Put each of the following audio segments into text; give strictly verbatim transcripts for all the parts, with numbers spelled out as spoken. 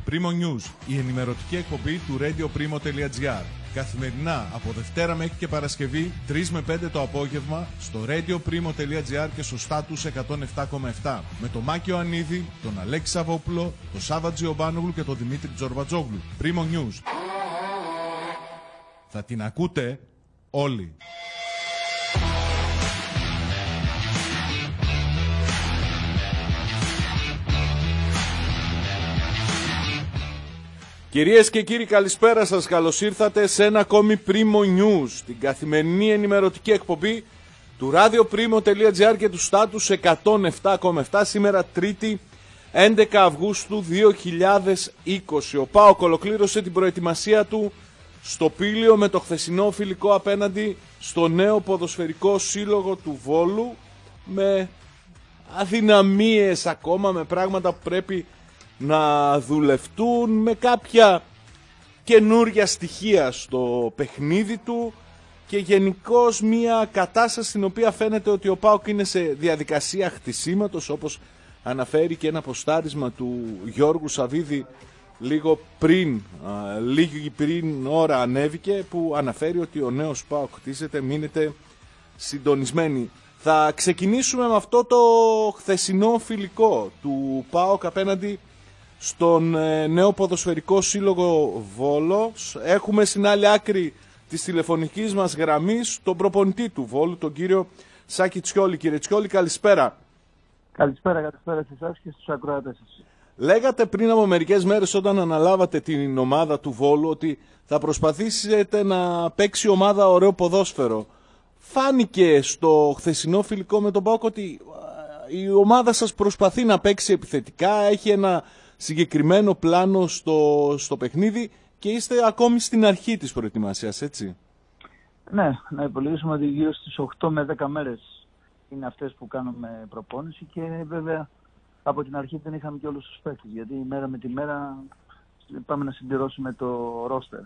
Primo News, η ενημερωτική εκπομπή του radioprimo.gr. Καθημερινά από Δευτέρα μέχρι και Παρασκευή, τρεις με πέντε το απόγευμα, στο radioprimo.gr και στο Status εκατόν επτά κόμμα επτά. Με τον Μάκη Ιωαννίδη, τον Αλέξη Σαββόπουλο, τον Σάβα Τζιομπάνογλου και τον Δημήτρη Τζορβατζόγλου. Primo News. Θα την ακούτε όλοι. Κυρίες και κύριοι, καλησπέρα σας. Καλώς ήρθατε σε ένα ακόμη Primo News, την καθημερινή ενημερωτική εκπομπή του radioprimo.gr και του Status εκατόν επτά κόμμα επτά. Σήμερα Τρίτη έντεκα Αυγούστου δύο χιλιάδες είκοσι. Ο ΠΑΟΚ ολοκλήρωσε την προετοιμασία του στο Πήλιο με το χθεσινό φιλικό απέναντι στο νέο ποδοσφαιρικό σύλλογο του Βόλου, με αδυναμίες ακόμα, με πράγματα που πρέπει να δουλευτούν, με κάποια καινούρια στοιχεία στο παιχνίδι του και γενικώς μια κατάσταση στην οποία φαίνεται ότι ο ΠΑΟΚ είναι σε διαδικασία χτισήματος, όπως αναφέρει και ένα ποστάρισμα του Γιώργου Σαββίδη λίγο πριν, α, λίγη πριν ώρα ανέβηκε, που αναφέρει ότι ο νέος ΠΑΟΚ χτίζεται, μείνετε συντονισμένοι. Θα ξεκινήσουμε με αυτό το χθεσινό φιλικό του ΠΑΟΚ απέναντι στον ε, νέο ποδοσφαιρικό σύλλογο Βόλος. Έχουμε στην άλλη άκρη της τηλεφωνικής μας γραμμής τον προπονητή του Βόλου, τον κύριο Σάκη Τσιόλη. Κύριε Τσιόλη, καλησπέρα. Καλησπέρα, καλησπέρα σε εσάς και στους ακροατές σας. Λέγατε πριν από μερικές μέρες, όταν αναλάβατε την ομάδα του Βόλου, ότι θα προσπαθήσετε να παίξει ομάδα ωραίο ποδόσφαιρο. Φάνηκε στο χθεσινό φιλικό με τον ΠΑΟΚ ότι η ομάδα σας προσπαθεί να παίξει επιθετικά, έχει ένα συγκεκριμένο πλάνο στο, στο παιχνίδι και είστε ακόμη στην αρχή της προετοιμασίας, έτσι? Ναι, να υπολογίσουμε ότι γύρω στις οκτώ με δέκα μέρες είναι αυτές που κάνουμε προπόνηση και βέβαια από την αρχή δεν είχαμε και όλους τους παίκτες, γιατί μέρα με τη μέρα πάμε να συμπληρώσουμε το ρόστερ.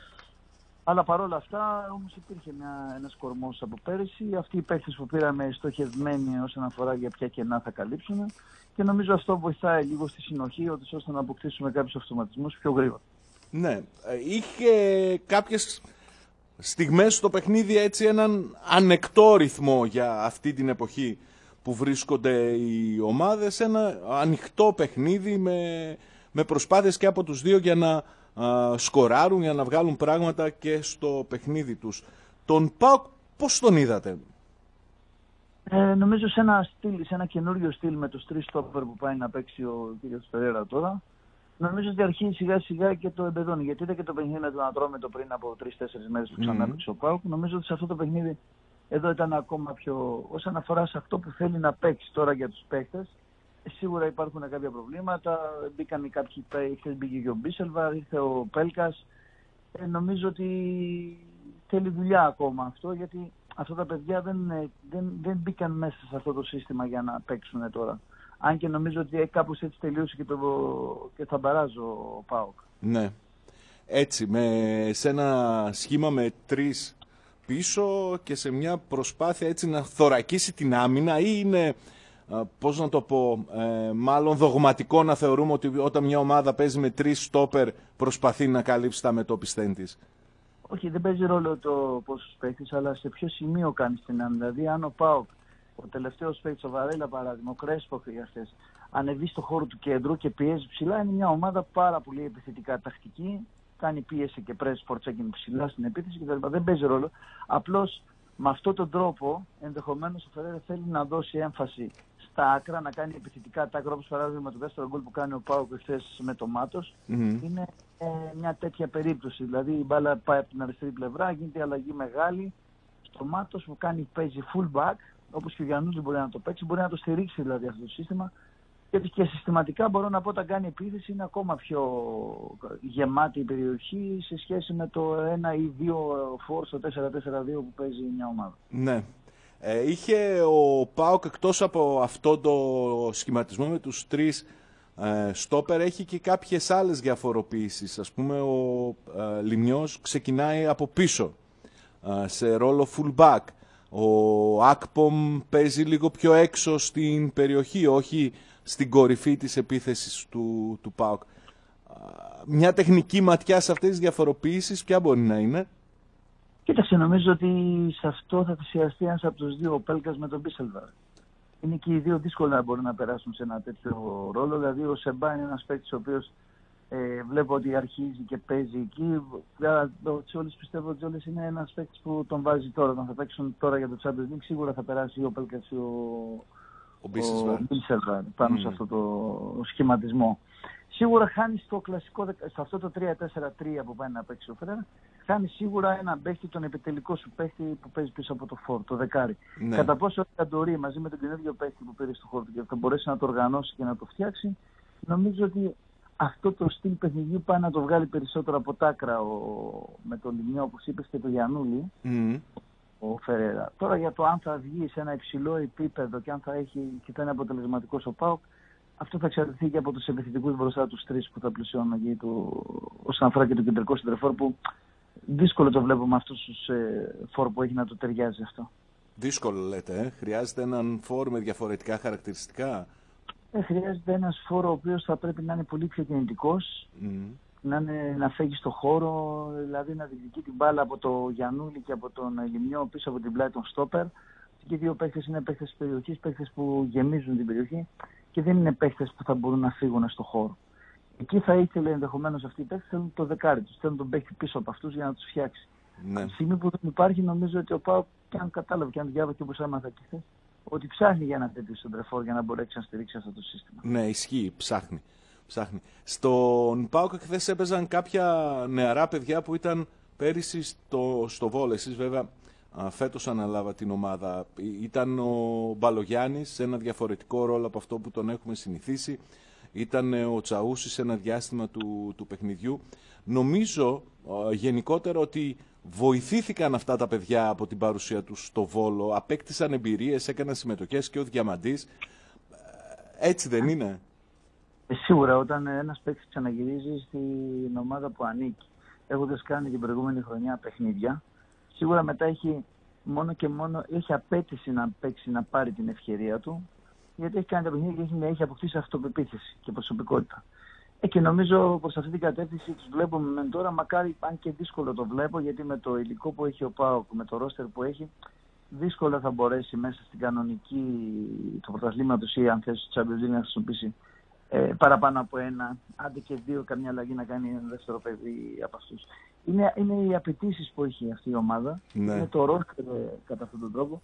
Αλλά παρόλα αυτά όμως υπήρχε μια, ένας κορμός από πέρυσι. Αυτοί οι παίκτες που πήραμε στοχευμένοι όσον αφορά για ποια κενά θα καλύψουν, και νομίζω αυτό βοηθάει λίγο στη συνοχή, ώστε να αποκτήσουμε κάποιους αυτοματισμούς πιο γρήγορα. Ναι, είχε κάποιες στιγμές στο παιχνίδι έτσι έναν ανεκτό ρυθμό για αυτή την εποχή που βρίσκονται οι ομάδες, ένα ανοιχτό παιχνίδι με, με προσπάθειες και από τους δύο για να α, σκοράρουν, για να βγάλουν πράγματα και στο παιχνίδι τους. Τον ΠΑΟΚ πώς τον είδατε? Ε, νομίζω σε ένα, στυλ, σε ένα καινούριο στυλ με τους τρεις στόπερ που πάει να παίξει ο κ. Φερέρα τώρα. Νομίζω ότι αρχίζει σιγά σιγά και το εμπεδώνει. Γιατί είδα και το παιχνίδι με τον Ατρόμητο πριν από τρεις τέσσερις μέρες που ξανά παίξει ο ΠΑΟΚ. Νομίζω ότι σε αυτό το παιχνίδι εδώ ήταν ακόμα πιο, όσον αφορά σε αυτό που θέλει να παίξει τώρα για τους παίκτες. Σίγουρα υπάρχουν κάποια προβλήματα. Μπήκαν κάποιοι παίκτες, μπήκε και ο Μπίσελβαρ, ήρθε ο Πέλκας. Ε, νομίζω ότι θέλει δουλειά ακόμα αυτό, γιατί αυτά τα παιδιά δεν, δεν, δεν μπήκαν μέσα σε αυτό το σύστημα για να παίξουν τώρα. Αν και νομίζω ότι κάπως έτσι τελείωσε και, το, και θα μπαράζει ο ΠΑΟΚ. Ναι, έτσι, με, σε ένα σχήμα με τρεις πίσω και σε μια προσπάθεια έτσι να θωρακίσει την άμυνα, ή είναι, πώς να το πω, ε, μάλλον δογματικό να θεωρούμε ότι όταν μια ομάδα παίζει με τρεις στόπερ προσπαθεί να καλύψει τα μετώπιστέν της? Όχι, δεν παίζει ρόλο το πόσους παίκτες, αλλά σε ποιο σημείο κάνει την άμυνα. Δηλαδή, αν ο ΠΑΟΚ, ο τελευταίος παίκτης, ο Βαρέλα παράδειγμα, ο Κρέσπο χθες, ανεβεί στο χώρο του κέντρου και πιέζει ψηλά, είναι μια ομάδα πάρα πολύ επιθετικά τακτική. Κάνει πίεση και πρέσβη φορτσέκιν ψηλά στην επίθεση κτλ. Δεν παίζει ρόλο. Απλώς με αυτόν τον τρόπο ενδεχομένως ο Φερέρα θέλει να δώσει έμφαση στα άκρα, να κάνει επιθετικά τα άκρα, όπως παράδειγμα με το δεύτερο γκολ που κάνει ο ΠΑΟΚ χθες με το Μάτος. Mm-hmm. Είναι ε, μια τέτοια περίπτωση. Δηλαδή η μπάλα πάει από την αριστερή πλευρά, γίνεται η αλλαγή μεγάλη. Στο Μάτος που κάνει, παίζει full back, όπως και ο Γιαννούλης μπορεί να το παίξει, μπορεί να το στηρίξει δηλαδή αυτό το σύστημα. Γιατί και συστηματικά μπορώ να πω όταν κάνει επίθεση είναι ακόμα πιο γεμάτη η περιοχή σε σχέση με το ένα ή δύο φορ στο τέσσερα τέσσερα δύο που παίζει μια ομάδα. Ναι. Ε, είχε ο ΠΑΟΚ εκτός από αυτό το σχηματισμό με τους τρεις ε, στόπερ, έχει και κάποιες άλλες διαφοροποιήσεις. Ας πούμε ο ε, Λιμιός ξεκινάει από πίσω ε, σε ρόλο full back. Ο Ακπομ παίζει λίγο πιο έξω στην περιοχή, όχι στην κορυφή της επίθεσης του, του ΠΑΟΚ. μια τεχνική ματιά σε αυτές τις διαφοροποιήσεις ποια μπορεί να είναι? Κοίταξε, νομίζω ότι σε αυτό θα θυσιαστεί ένας από τους δύο, ο Πέλκας με τον Μπίσελβαρ. Είναι και οι δύο δύσκολα να μπορούν να περάσουν σε ένα τέτοιο ρόλο. Δηλαδή ο Σεμπά είναι ένας παίκτης ο οποίος ε, βλέπω ότι αρχίζει και παίζει εκεί. Ο Τσόλης, πιστεύω ότι ο Τσόλης είναι ένας παίκτης που τον βάζει τώρα. Όταν θα παίξουν τώρα για το Champions League, σίγουρα θα περάσει ή ο Πέλκας ή ο, ο Μπίσελβαρ πάνω mm. σε αυτό το σχηματισμό. Σίγουρα χάνει στο κλασικό, σε αυτό το τρία τέσσερα τρία που πάει να παίξει ο Φρέρα, χάνει σίγουρα έναν παίχτη, τον επιτελικό σου παίχτη που παίζει πίσω από το φόρ, το δεκάρι. Ναι. Κατά πόσο ο Καντορί μαζί με τον καινούργιο παίχτη που πήρε στο χώρο και θα μπορέσει να το οργανώσει και να το φτιάξει, νομίζω ότι αυτό το στυλ παιχνιδιού πάει να το βγάλει περισσότερο από τα άκρα ο, με το Λιμιό, όπως είπες, και το Γιαννούλη, mm. ο Φερέρα. Τώρα για το αν θα βγει σε ένα υψηλό επίπεδο και αν θα, έχει, και θα είναι αποτελεσματικός ο ΠΑΟΚ, αυτό θα εξαρτηθεί και από τους επιθετικούς μπροστά τους τρεις που θα πλησιώνουν εκεί, όσον αφορά και το κεντρικό συντρεφόρ, που δύσκολο το βλέπουμε αυτούς τους ε, φόρ που έχει να το ταιριάζει αυτό. Δύσκολο λέτε, ε? Χρειάζεται έναν φόρ με διαφορετικά χαρακτηριστικά. Ε, χρειάζεται ένας φόρ ο οποίος θα πρέπει να είναι πολύ πιο κινητικός, mm. να, είναι, να φέγει στο χώρο, δηλαδή να διεκδικεί την μπάλα από το Γιαννούλη και από τον Λιμιό πίσω από την πλάτη των στόπερ. Και οι δύο παίχτες είναι παίχτες της περιοχής, παίχτες που γεμίζουν την περιοχή και δεν είναι παίχτες που θα μπορούν να φύγουν στο χώρο. Εκεί θα ήθελε ενδεχομένως αυτοί οι παίχτες θέλουν το δεκάρι τους, θέλουν τον παίχτη πίσω από αυτούς για να τους φτιάξει. Ναι. Από τη στιγμή που δεν υπάρχει, νομίζω ότι ο ΠΑΟΚ, και αν κατάλαβε και αν διάβασε όπως έμαθα και χθες, ότι ψάχνει για ένα τέτοιο σεντρεφόρ για να μπορέσει να στηρίξει αυτό το σύστημα. Ναι, ισχύει, ψάχνει. ψάχνει. Στον ΠΑΟΚ χθες έπαιζαν κάποια νεαρά παιδιά που ήταν πέρυσι στο, στο Βόλο. Εσείς βέβαια φέτος αναλάβα την ομάδα. Ήταν ο Μπαλογιάννης σε ένα διαφορετικό ρόλο από αυτό που τον έχουμε συνηθίσει. Ήταν ο Τσαούσης σε ένα διάστημα του, του παιχνιδιού. Νομίζω γενικότερα ότι βοηθήθηκαν αυτά τα παιδιά από την παρουσία τους στο Βόλο. Απέκτησαν εμπειρίες, έκαναν συμμετοχές και ο Διαμαντής. Έτσι δεν είναι? Ε, σίγουρα όταν ένας παίκτης ξαναγυρίζει στην ομάδα που ανήκει, έχοντας κάνει την προηγούμενη χρονιά παιχνίδια, σίγουρα μετά έχει μόνο και μόνο έχει απέτηση να παίξει, να πάρει την ευκαιρία του, γιατί έχει κάνει τα παιχνίδια και έχει, έχει αποκτήσει αυτοπεποίθηση και προσωπικότητα. Ε, και νομίζω προς αυτή την κατεύθυνση τους βλέπουμε με τώρα, μακάρι, αν και δύσκολο το βλέπω, γιατί με το υλικό που έχει ο ΠΑΟΚ, με το ρόστερ που έχει, δύσκολα θα μπορέσει μέσα στην κανονική του πρωταθλήματος ή αν θες του Champions League να χρησιμοποιήσει ε, παραπάνω από ένα, άντε και δύο, καμιά αλλαγή να κάνει ένα δεύτερο παιδί από αυτούς. Είναι, είναι οι απαιτήσεις που έχει αυτή η ομάδα, ναι. Είναι το ρόστερ κατά αυτόν τον τρόπο,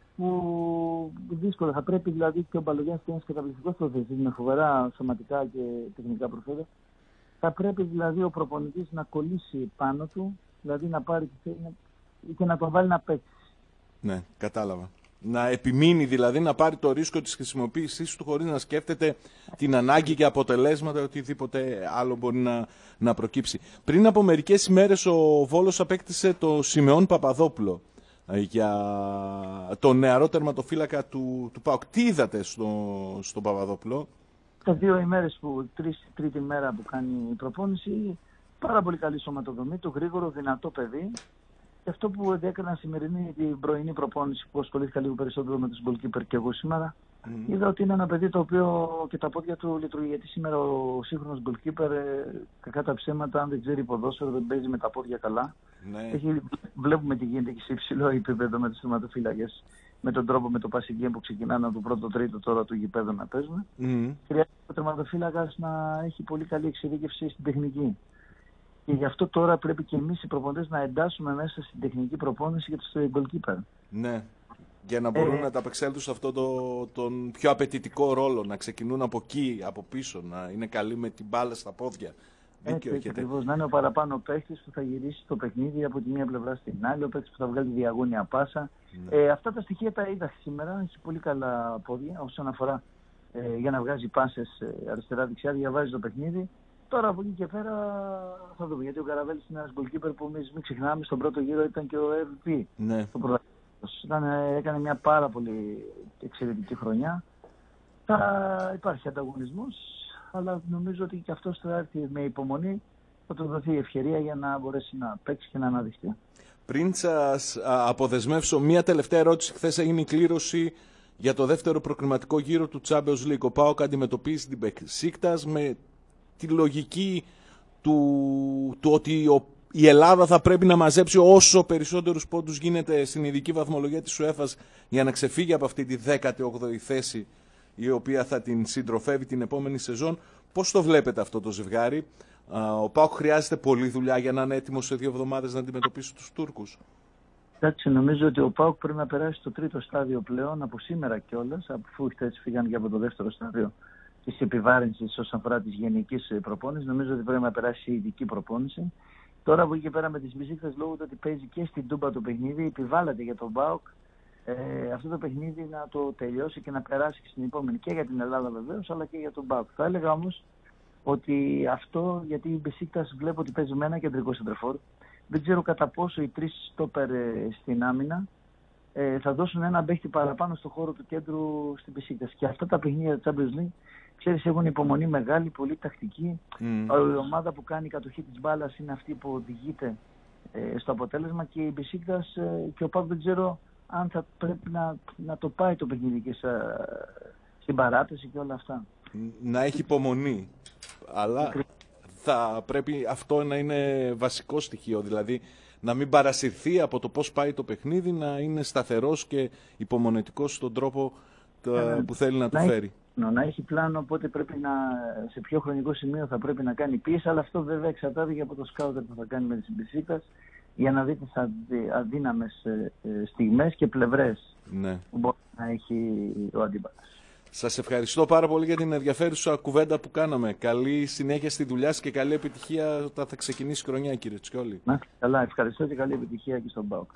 που δύσκολα θα πρέπει, δηλαδή, και ο Μπαλογιάννης και ένας καταπληκτικός προπονητής με φοβερά σωματικά και τεχνικά προσόντα, θα πρέπει δηλαδή ο προπονητής να κολλήσει πάνω του, δηλαδή να πάρει και να τον βάλει να παίξει. Ναι, κατάλαβα. Να επιμείνει δηλαδή, να πάρει το ρίσκο της χρησιμοποίησής του χωρίς να σκέφτεται την ανάγκη και αποτελέσματα ή οτιδήποτε άλλο μπορεί να, να προκύψει. Πριν από μερικές ημέρες ο Βόλος απέκτησε το Σιμεών Παπαδόπουλο για τον νεαρό τερματοφύλακα του, του ΠΑΟΚ. Τι είδατε στο, στον Παπαδόπουλο? Τα δύο ημέρες που, τρεις, τρίτη μέρα που κάνει η προπόνηση, πάρα πολύ καλή σωματοδομή, το γρήγορο, δυνατό παιδί. Και αυτό που έκανα σημερινή την πρωινή προπόνηση, που ασχολήθηκα λίγο περισσότερο με τους goalkeeper και εγώ σήμερα, mm. είδα ότι είναι ένα παιδί το οποίο και τα πόδια του λειτουργεί. Γιατί σήμερα ο σύγχρονος goalkeeper, ε, κακά τα ψέματα, αν δεν ξέρει ποδόσφαιρο, δεν παίζει με τα πόδια καλά. Mm. Έχει, βλέπουμε τι γίνεται και σε υψηλό επίπεδο με τους τερματοφύλακες, με τον τρόπο, με το passing game που ξεκινάνε από το πρώτο τρίτο τώρα του γηπέδου να παίζουν. Mm. Χρειάζεται ο τερματοφύλακας να έχει πολύ καλή εξειδίκευση στην τεχνική. Και γι' αυτό τώρα πρέπει και εμείς οι προπονητές να εντάσσουμε μέσα στην τεχνική προπόνηση για το goalkeeper. Ναι. Για να μπορούν ε, να τα απεξέλθουν σε αυτό το, τον πιο απαιτητικό ρόλο, να ξεκινούν από εκεί, από πίσω, να είναι καλοί με την μπάλα στα πόδια. Έτσι, έτσι ακριβώς, να είναι ο παραπάνω παίκτης που θα γυρίσει το παιχνίδι από τη μία πλευρά στην άλλη, ο παίκτης που θα βγάλει τη διαγώνια πάσα. Ναι. Ε, αυτά τα στοιχεία τα είδα σήμερα, έχει πολύ καλά πόδια όσον αφορά ε, για να βγάζει πάσες ε, αριστερά-δεξιά, διαβάζει το παιχνίδι. Τώρα από εκεί και πέρα θα δούμε, γιατί ο Καραβέλης είναι ένας goalkeeper που εμείς μην ξεχνάμε, στον πρώτο γύρο ήταν και ο εμ βι πι. Ναι. Ήταν, έκανε μια πάρα πολύ εξαιρετική χρονιά. Θα υπάρχει ανταγωνισμός, αλλά νομίζω ότι και αυτός θα έρθει με υπομονή, θα του δοθεί ευκαιρία για να μπορέσει να παίξει και να αναδειχθεί. Πριν σας αποδεσμεύσω, μια τελευταία ερώτηση. Χθες έγινε η κλήρωση για το δεύτερο προκριματικό γύρο του Champions League. Ο ΠΑΟΚ αντιμετωπίζει την Μπεσίκτας με τη λογική του, του ότι ο, η Ελλάδα θα πρέπει να μαζέψει όσο περισσότερους πόντους γίνεται στην ειδική βαθμολογία της UEFA για να ξεφύγει από αυτή τη δέκατη όγδοη θέση η οποία θα την συντροφεύει την επόμενη σεζόν. Πώς το βλέπετε αυτό το ζευγάρι? Ο ΠΑΟΚ χρειάζεται πολλή δουλειά για να είναι έτοιμος σε δύο εβδομάδες να αντιμετωπίσει τους Τούρκους. Εντάξει, νομίζω ότι ο ΠΑΟΚ πρέπει να περάσει στο τρίτο στάδιο πλέον από σήμερα κιόλας, αφού χθες φύγαν και από το δεύτερο στάδιο της επιβάρυνσης όσον αφορά της γενικής προπόνησης. Νομίζω ότι πρέπει να περάσει η ειδική προπόνηση. Τώρα από εκεί και πέρα με τις Μπεσίκτας, λόγω του ότι παίζει και στην Τούμπα το παιχνίδι, επιβάλλεται για τον ΠΑΟΚ ε, αυτό το παιχνίδι να το τελειώσει και να περάσει στην επόμενη, και για την Ελλάδα βεβαίως, αλλά και για τον ΠΑΟΚ. Θα έλεγα όμως ότι αυτό, γιατί η Μπεσίκτας βλέπω ότι παίζει με ένα κεντρικό σεντρεφόρ. Δεν ξέρω κατά πόσο οι τρεις στόπερ στην άμυνα ε, θα δώσουν ένα παίχτη παραπάνω στο χώρο του κέντρου στην Μπεσίκτας. Και αυτά τα παιχνίδια του Champions League, ξέρεις, έχουν υπομονή μεγάλη, πολύ τακτική. Mm. Η ομάδα που κάνει η κατοχή της μπάλας είναι αυτή που οδηγείται ε, στο αποτέλεσμα, και η Μπεσίκτας ε, και ο ΠΑΟΚ δεν ξέρω αν θα πρέπει να, να το πάει το παιχνίδι και σε, στην παράταση και όλα αυτά. Να έχει υπομονή, αλλά θα πρέπει αυτό να είναι βασικό στοιχείο, δηλαδή να μην παρασυρθεί από το πώς πάει το παιχνίδι, να είναι σταθερός και υπομονετικός στον τρόπο ε, που θέλει να, να του φέρει. Έχει, να έχει πλάνο, οπότε πρέπει να, σε ποιο χρονικό σημείο θα πρέπει να κάνει πίεση, αλλά αυτό βέβαια εξαρτάται και από το σκάουτερ που θα κάνει με τις Μπεσίκτας, για να δει τις αδύναμες στιγμές και πλευρές ναι. που μπορεί να έχει ο αντίπαλος. Σας ευχαριστώ πάρα πολύ για την ενδιαφέρουσα κουβέντα που κάναμε. Καλή συνέχεια στη δουλειά σας και καλή επιτυχία όταν θα ξεκινήσει η χρονιά, κύριε Τσιόλη. Να, καλά, ευχαριστώ και καλή επιτυχία και στον ΠΑΟΚ.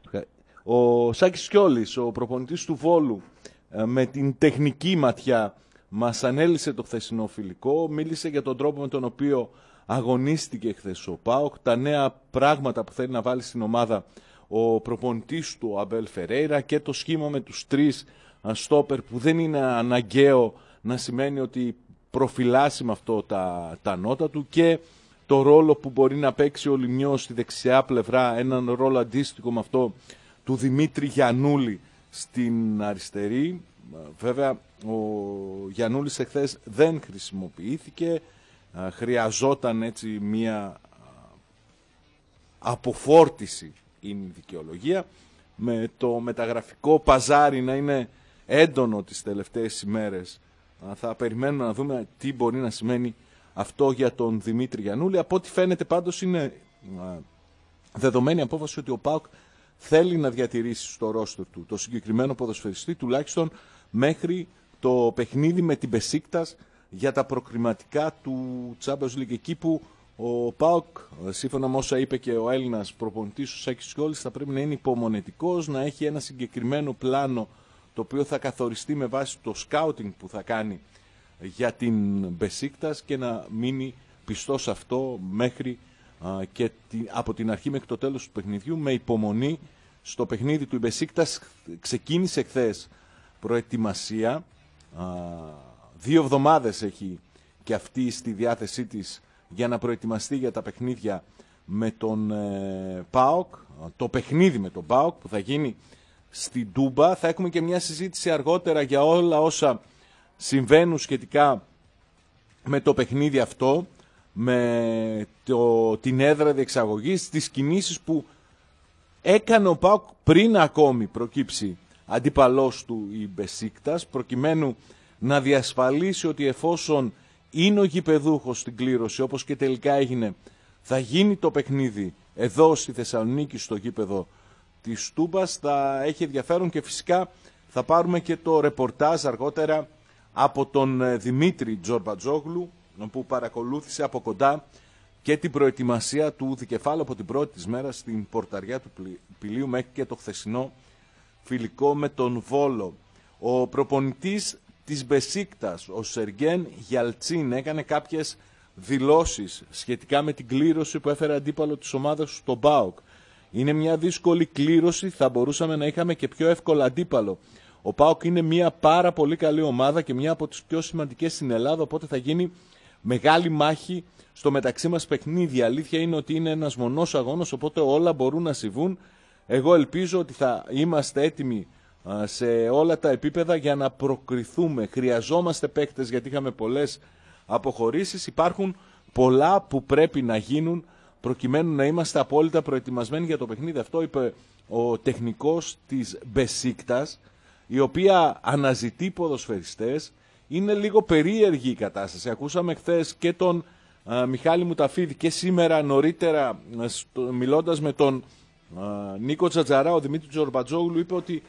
Ο Σάκης Τσιόλης, ο προπονητής του Βόλου, με την τεχνική ματιά μας ανέλησε το χθεσινό φιλικό, μίλησε για τον τρόπο με τον οποίο αγωνίστηκε χθες ο ΠΑΟΚ, τα νέα πράγματα που θέλει να βάλει στην ομάδα ο προπονητής του, ο Αμπέλ Φερέιρα, και το σχήμα με τους τρεις στόπερ που δεν είναι αναγκαίο να σημαίνει ότι προφυλάσσει με αυτό τα, τα νότα του, και το ρόλο που μπορεί να παίξει ο Λιμιός στη δεξιά πλευρά, έναν ρόλο αντίστοιχο με αυτό του Δημήτρη Γιαννούλη στην αριστερή. Βέβαια ο Γιαννούλης εχθές δεν χρησιμοποιήθηκε, χρειαζόταν έτσι μία αποφόρτιση, είναι η δικαιολογία, με το μεταγραφικό παζάρι να είναι έντονο τις τελευταίες ημέρες. Θα περιμένουμε να δούμε τι μπορεί να σημαίνει αυτό για τον Δημήτρη Γιαννούλη. Από ό,τι φαίνεται πάντως είναι δεδομένη απόφαση ότι ο ΠΑΟΚ θέλει να διατηρήσει στο ρόστερ του το συγκεκριμένο ποδοσφαιριστή, τουλάχιστον μέχρι το παιχνίδι με την Μπεσίκτας για τα προκριματικά του Champions League, εκεί που ο ΠΑΟΚ, σύμφωνα με όσα είπε και ο Έλληνας προπονητής ο Σάκης Τσιόλης, θα πρέπει να είναι υπομονετικός, να έχει ένα συγκεκριμένο πλάνο το οποίο θα καθοριστεί με βάση το σκάουτινγκ που θα κάνει για την Μπεσίκτας και να μείνει πιστός αυτό μέχρι α, και τη, από την αρχή μέχρι το τέλος του παιχνιδιού με υπομονή στο παιχνίδι του. Η Μπεσίκτας ξεκίνησε χθες προετοιμασία, α, δύο εβδομάδες έχει και αυτή στη διάθεσή της για να προετοιμαστεί για τα παιχνίδια με τον ε, ΠΑΟΚ, το παιχνίδι με τον ΠΑΟΚ που θα γίνει στην Τούμπα. Θα έχουμε και μια συζήτηση αργότερα για όλα όσα συμβαίνουν σχετικά με το παιχνίδι αυτό, με το, την έδρα διεξαγωγής, τις κινήσεις που έκανε ο ΠΑΟΚ πριν ακόμη προκύψει αντίπαλός του η Μπεσίκτας, προκειμένου να διασφαλίσει ότι εφόσον είναι ο γηπεδούχος στην κλήρωση, όπως και τελικά έγινε, θα γίνει το παιχνίδι εδώ στη Θεσσαλονίκη στο γήπεδο της Τούμπας. Θα έχει ενδιαφέρον και φυσικά θα πάρουμε και το ρεπορτάζ αργότερα από τον Δημήτρη Τζορμπατζόγλου, που παρακολούθησε από κοντά και την προετοιμασία του δικεφάλου από την πρώτη της μέρα στην πορταριά του Πηλίου μέχρι και το χθεσινό φιλικό με τον Βόλο. Ο προπονητής της Μπεσίκτας, ο Σεργέν Γιαλτσίν, έκανε κάποιες δηλώσεις σχετικά με την κλήρωση που έφερε αντίπαλο της ομάδας στον ΠΑΟΚ. Είναι μια δύσκολη κλήρωση, θα μπορούσαμε να είχαμε και πιο εύκολο αντίπαλο. Ο ΠΑΟΚ είναι μια πάρα πολύ καλή ομάδα και μια από τις πιο σημαντικές στην Ελλάδα, οπότε θα γίνει μεγάλη μάχη στο μεταξύ μας παιχνίδι. Η αλήθεια είναι ότι είναι ένας μονός αγώνας, οπότε όλα μπορούν να συμβούν. Εγώ ελπίζω ότι θα είμαστε έτοιμοι σε όλα τα επίπεδα για να προκριθούμε. Χρειαζόμαστε παίκτες, γιατί είχαμε πολλές αποχωρήσεις. Υπάρχουν πολλά που πρέπει να γίνουν προκειμένου να είμαστε απόλυτα προετοιμασμένοι για το παιχνίδι. Αυτό είπε ο τεχνικός της Μπεσίκτας, η οποία αναζητεί ποδοσφαιριστές. Είναι λίγο περίεργη η κατάσταση. Ακούσαμε χθες και τον α, Μιχάλη Μουταφίδη και σήμερα νωρίτερα στο, μιλώντας με τον α, Νίκο Τζατζαρά, ο Δημήτρη Τζορμπατζόγλου είπε ότι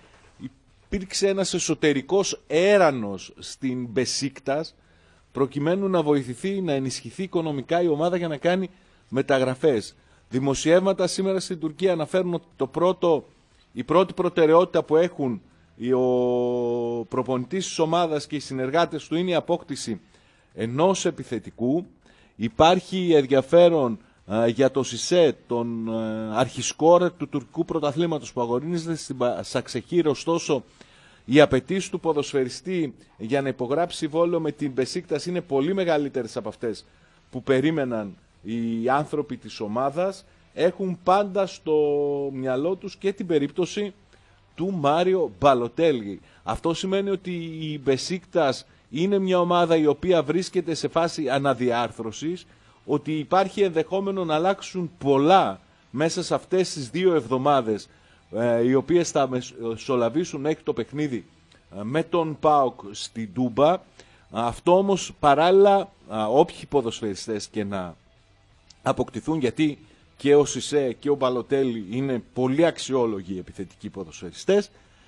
υπήρξε ένας εσωτερικός έρανος στην Μπεσίκτας προκειμένου να βοηθηθεί, να ενισχυθεί οικονομικά η ομάδα για να κάνει μεταγραφές. Δημοσιεύματα σήμερα στην Τουρκία αναφέρουν ότι το πρώτο, η πρώτη προτεραιότητα που έχουν ο προπονητής της ομάδας και οι συνεργάτες του είναι η απόκτηση ενός επιθετικού. Υπάρχει ενδιαφέρον α, για το Σισέ, τον α, αρχισκόρ του τουρκικού πρωταθλήματος που αγωνίζεται στην Σαξεχήρ. Ωστόσο, οι απαιτήσεις του ποδοσφαιριστή για να υπογράψει συμβόλαιο με την Μπεσίκτας είναι πολύ μεγαλύτερες από αυτές που περίμεναν οι άνθρωποι της ομάδας. Έχουν πάντα στο μυαλό τους και την περίπτωση του Μάριο Μπαλοτέλη. Αυτό σημαίνει ότι η Μπεσίκτας είναι μια ομάδα η οποία βρίσκεται σε φάση αναδιάρθρωσης, ότι υπάρχει ενδεχόμενο να αλλάξουν πολλά μέσα σε αυτές τις δύο εβδομάδες ε, οι οποίες θα μεσολαβήσουν μέχρι το παιχνίδι ε, με τον ΠΑΟΚ στην Τούμπα. Αυτό όμως παράλληλα ε, όποιοι ποδοσφαιριστές και να αποκτηθούν, γιατί και ο Σισέ και ο Μπαλοτέλη είναι πολύ αξιόλογοι επιθετικοί ποδοσφαιριστές,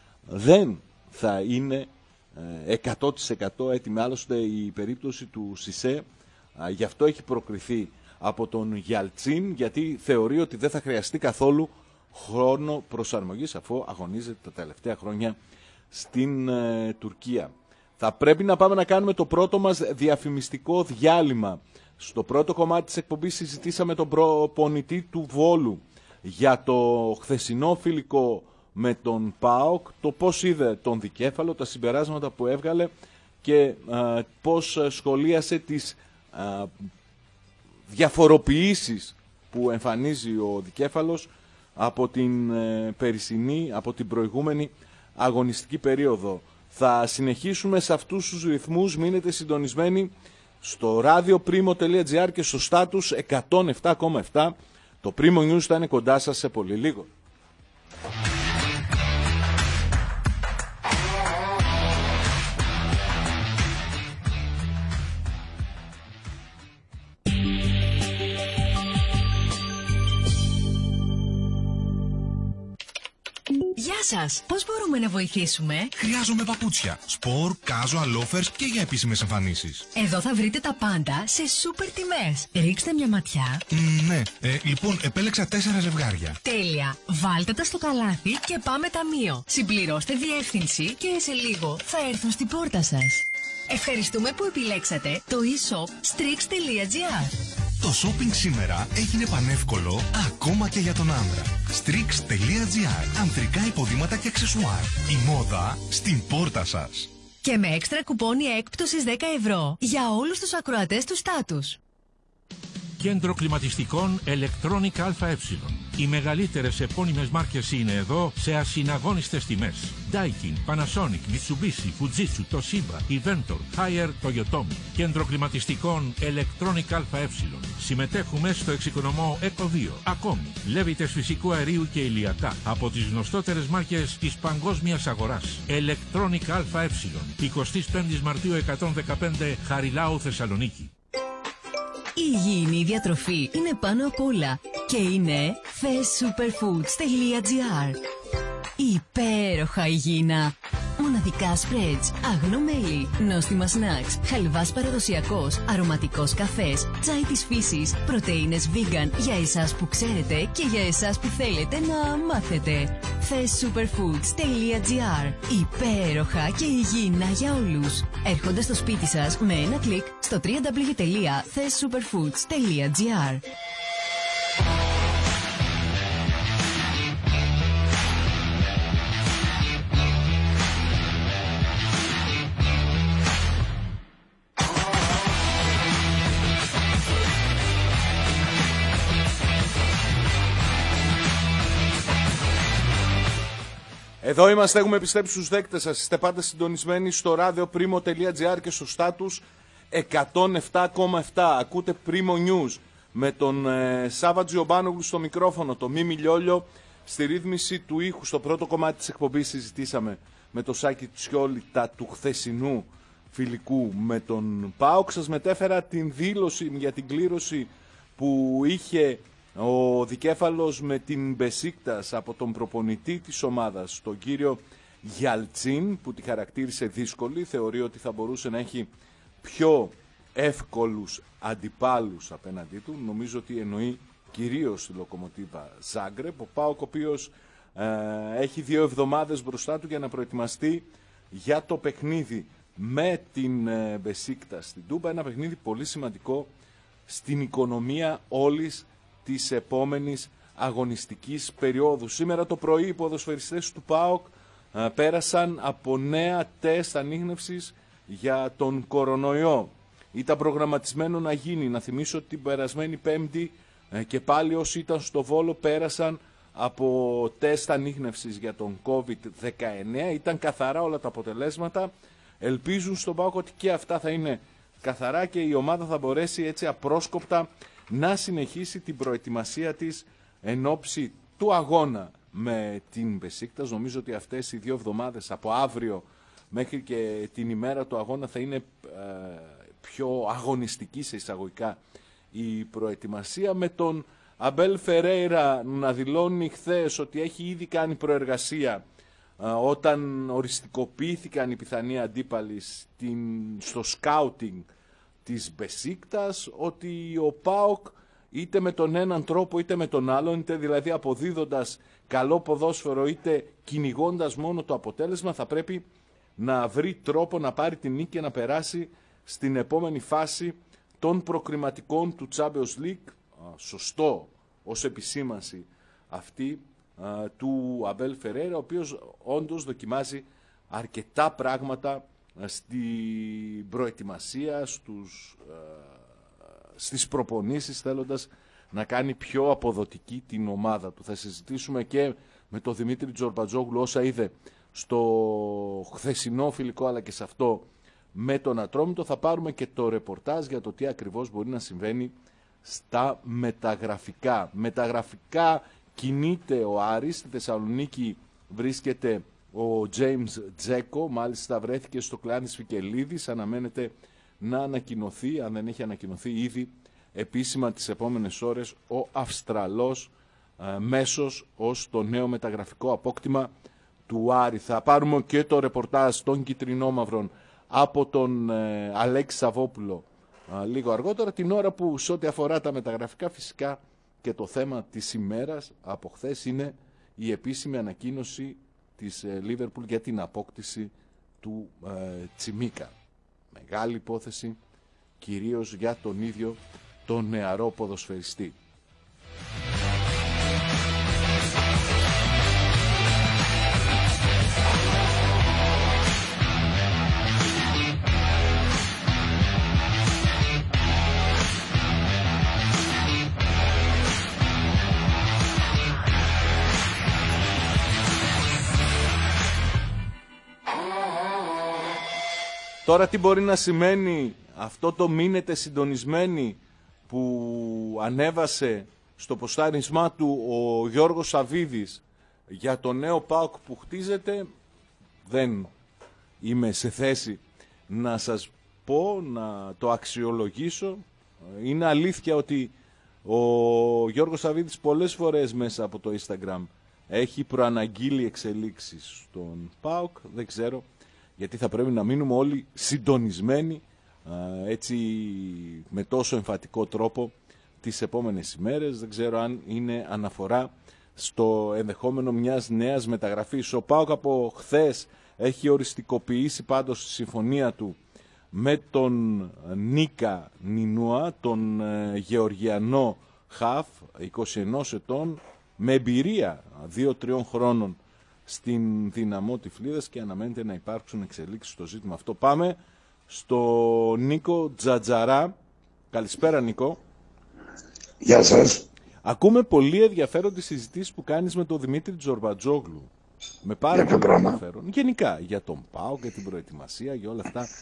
δεν θα είναι εκατό τοις εκατό έτοιμοι. Άλλωστε η περίπτωση του Σισέ γι' αυτό έχει προκριθεί από τον Γιαλτσίν, γιατί θεωρεί ότι δεν θα χρειαστεί καθόλου χρόνο προσαρμογής αφού αγωνίζεται τα τελευταία χρόνια στην ε, Τουρκία. Θα πρέπει να πάμε να κάνουμε το πρώτο μας διαφημιστικό διάλειμμα. Στο πρώτο κομμάτι της εκπομπής συζητήσαμε τον προπονητή του Βόλου για το χθεσινό φιλικό με τον ΠΑΟΚ, το πώς είδε τον δικέφαλο, τα συμπεράσματα που έβγαλε και α, πώς σχολίασε τις α, διαφοροποιήσεις που εμφανίζει ο δικέφαλος από την ε, περσινή, από την προηγούμενη αγωνιστική περίοδο. Θα συνεχίσουμε σε αυτούς τους ρυθμούς, μείνετε συντονισμένοι στο radioprimo.gr και στο status εκατόν επτά κόμμα επτά. Το Primo News θα είναι κοντά σας σε πολύ λίγο. Γεια σας! Πώς μπορούμε να βοηθήσουμε? Χρειάζομαι παπούτσια. Σπορ, casual, loafers και για επίσημες εμφανίσεις. Εδώ θα βρείτε τα πάντα σε σούπερ τιμές. Ρίξτε μια ματιά. Mm, ναι. Ε, λοιπόν, επέλεξα τέσσερα ζευγάρια. Τέλεια! Βάλτε τα στο καλάθι και πάμε ταμείο. Συμπληρώστε διεύθυνση και σε λίγο θα έρθουν στην πόρτα σας. Ευχαριστούμε που επιλέξατε το e-shop strix τελεία gr. Το shopping σήμερα έγινε πανεύκολο ακόμα και για τον άντρα. strix τελεία gr. Ανδρικά υποδήματα και αξεσουάρ. Η μόδα στην πόρτα σας. Και με έξτρα κουπόνι έκπτωσης δέκα ευρώ για όλους τους ακροατές του Στάτους. Κέντρο κλιματιστικών Electronic ΑΕ. Οι μεγαλύτερες επώνυμες μάρκες είναι εδώ σε ασυναγώνιστες τιμές. Daikin, Panasonic, Mitsubishi, Fujitsu, Toshiba, Inventor, Haier, Toyotomi. Κέντρο κλιματιστικών Electronic ΑΕ. Συμμετέχουμε στο εξοικονομό Eco δύο. Ακόμη, λέβητες φυσικού αερίου και ηλιακά από τις γνωστότερες μάρκες της παγκόσμιας αγοράς. Electronic ΑΕ. εικοστή πέμπτη Μαρτίου εκατόν δεκαπέντε Χαριλάου, Θεσσαλονίκη. Η υγιεινή διατροφή είναι πάνω απ' όλα και είναι thessuperfoods τελεία gr. Υπέροχα υγιεινά. Μοναδικά σπρέτς, αγνό μέλι, νόστιμα σνακς, χαλβάς παραδοσιακός, αρωματικός καφές, τσάι της φύσης, πρωτεΐνες vegan για εσάς που ξέρετε και για εσάς που θέλετε να μάθετε. thessuperfoods τελεία gr. Υπέροχα και υγιεινά για όλους. Έρχονται στο σπίτι σας με ένα κλικ στο double-u double-u double-u τελεία thessuperfoods τελεία gr. Εδώ είμαστε, έχουμε επιστρέψει στους δέκτες σας. Είστε πάντα συντονισμένοι στο radioprimo.gr και στο status εκατόν επτά κόμμα επτά. Ακούτε Primo News με τον ε, Σάβα Τζιομπάνογλου στο μικρόφωνο, το Μίμη Λιόλιο στη ρύθμιση του ήχου. Στο πρώτο κομμάτι της εκπομπής συζητήσαμε με το Σάκη Τσιόλη τα του χθεσινού φιλικού με τον ΠΑΟΚ. Σας μετέφερα την δήλωση για την κλήρωση που είχε ο δικέφαλος με την Μπεσίκτας από τον προπονητή της ομάδας, τον κύριο Γιαλτσίν, που τη χαρακτήρισε δύσκολη. Θεωρεί ότι θα μπορούσε να έχει πιο εύκολους αντιπάλους απέναντί του. Νομίζω ότι εννοεί κυρίως τη Λοκομοτίβα Ζάγκρεπ. Ο ΠΑΟΚ, ο οποίος ε, έχει δύο εβδομάδες μπροστά του για να προετοιμαστεί για το παιχνίδι με την ε, Μπεσίκτα στην Τούμπα. Ένα παιχνίδι πολύ σημαντικό στην οικονομία όλης της επόμενης αγωνιστικής περίοδου. Σήμερα το πρωί οι ποδοσφαιριστές του ΠΑΟΚ ε, πέρασαν από νέα τεστ ανίχνευσης για τον κορονοϊό. Ήταν προγραμματισμένο να γίνει. Να θυμίσω ότι την περασμένη Πέμπτη ε, και πάλι όσοι ήταν στο Βόλο πέρασαν από τεστ ανίχνευσης για τον κόβιντ δεκαεννέα. Ήταν καθαρά όλα τα αποτελέσματα. Ελπίζουν στον ΠΑΟΚ ότι και αυτά θα είναι καθαρά και η ομάδα θα μπορέσει έτσι απρόσκοπτα να συνεχίσει την προετοιμασία της εν ώψη του αγώνα με την Μπεσίκτας. Νομίζω ότι αυτές οι δύο εβδομάδες από αύριο μέχρι και την ημέρα του αγώνα θα είναι ε, πιο αγωνιστική σε εισαγωγικά η προετοιμασία, με τον Αμπέλ Φερέιρα να δηλώνει χθες ότι έχει ήδη κάνει προεργασία ε, όταν οριστικοποιήθηκαν οι πιθανοί αντίπαλοι στην, στο σκάουτινγκ της Μπεσίκτας, ότι ο ΠΑΟΚ είτε με τον έναν τρόπο είτε με τον άλλον, είτε δηλαδή αποδίδοντας καλό ποδόσφαιρο είτε κυνηγώντας μόνο το αποτέλεσμα, θα πρέπει να βρει τρόπο να πάρει την νίκη και να περάσει στην επόμενη φάση των προκριματικών του Champions League. Σωστό ως επισήμανση αυτή του Αμπέλ Φερέιρα, ο οποίος όντως δοκιμάζει αρκετά πράγματα στην προετοιμασία, στους, στις προπονήσεις, θέλοντας να κάνει πιο αποδοτική την ομάδα του. Θα συζητήσουμε και με τον Δημήτρη Τζορμπατζόγλου όσα είδε στο χθεσινό φιλικό αλλά και σε αυτό με τον Ατρόμητο. Θα πάρουμε και το ρεπορτάζ για το τι ακριβώς μπορεί να συμβαίνει στα μεταγραφικά. Μεταγραφικά κινείται ο Άρης. Στη Θεσσαλονίκη βρίσκεται ο Τζέιμς Τζέκο, μάλιστα βρέθηκε στο Κλάνης Φικελίδης. Αναμένεται να ανακοινωθεί, αν δεν έχει ανακοινωθεί ήδη επίσημα τις επόμενες ώρες, ο Αυστραλός ε, μέσος ως το νέο μεταγραφικό απόκτημα του Άρη. Θα πάρουμε και το ρεπορτάζ των Κιτρινόμαυρων από τον ε, Αλέξη Σαββόπουλο ε, λίγο αργότερα, την ώρα που σε ό,τι αφορά τα μεταγραφικά φυσικά και το θέμα της ημέρας από χθες είναι η επίσημη ανακοίνωση της Λίβερπουλ για την απόκτηση του ε, Τσιμίκα. Μεγάλη υπόθεση κυρίως για τον ίδιο τον νεαρό ποδοσφαιριστή. Τώρα τι μπορεί να σημαίνει αυτό το μείνετε συντονισμένοι που ανέβασε στο ποστάρισμά του ο Γιώργος Σαββίδης για το νέο ΠΑΟΚ που χτίζεται, δεν είμαι σε θέση να σας πω, να το αξιολογήσω. Είναι αλήθεια ότι ο Γιώργος Σαββίδης πολλές φορές μέσα από το Instagram έχει προαναγγείλει εξελίξεις στον ΠΑΟΚ. Δεν ξέρω γιατί θα πρέπει να μείνουμε όλοι συντονισμένοι έτσι με τόσο εμφατικό τρόπο τις επόμενες ημέρες. Δεν ξέρω αν είναι αναφορά στο ενδεχόμενο μιας νέας μεταγραφής. Ο ΠΑΟΚ από χθες έχει οριστικοποιήσει πάντως τη συμφωνία του με τον Νίκα Νινούα, τον Γεωργιανό χαφ, είκοσι ενός ετών, με εμπειρία δύο τριών χρόνων στην Δυναμό Τυφλίδας, και αναμένεται να υπάρξουν εξελίξεις στο ζήτημα αυτό. Πάμε στο Νίκο Τζατζαρά. Καλησπέρα Νίκο. Γεια σας. Ακούμε πολύ ενδιαφέρον τις συζητήσεις που κάνεις με τον Δημήτρη Τζορμπατζόγλου. Με πάρα για πολύ ενδιαφέρον. Γενικά για τον ΠΑΟΚ, για την προετοιμασία, για όλα αυτά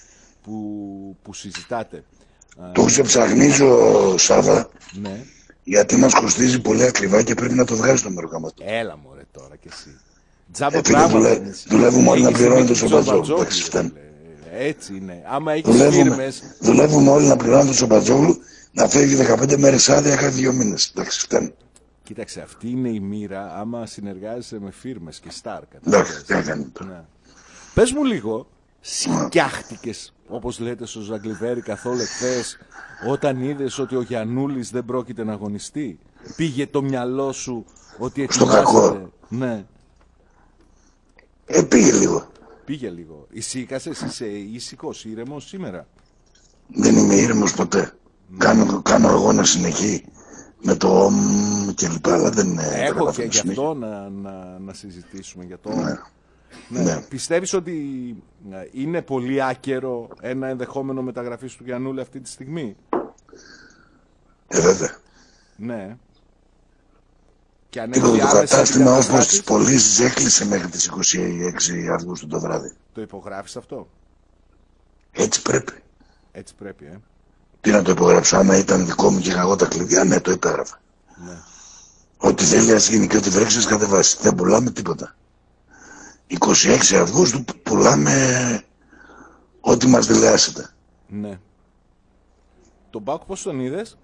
που, που συζητάτε. Το ξεψαχνίζω, Σάβα, Ναι. γιατί μας κοστίζει πολύ ακριβά και πρέπει να το βγάζει το μεροκάματο. Έλα μωρέ τώρα κι εσύ. Τζάμπα Επειδή πράγμα δουλε- δεν είσαι. δουλεύουμε όλοι να Έχεις πληρώνετε δίκιο τον του Σομπατζόγλου, Τσομπατζόγλου, εντάξει, φτάνει. ρε. Έτσι είναι. Άμα έχεις Δουλεύουμε, φίρμες, δουλεύουμε όλοι να πληρώνουμε τον Σομπατζόγλου να φεύγει δεκαπέντε μέρες άδεια κάθε δύο μήνες. Εντάξει, φτάνει. κοίταξε, αυτή είναι η μοίρα άμα συνεργάζεσαι με φίρμες και στάρ. Εντάξει, τι έκανε τώρα. Ναι. Πες μου λίγο, σκιάχτηκες, όπως λέτε στο Ζαγκλιβέρι καθόλου εχθές, όταν είδες ότι ο Γιαννούλης δεν πρόκειται να αγωνιστεί? Πήγε το μυαλό σου ότι Στο ετοιμάζεται? κακό. Ναι, Ε, πήγε λίγο. πήγε λίγο. Ησύχασες, είσαι ήσυχος, ήρεμος σήμερα? Δεν είμαι ήρεμος ποτέ. Κάνω, κάνω αγώνα συνεχή με το ομ και λοιπά, αλλά δεν είναι. δεν Έχω και καταφέρνω γι' συνέχεια. αυτό να, να, να συζητήσουμε για το... Ναι. Ναι. Ναι. Πιστεύεις ότι ε, είναι πολύ άκερο ένα ενδεχόμενο μεταγραφής του Γιαννούλη αυτή τη στιγμή? Ε, βέβαια. Ναι. Και αν Τίποτα, έχει το άμεση κατάστημα όπως αντικαταστάσεις, τις πωλήσεις έκλεισε μέχρι τις είκοσι έξι Αυγούστου το βράδυ. το υπογράφεις αυτό? Έτσι πρέπει. Έτσι πρέπει, ε. Τι να το υπογράψω, άμα ήταν δικό μου και είχα εγώ τα κλειδιά, ναι, το υπέγραφα. Ναι. Ό,τι θέλει ας γίνει και ό,τι βρέξεις κατεβάσει. Δεν πουλάμε τίποτα. είκοσι έξι Αυγούστου πουλάμε ό,τι μας δηλιάσετε. Ναι. Τον Πάκου πώς τον είδες?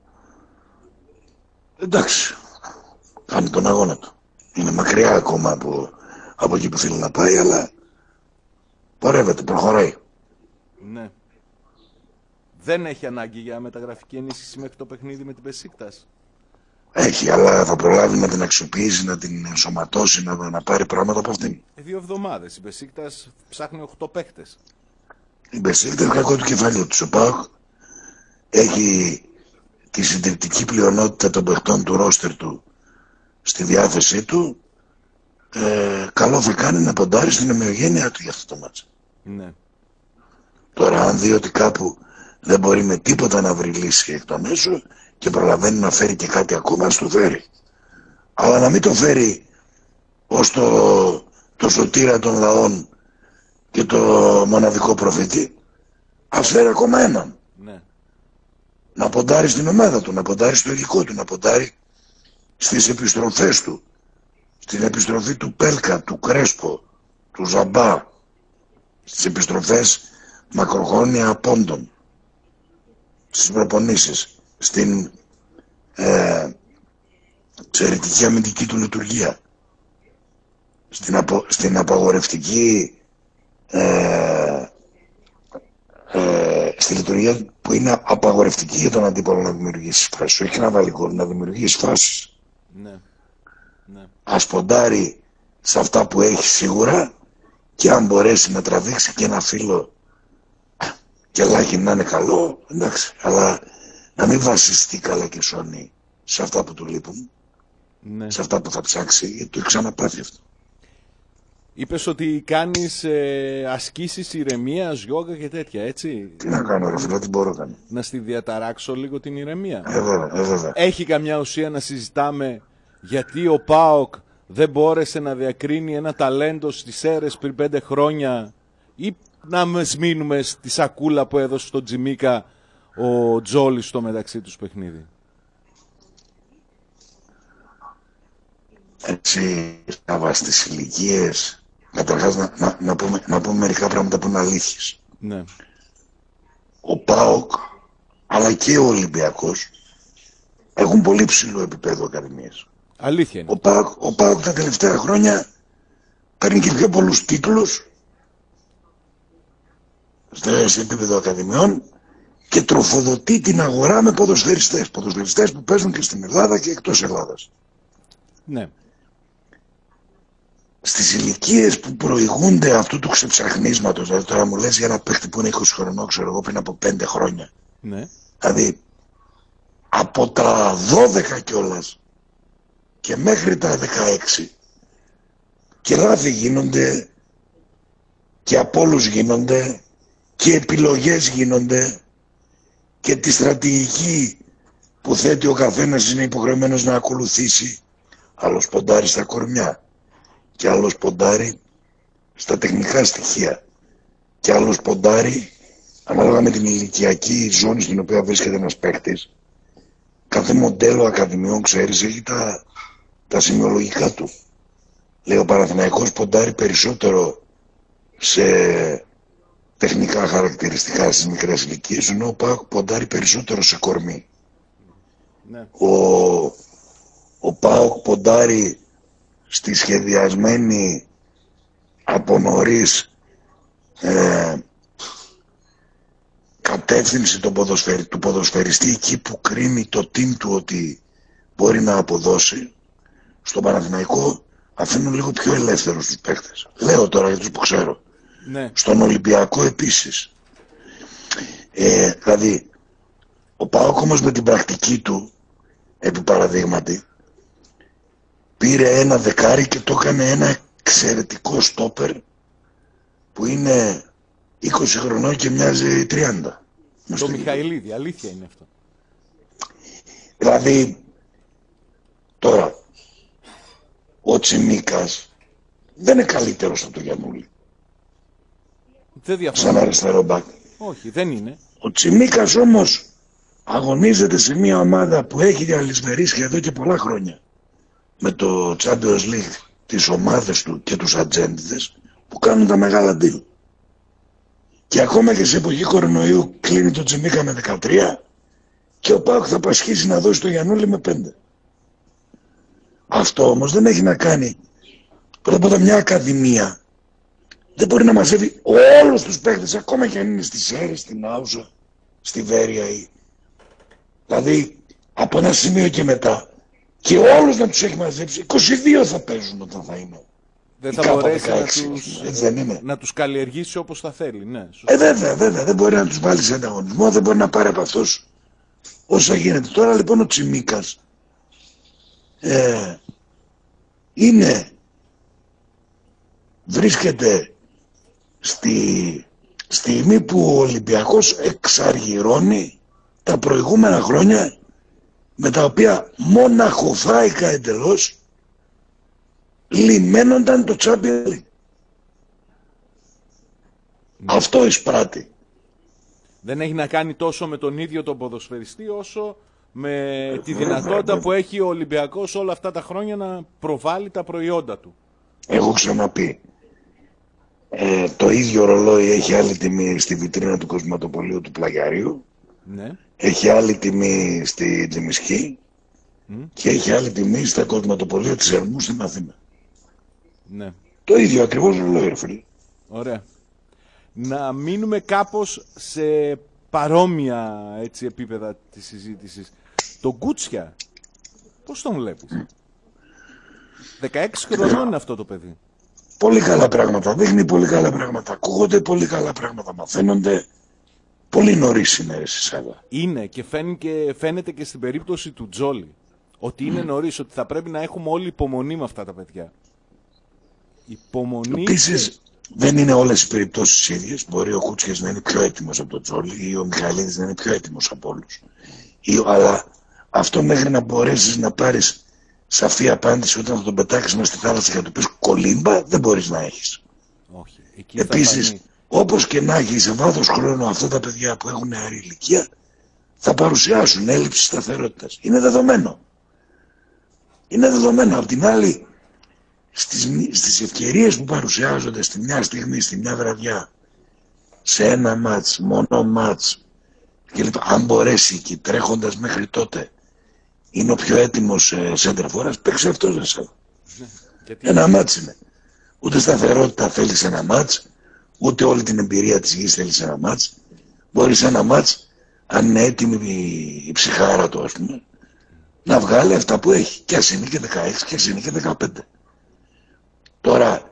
Εντάξει, κάνει τον αγώνα του. Είναι μακριά ακόμα από, από εκεί που θέλει να πάει, αλλά πορεύεται, προχωράει. Ναι. Δεν έχει ανάγκη για μεταγραφική ενίσχυση μέχρι το παιχνίδι με την Πεσίκτας. Έχει, αλλά θα προλάβει να την αξιοποιήσει, να την ενσωματώσει, να, να πάρει πράγματα από αυτήν. Ε, δύο εβδομάδες. Η Πεσίκτας ψάχνει οκτώ παίχτες. Η Μπεσίκτας κακό του κεφαλιού του. Ο ΠΑΟΚ έχει τη συντριπτική πλειονότητα των παιχτών του ρόστερ του στη διάθεσή του. Ε, καλό θα κάνει να ποντάρει στην ομοιογένειά του για αυτό το μάτς. Ναι. Τώρα αν δει ότι κάπου δεν μπορεί με τίποτα να βρει λύση εκ των έσω και προλαβαίνει να φέρει και κάτι ακόμα, ας το φέρει. Αλλά να μην το φέρει ως το, το σωτήρα των λαών και το μοναδικό προφήτη. Ας φέρει ακόμα έναν. Ναι. Να ποντάρει στην ομάδα του, να ποντάρει στο υλικό του, να ποντάρει στις επιστροφές του. Στην επιστροφή του Πέλκα, του Κρέσπο, του Ζαμπά. Στις επιστροφές μακροχρόνια πόντων. Στις προπονήσεις. Στην ε, εξαιρετική αμυντική του λειτουργία. Στην, απο, στην απαγορευτική ε, ε, στη λειτουργία που είναι απαγορευτική για τον αντίπολο να δημιουργήσει φάσεις. Όχι να βάλει γκολ, να δημιουργήσει φάσεις. Ναι. Ναι. Ας ποντάρει σε αυτά που έχει σίγουρα και αν μπορέσει να τραβήξει και ένα φύλλο και λάχι να είναι καλό, εντάξει, αλλά να μην βασιστεί καλά και σώνει σε αυτά που του λείπουν, Ναι. σε αυτά που θα ψάξει, γιατί το έχει ξαναπάθει αυτό. Είπες ότι κάνεις ε, ασκήσεις ηρεμίας, γιόγκα και τέτοια, έτσι? Τι να κάνω ρε φίλε, τι μπορώ να κάνω. Να στη διαταράξω λίγο την ηρεμία. Ε, βέβαια, ε, βέβαια. Έχει καμιά ουσία να συζητάμε γιατί ο ΠΑΟΚ δεν μπόρεσε να διακρίνει ένα ταλέντο στις αίρες πριν πέντε χρόνια, ή να μας μείνουμε στη σακούλα που έδωσε στον Τζιμίκα ο Τζόλης στο μεταξύ τους παιχνίδι? Έτσι, να βάζει τις ηλικίες. Καταρχάς να, να, να, πούμε, να πούμε μερικά πράγματα που είναι αλήθειες. Ναι. Ο ΠΑΟΚ αλλά και ο Ολυμπιακός έχουν πολύ ψηλό επίπεδο ακαδημίες. Αλήθεια είναι. Ο ΠΑΟΚ, ο ΠΑΟΚ τα τελευταία χρόνια παίρνει και πιο πολλούς τίτλους σε επίπεδο ακαδημιών και τροφοδοτεί την αγορά με ποδοσφαιριστές. Ποδοσφαιριστές που παίζουν και στην Ελλάδα και εκτός Ελλάδας. Ναι. Στις ηλικίες που προηγούνται αυτού του ξεψαχνίσματος, δηλαδή τώρα μου λες για ένα παίχτη που είναι είκοσι χρονών, ξέρω εγώ, πριν από πέντε χρόνια. Ναι. Δηλαδή από τα δώδεκα κιόλας και μέχρι τα δεκαέξι και λάθη γίνονται και απόλους γίνονται και επιλογές γίνονται και τη στρατηγική που θέτει ο καθένας είναι υποχρεωμένος να ακολουθήσει. Άλλος ποντάρει στα κορμιά και άλλος ποντάρει στα τεχνικά στοιχεία και άλλος ποντάρει ανάλογα με την ηλικιακή ζώνη στην οποία βρίσκεται ένας παίκτης, κάθε μοντέλο ακαδημιών, ξέρεις, έχει τα, τα σημειολογικά του. Λέει ο Παναθηναϊκός ποντάρει περισσότερο σε τεχνικά χαρακτηριστικά στις μικρές ηλικίες, ενώ ο ΠΑΟΚ ποντάρει περισσότερο σε κορμί. Ναι. Ο, ο ΠΑΟΚ ποντάρει στη σχεδιασμένη από νωρίς ε, κατεύθυνση του, ποδοσφαιρι, του ποδοσφαιριστή εκεί που κρίνει το team του ότι μπορεί να αποδώσει. Στον Παναθηναϊκό αφήνουν λίγο πιο ελεύθερους τους παίκτες. Λέω τώρα για τους που ξέρω. Ναι. Στον Ολυμπιακό επίσης. Ε, δηλαδή, ο ΠΑΟΚ όμως με την πρακτική του, επί παραδείγματι, πήρε ένα δεκάρι και το έκανε ένα εξαιρετικό στόπερ που είναι είκοσι χρονών και μοιάζει τριάντα. Το Μιχαηλίδη, αλήθεια είναι αυτό. Δηλαδή, τώρα, ο Τσιμίκας δεν είναι καλύτερος από τον Γιαννούλη. Δεν διαφωνώ. Σαν αριστερό μπακ. Όχι, δεν είναι. Ο Τσιμίκας όμως αγωνίζεται σε μια ομάδα που έχει διαλυσμερίσει εδώ και πολλά χρόνια με το Champions League, τις ομάδες του και τους ατζέντιδες που κάνουν τα μεγάλα deal. Και ακόμα και σε εποχή κορονοϊού κλείνει το Τσιμίκα με δεκατρία και ο ΠΑΟΚ θα πασχίσει να δώσει το Γιαννούλη με πέντε. Αυτό όμως δεν έχει να κάνει. Πρώτα απ' όλα μια ακαδημία δεν μπορεί να μαζεύει όλους τους παίκτες, ακόμα και αν είναι στη Σέρι, στην Άουσα, στη Βέρεια ή... Δηλαδή από ένα σημείο και μετά και όλους να τους έχει μαζέψει, είκοσι δύο θα παίζουν όταν θα είναι. Δεν θα μπορέσει να τους, έτσι δεν είναι. να τους καλλιεργήσει όπως θα θέλει. Ναι, ε, βέβαια, βέβαια, δεν μπορεί να τους βάλει σε ανταγωνισμό, δεν μπορεί να πάρει από αυτούς όσα γίνεται. Τώρα λοιπόν ο Τσιμίκας ε, είναι, βρίσκεται στη στιγμή που ο Ολυμπιακός εξαργυρώνει τα προηγούμενα χρόνια με τα οποία μοναχοφάικα εντελώς λιμένονταν το Champions League. Αυτό εισπράττει. Δεν έχει να κάνει τόσο με τον ίδιο τον ποδοσφαιριστή όσο με τη δυνατότητα που έχει ο Ολυμπιακός όλα αυτά τα χρόνια να προβάλλει τα προϊόντα του. Έχω ξαναπεί, ε, το ίδιο ρολόι έχει άλλη τιμή στη βιτρίνα του Κοσματοπολίου του Πλαγιαρίου, ναι. Έχει άλλη τιμή στη Τζιμισκή mm. και έχει άλλη τιμή στα Κοσματοπολία της Ερμού στην Αθήνα. Ναι. Το ίδιο ακριβώς ρολόι, ρε φίλε. Ωραία. Να μείνουμε κάπως σε παρόμοια έτσι, επίπεδα της συζήτησης. Το Γκούτσια, πώς τον βλέπεις? δεκαέξι χρονών είναι αυτό το παιδί. Πολύ καλά πράγματα, δείχνει πολύ καλά πράγματα, ακούγονται πολύ καλά πράγματα, μαθαίνονται. Πολύ νωρίς είναι ρε Σισάδα. Είναι και φαίνεται, φαίνεται και στην περίπτωση του Τζόλι ότι είναι mm. νωρίς, ότι θα πρέπει να έχουμε όλη υπομονή με αυτά τα παιδιά. Υπομονή. Επίσης και... δεν είναι όλες οι περιπτώσεις ίδιες. Μπορεί ο Κούτσιας να είναι πιο έτοιμος από τον Τζόλι ή ο Μιχαηλίδης να είναι πιο έτοιμος από όλους. Ή, αλλά αυτό μέχρι να μπορέσεις να πάρεις σαφή απάντηση όταν θα τον πετάξεις μέσα στη θάλασσα και να του πεις κολύμπα, δεν μπορείς να έχεις. Όχι. Εκεί επίσης, φανεί... όπως και να έχει σε βάθος χρόνου αυτά τα παιδιά που έχουν νεαρή ηλικία θα παρουσιάσουν έλλειψη σταθερότητας. Είναι δεδομένο. Είναι δεδομένο. Απ' την άλλη, στις, στις ευκαιρίες που παρουσιάζονται στη μια στιγμή, στη μια βραδιά, σε ένα μάτς, μόνο μάτς, και λοιπόν, αν μπορέσει και τρέχοντας μέχρι τότε, είναι ο πιο έτοιμος ε, σέντραφορας, παίξει αυτός εσένα. Γιατί... Ένα μάτς είναι. Ούτε σταθερότητα θέλει σε ένα μάτς, ούτε όλη την εμπειρία της γης θέλει σε ένα μάτς. Μπορεί σε ένα μάτς, αν είναι έτοιμη η, η ψυχάρα του, ας πούμε, να βγάλει αυτά που έχει. Και ας είναι και δεκαέξι και ας είναι και δεκαπέντε. Τώρα,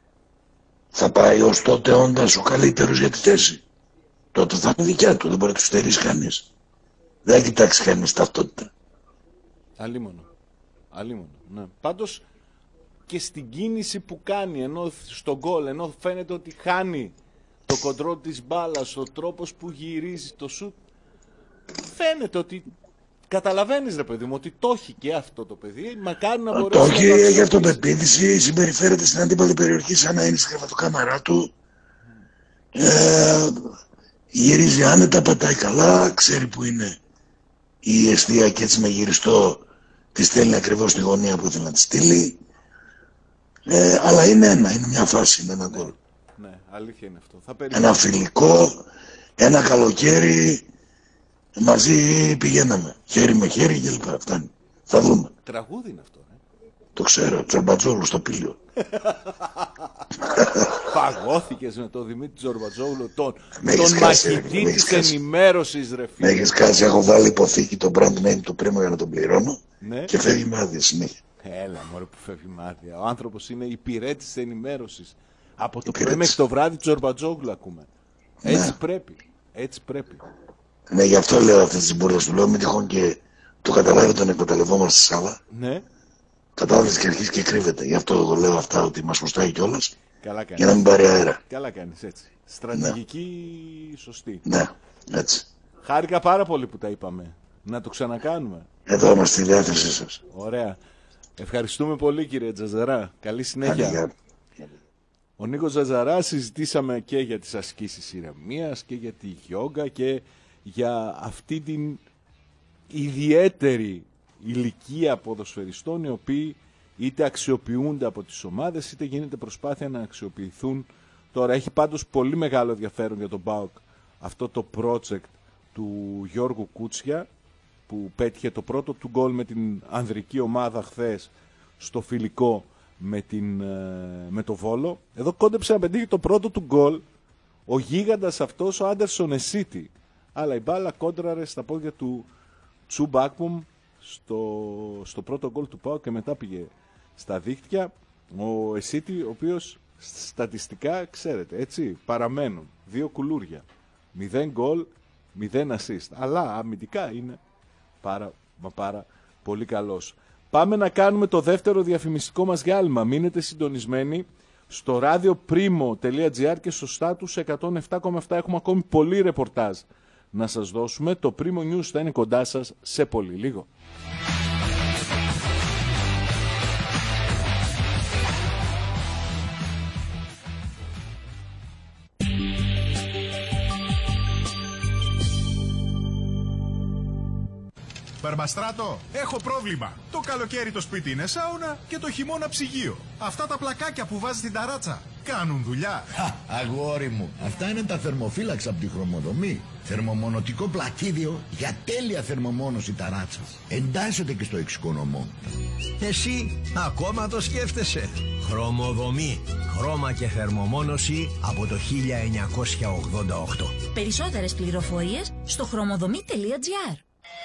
θα πάει ως τότε όντας ο καλύτερος για τη θέση. Τότε θα είναι δικιά του, δεν μπορεί να του στερήσει κανείς. Δεν θα κοιτάξει κανείς ταυτότητα. Αλίμονο. Αλίμονο, ναι. Πάντως και στην κίνηση που κάνει, ενώ στον γκολ, ενώ φαίνεται ότι χάνει το κοντρόλ της μπάλας, ο τρόπος που γυρίζει το σουτ, φαίνεται ότι καταλαβαίνεις ρε παιδί μου ότι το έχει και αυτό το παιδί, μακάρι να μπορέσει το να έχει, έχει αυτοπεποίθηση, συμπεριφέρεται στην αντίπαλη περιοχή σαν να είναι στην κρεβατοκάμαρά του. Ε, Γυρίζει άνετα, πατάει καλά, ξέρει που είναι η εστία και έτσι με γυριστό τη στέλνει ακριβώς στη γωνία που ήθελε να τη στείλει. Ε, αλλά είναι ένα, είναι μια φάση, είναι ένα γκολ. Ναι, αλήθεια είναι αυτό. Θα ένα φιλικό, ένα καλοκαίρι μαζί πηγαίναμε. Χέρι με χέρι και λοιπά. Φτάνει. Θα δούμε. Τραγούδι είναι αυτό. Ε? Το ξέρω, Τζορμπατζόγλου στο Πήλιο. Παγώθηκες με τον Δημήτρη Τζορμπατζόγλου, τον, τον μαχητή της ενημέρωσης, ρε φίλε. Με έχεις κάτσει, έχω βάλει υποθήκη το brand name του Πρίμο για να τον πληρώνω, ναι. Και φεύγει με άδεια συνέχεια. Έλα μωρέ που φεύγει με άδεια. Ο άνθρωπος είναι υπηρέτης της ενημέρωσης. Από το πρωί μέχρι το βράδυ Τζορμπατζόγλου ακούμε. Έτσι ναι. πρέπει. Έτσι πρέπει. Ναι, γι' αυτό λέω αυτές τις μπουρδες του λέω. Μην τυχόν και το καταλάβει τον εκμεταλλευόμαστε στη σάλα. Ναι. Κατάλαβες και αρχίζει και κρύβεται. Γι' αυτό εγώ λέω αυτά ότι μας χρωστάει κιόλας. Καλά κάνεις. Για να μην πάρει αέρα. Καλά κάνεις έτσι. Στρατηγική ναι. σωστή. Ναι, έτσι. Χάρηκα πάρα πολύ που τα είπαμε. Να το ξανακάνουμε. Εδώ είμαστε στη διάθεσή σας. Ωραία. Ευχαριστούμε πολύ κύριε Τζαζαρά. Καλή συνέχεια. Άντε, Ο Νίκος Τζαζαρά συζητήσαμε και για τις ασκήσεις ηρεμίας και για τη γιόγκα και για αυτή την ιδιαίτερη ηλικία ποδοσφαιριστών οι οποίοι είτε αξιοποιούνται από τις ομάδες είτε γίνεται προσπάθεια να αξιοποιηθούν. Τώρα έχει πάντως πολύ μεγάλο ενδιαφέρον για τον ΠΑΟΚ αυτό το project του Γιώργου Κούτσια που πέτυχε το πρώτο του γκολ με την ανδρική ομάδα χθες στο φιλικό με, την, με το Βόλο. Εδώ κόντεψε να πετύχει το πρώτο του γκολ ο γίγαντας αυτός ο Άντερσον Εσίτη. Αλλά η μπάλα κόντραρε στα πόδια του Τσουμπάκπουμ στο, στο πρώτο γκολ του ΠΑΟΚ και μετά πήγε στα δίχτυα. Ο Εσίτη ο οποίος στατιστικά ξέρετε έτσι παραμένουν δύο κουλούρια, μηδέν γκολ, μηδέν assist, αλλά αμυντικά είναι πάρα μα πάρα πολύ καλός. Πάμε να κάνουμε το δεύτερο διαφημιστικό μας διάλειμμα. Μείνετε συντονισμένοι στο radioprimo τελεία gr και στο status εκατόν επτά κόμμα επτά έχουμε ακόμη πολύ ρεπορτάζ να σας δώσουμε. Το Primo News θα είναι κοντά σας σε πολύ λίγο. Μπαρμπαστράτο, έχω πρόβλημα. Το καλοκαίρι το σπίτι είναι σάουνα και το χειμώνα ψυγείο. Αυτά τα πλακάκια που βάζεις στην ταράτσα κάνουν δουλειά. Χα, αγόρι μου, αυτά είναι τα θερμοφύλαξα από τη χρωμοδομή. Θερμομονωτικό πλακίδιο για τέλεια θερμομόνωση ταράτσας. Εντάσσεται και στο εξοικονομώ. Εσύ ακόμα το σκέφτεσαι. Χρωμοδομή, χρώμα και θερμομόνωση από το χίλια εννιακόσια ογδόντα οκτώ. Περισσότερες πληροφορίες στο χρωμοδομή τελεία gr.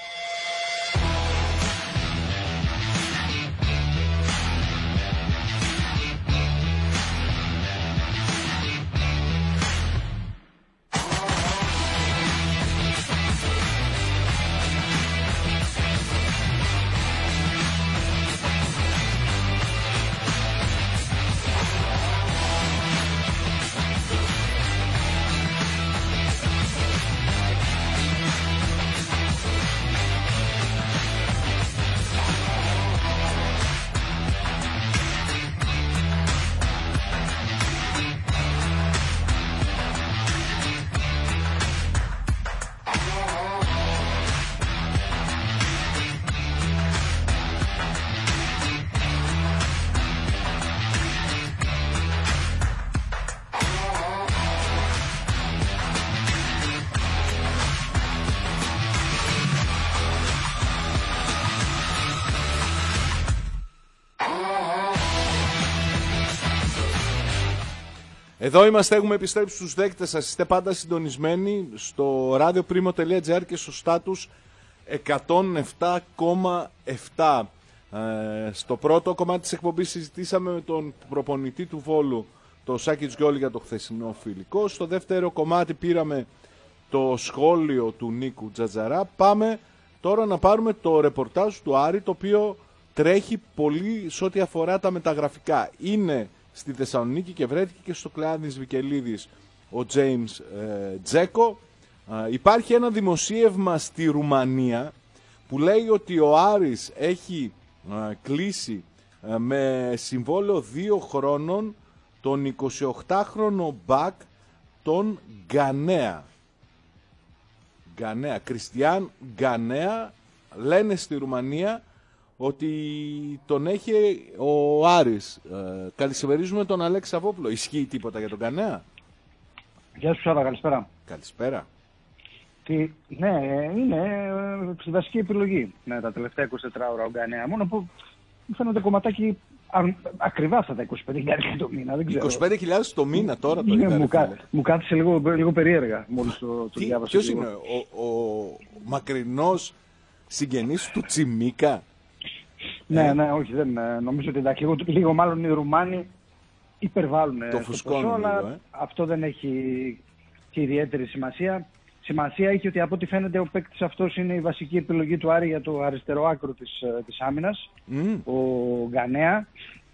Εδώ είμαστε, έχουμε επιστρέψει στους δέκτες σας. Είστε πάντα συντονισμένοι στο radioprimo τελεία gr και στο status εκατόν επτά κόμμα επτά. Ε, στο πρώτο κομμάτι της εκπομπής συζητήσαμε με τον προπονητή του Βόλου, το Σάκη Τζιόλη, για το χθεσινό φιλικό. Στο δεύτερο κομμάτι πήραμε το σχόλιο του Νίκου Τζατζαρά. Πάμε τώρα να πάρουμε το ρεπορτάζ του Άρη, το οποίο τρέχει πολύ σε ό,τι αφορά τα μεταγραφικά. Είναι στη Θεσσαλονίκη και βρέθηκε και στο Κλεάνθης Βικελίδης ο Τζέιμς ε, Τζέκο. Ε, υπάρχει ένα δημοσίευμα στη Ρουμανία που λέει ότι ο Άρης έχει ε, κλείσει ε, με συμβόλαιο δύο χρόνων τον εικοσιοκτάχρονο μπακ τον Γκανέα. Γκανέα, Κριστιάν Γκανέα, λένε στη Ρουμανία ότι τον έχει ο Άρης. Ε, καλησπερίζουμε τον Αλέξη Σαββόπουλο. Ισχύει τίποτα για τον Γκανέα? Γεια σου Σάβα, καλησπέρα. Καλησπέρα. Τι, ναι, είναι στη βασική επιλογή ναι, τα τελευταία είκοσι τέσσερις ώρα ο Γκανέα. Μόνο που μου φαίνονται κομματάκι α, ακριβά αυτά τα είκοσι πέντε χιλιάδες το μήνα. Δεν ξέρω. είκοσι πέντε χιλιάδες το μήνα τώρα το ναι, είδα, μου, κα, μου κάθισε λίγο, λίγο περίεργα μόλις το, το διάβασα. Ποιος είναι ο, ο μακρινός συγγενής του Τσιμίκα? Ναι, ε? ναι, όχι, δεν νομίζω ότι εντάξει, λίγο, λίγο μάλλον οι Ρουμάνοι υπερβάλλουν το στο φουσκώνουν ποσό, αλλά λίγο, ε? αυτό δεν έχει και ιδιαίτερη σημασία. Σημασία έχει ότι από ό,τι φαίνεται ο παίκτης αυτός είναι η βασική επιλογή του Άρη για το αριστερό άκρο της, της άμυνας, mm. ο Γκανέα,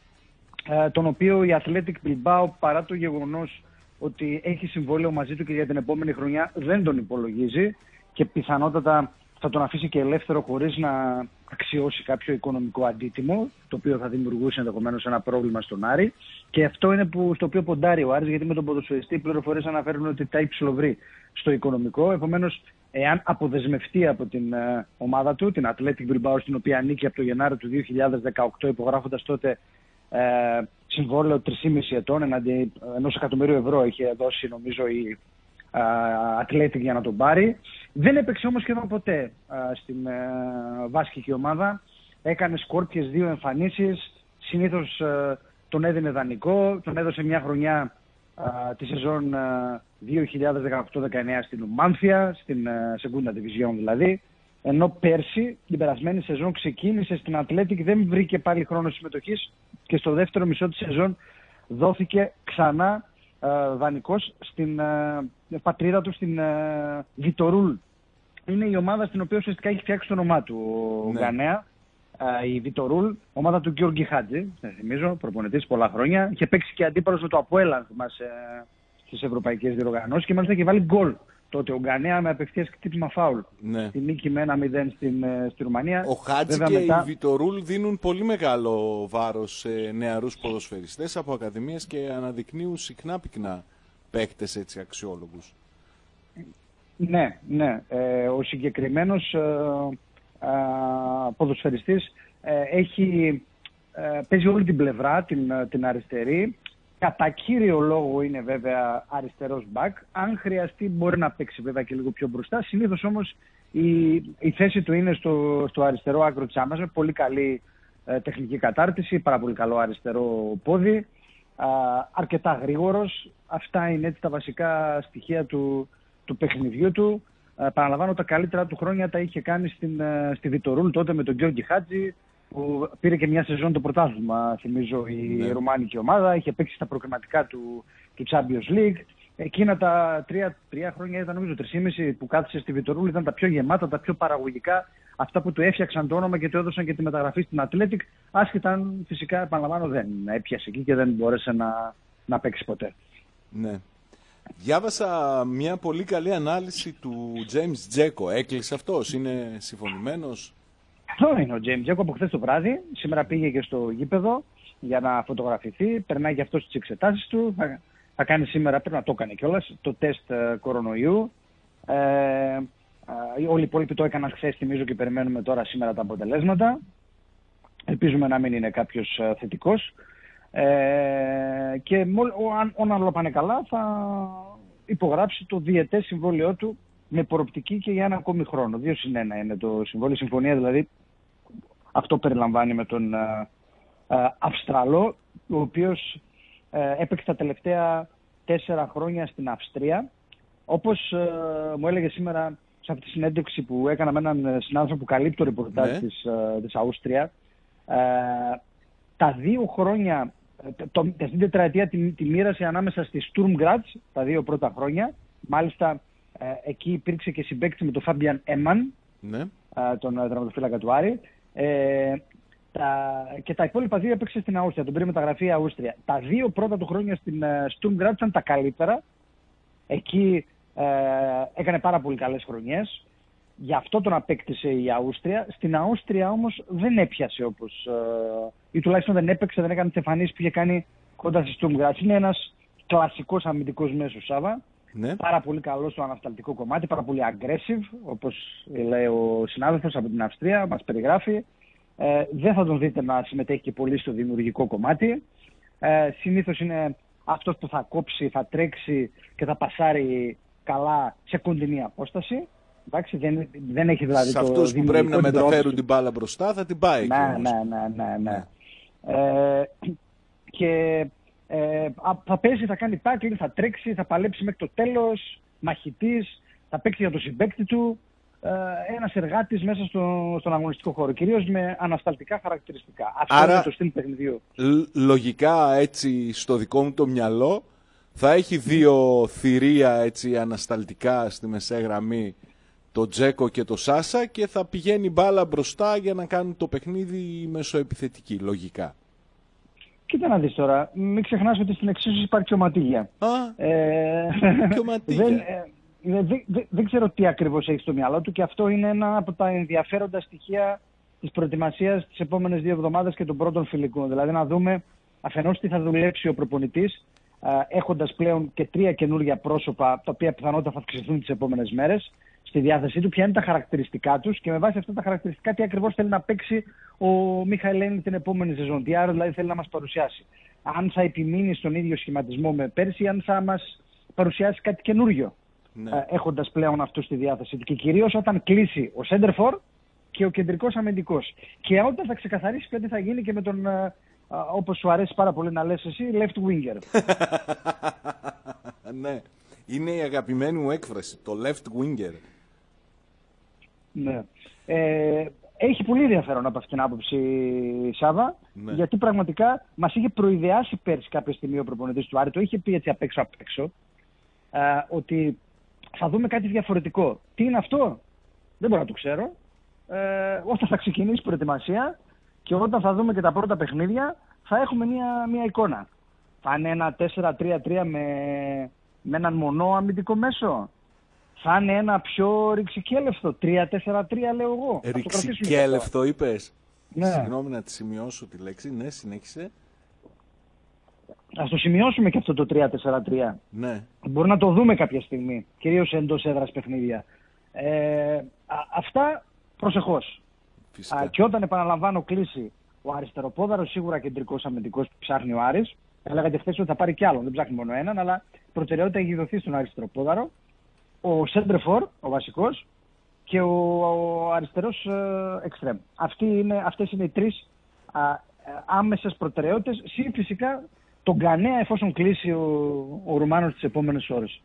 τον οποίο η Athletic Bilbao, παρά το γεγονός ότι έχει συμβόλαιο μαζί του και για την επόμενη χρονιά, δεν τον υπολογίζει και πιθανότατα θα τον αφήσει και ελεύθερο χωρίς να αξιώσει κάποιο οικονομικό αντίτιμο, το οποίο θα δημιουργούσε ενδεχομένως ένα πρόβλημα στον Άρη. Και αυτό είναι που, στο οποίο ποντάρει ο Άρης, γιατί με τον ποδοσφαιριστή οι πληροφορίες αναφέρουν ότι τα υψηλοβρεί στο οικονομικό. Επομένως, εάν αποδεσμευτεί από την ε, ομάδα του, την Athletic Bilbao, στην οποία ανήκει από το Γενάρη του δύο χιλιάδες δεκαοκτώ, υπογράφοντας τότε ε, συμβόλαιο τρία κόμμα πέντε ετών, εναντί ενός εκατομμυρίου ευρώ είχε δώσει νομίζω η ε, Athletic για να τον πάρει. Δεν έπαιξε όμως σχεδόν ποτέ ε, στην ε, βάσκικη ομάδα. Έκανε σκόρπιες δύο εμφανίσεις, συνήθως ε, τον έδινε δανεικό, τον έδωσε μια χρονιά α, τη σεζόν δύο χιλιάδες δεκαοκτώ δεκαεννιά στην Ουμάνθια, στην Segunda Division δηλαδή, ενώ πέρσι, την περασμένη σεζόν, ξεκίνησε στην Athletic, δεν βρήκε πάλι χρόνο συμμετοχής και στο δεύτερο μισό της σεζόν δόθηκε ξανά α, δανεικός στην α, πατρίδα του, στην Βιτορούλ. Είναι η ομάδα στην οποία ουσιαστικά έχει φτιάξει το όνομά του ο ναι. Γκανέα. Η Βιτορούλ, ομάδα του Γιώργη Χάτζη, δεν θυμίζω, προπονητής πολλά χρόνια. Είχε παίξει και αντίπαλος με το Αποέλ, αν θυμάσαι, στις ευρωπαϊκές διοργανώσεις και μάλιστα είχε βάλει γκολ τότε ο Γκανέα με απευθείας χτύπημα φάουλ. Ναι. Στη νίκη με ένα μηδέν στην, στη Ρουμανία. Ο Χάτζη και μετά... η Βιτορούλ δίνουν πολύ μεγάλο βάρος σε νεαρούς ποδοσφαιριστές από ακαδημίες και αναδεικνύουν συχνά πυκνά παίκτες έτσι αξιόλογους. Ναι, ναι. Ε, ο συγκεκριμένος ε, ε, ποδοσφαιριστής ε, έχει, ε, παίζει όλη την πλευρά, την, την αριστερή. Κατά κύριο λόγο είναι βέβαια αριστερός μπακ. Αν χρειαστεί μπορεί να παίξει βέβαια και λίγο πιο μπροστά. Συνήθως όμως η, η θέση του είναι στο, στο αριστερό άκρο της άμυνας με πολύ καλή ε, τεχνική κατάρτιση, πάρα πολύ καλό αριστερό πόδι, ε, αρκετά γρήγορος. Αυτά είναι έτσι τα βασικά στοιχεία του, του παιχνιδιού του. Ε, παραλαμβάνω, τα καλύτερα του χρόνια τα είχε κάνει στην, ε, στη Βιτορούλ τότε με τον Γιώργη Χάτζη, που πήρε και μια σεζόν το πρωτάθλημα, θυμίζω, η ναι. ρουμάνικη ομάδα. Είχε παίξει στα προκριματικά του, του Champions League. Εκείνα τα τρία, τρία χρόνια ήταν, νομίζω, τρία που κάθισε στη Βιτορούλ, ήταν τα πιο γεμάτα, τα πιο παραγωγικά. Αυτά που του έφτιαξαν το όνομα και του έδωσαν και τη μεταγραφή στην Athletic. Άσχετα αν φυσικά, επαναλαμβάνω, δεν έπιασε εκεί και δεν μπόρεσε να, να παίξει ποτέ. Ναι. Διάβασα μια πολύ καλή ανάλυση του James Dzeko. Έκλεισε αυτός, είναι συμφωνημένος? Αυτό είναι ο James Dzeko από χθες το βράδυ. Σήμερα πήγε και στο γήπεδο για να φωτογραφηθεί. Περνάει και αυτός τις εξετάσεις του. Θα, θα κάνει σήμερα, πρέπει να το έκανε κιόλας, το τεστ ε, κορονοϊού. Ε, ε, όλοι οι υπόλοιποι το έκαναν χθες, θυμίζω, και περιμένουμε τώρα σήμερα τα αποτελέσματα. Ελπίζουμε να μην είναι κάποιος ε, θετικός. Ε, και όταν όλα πάνε καλά θα υπογράψει το διετές συμβόλαιό του με προοπτική και για ένα ακόμη χρόνο. Δύο συν ένα είναι το συμβόλαιο, συμφωνία δηλαδή. Αυτό περιλαμβάνει με τον ε, ε, Αυστραλό, ο οποίος ε, έπαιξε τα τελευταία τέσσερα χρόνια στην Αυστρία. Όπως ε, μου έλεγε σήμερα σε αυτή τη συνέντευξη που έκανα με έναν συνάδελφο που καλύπτει το ρεπορτάζ ναι. της, ε, της Αούστρια, ε, τα δύο χρόνια, το, την τετραετία τη, τη μοίρασε ανάμεσα στη Sturm Graz, τα δύο πρώτα χρόνια. Μάλιστα ε, εκεί υπήρξε και συμπαίκτης με τον Φάμπιαν Έμαν, ναι. ε, τον τερματοφύλακα του Άρη. Ε, τα, και τα υπόλοιπα δύο έπαιξε στην Αούστρια, τον πήρε μεταγραφή Αούστρια. Τα δύο πρώτα του χρόνια στην uh, Sturm Graz ήταν τα καλύτερα. Εκεί ε, έκανε πάρα πολύ καλές χρονιές. Γι' αυτό τον απέκτησε η Αούστρια. Στην Αούστρια όμως δεν έπιασε όπως, ε, ή τουλάχιστον δεν έπαιξε, δεν έκανε τις εμφανίσεις που είχε κάνει κοντά στη Sturm Graz. Είναι ένας κλασικός αμυντικός μέσος, Σάβα. Ναι. Πάρα πολύ καλό στο ανασταλτικό κομμάτι, πάρα πολύ aggressive, όπως λέει ο συνάδελφος από την Αυστρία, μας περιγράφει. Ε, δεν θα τον δείτε να συμμετέχει και πολύ στο δημιουργικό κομμάτι. Ε, συνήθως είναι αυτός που θα κόψει, θα τρέξει και θα πασάρει καλά σε κοντινή απόσταση. Εντάξει, δεν, δεν έχει δηλαδή σε το αυτούς που πρέπει να μεταφέρουν του. την μπάλα μπροστά θα την πάει. Ναι, ναι, ναι, ναι, ναι. Ε, και ε, θα παίζει, θα κάνει tackling, θα τρέξει, θα παλέψει μέχρι το τέλος, μαχητής, θα παίξει για το συμπαίκτη του. Ε, ένας εργάτης μέσα στο, στον αγωνιστικό χώρο, κυρίως με ανασταλτικά χαρακτηριστικά. Αυτό Άρα, είναι το στυλ παιχνιδιού. Λογικά έτσι στο δικό μου το μυαλό θα έχει δύο θηρία έτσι ανασταλτικά στη μεσαία γραμμή, το Τζέκο και το Σάσα, και θα πηγαίνει μπάλα μπροστά για να κάνουν το παιχνίδι μεσοεπιθετική, λογικά. Κοίτα να δεις τώρα, μην ξεχνάς ότι στην εξίσωση υπάρχει και ο Ματίγια. Α, ε, και ο Ματίγια. Δεν, ε, δεν, δεν, δεν ξέρω τι ακριβώς έχει στο μυαλό του και αυτό είναι ένα από τα ενδιαφέροντα στοιχεία της προετοιμασίας τις επόμενες δύο εβδομάδες και των πρώτων φιλικών. Δηλαδή να δούμε αφενός τι θα δουλέψει ο προπονητής, έχοντας πλέον και τρία καινούργια πρόσωπα, τα οποία πιθανότατα θα αυξηθούν τις επόμενες μέρες, στη διάθεσή του, ποια είναι τα χαρακτηριστικά τους και με βάση αυτά τα χαρακτηριστικά τι ακριβώς θέλει να παίξει ο Μιχαηλένη την επόμενη σεζόν. Τι άλλο δηλαδή θέλει να μας παρουσιάσει. Αν θα επιμείνει στον ίδιο σχηματισμό με πέρσι ή αν θα μας παρουσιάσει κάτι καινούριο. Ναι. Έχοντας πλέον αυτό στη διάθεσή του. Και κυρίως όταν κλείσει ο Σέντερφορ και ο κεντρικός αμυντικός. Και όταν θα ξεκαθαρίσει κάτι θα γίνει και με τον, όπως σου αρέσει πάρα πολύ να λες εσύ, left winger. Ναι. Είναι η αγαπημένη μου έκφραση, το left winger. Ναι. Ε, έχει πολύ ενδιαφέρον από αυτήν την άποψη, Σάβα, ναι. Γιατί πραγματικά μας είχε προειδεάσει πέρσι κάποια στιγμή ο προπονητής του Άρη, το είχε πει έτσι απ' έξω απ' έξω, ε, ότι θα δούμε κάτι διαφορετικό. Τι είναι αυτό? Δεν μπορώ να το ξέρω. Ε, όταν θα ξεκινήσει η προετοιμασία και όταν θα δούμε και τα πρώτα παιχνίδια, θα έχουμε μια, μια εικόνα. Θα είναι ένα τέσσερα τρία τρία με, με έναν μονό αμυντικό μέσο. Θα είναι ένα πιο ρηξικέλευτο, τρία τέσσερα τρία λέω εγώ. Ρηξικέλευτο είπες? Ναι. Συγγνώμη να τη σημειώσω τη λέξη. Ναι, συνέχισε. Ας το σημειώσουμε και αυτό το τρία τέσσερα τρία. Ναι. Μπορεί να το δούμε κάποια στιγμή, κυρίως εντός έδρας παιχνίδια. Ε, α, αυτά προσεχώς. Α, και όταν, επαναλαμβάνω, κλείσει ο αριστεροπόδαρος, σίγουρα κεντρικός αμυντικός που ψάχνει ο Άρης. Έλεγα και χθες ότι θα πάρει κι άλλον, δεν ψάχνει μόνο έναν, αλλά προτεραιότητα έχει δοθεί στον αριστεροπόδαρο. Ο Σέντρεφορ, ο βασικός, και ο, ο αριστερός εξτρέμ. Είναι, αυτές είναι οι τρεις α, άμεσες προτεραιότητες, συν φυσικά τον Γκανέα εφόσον κλείσει ο, ο Ρουμάνος τις επόμενες ώρες.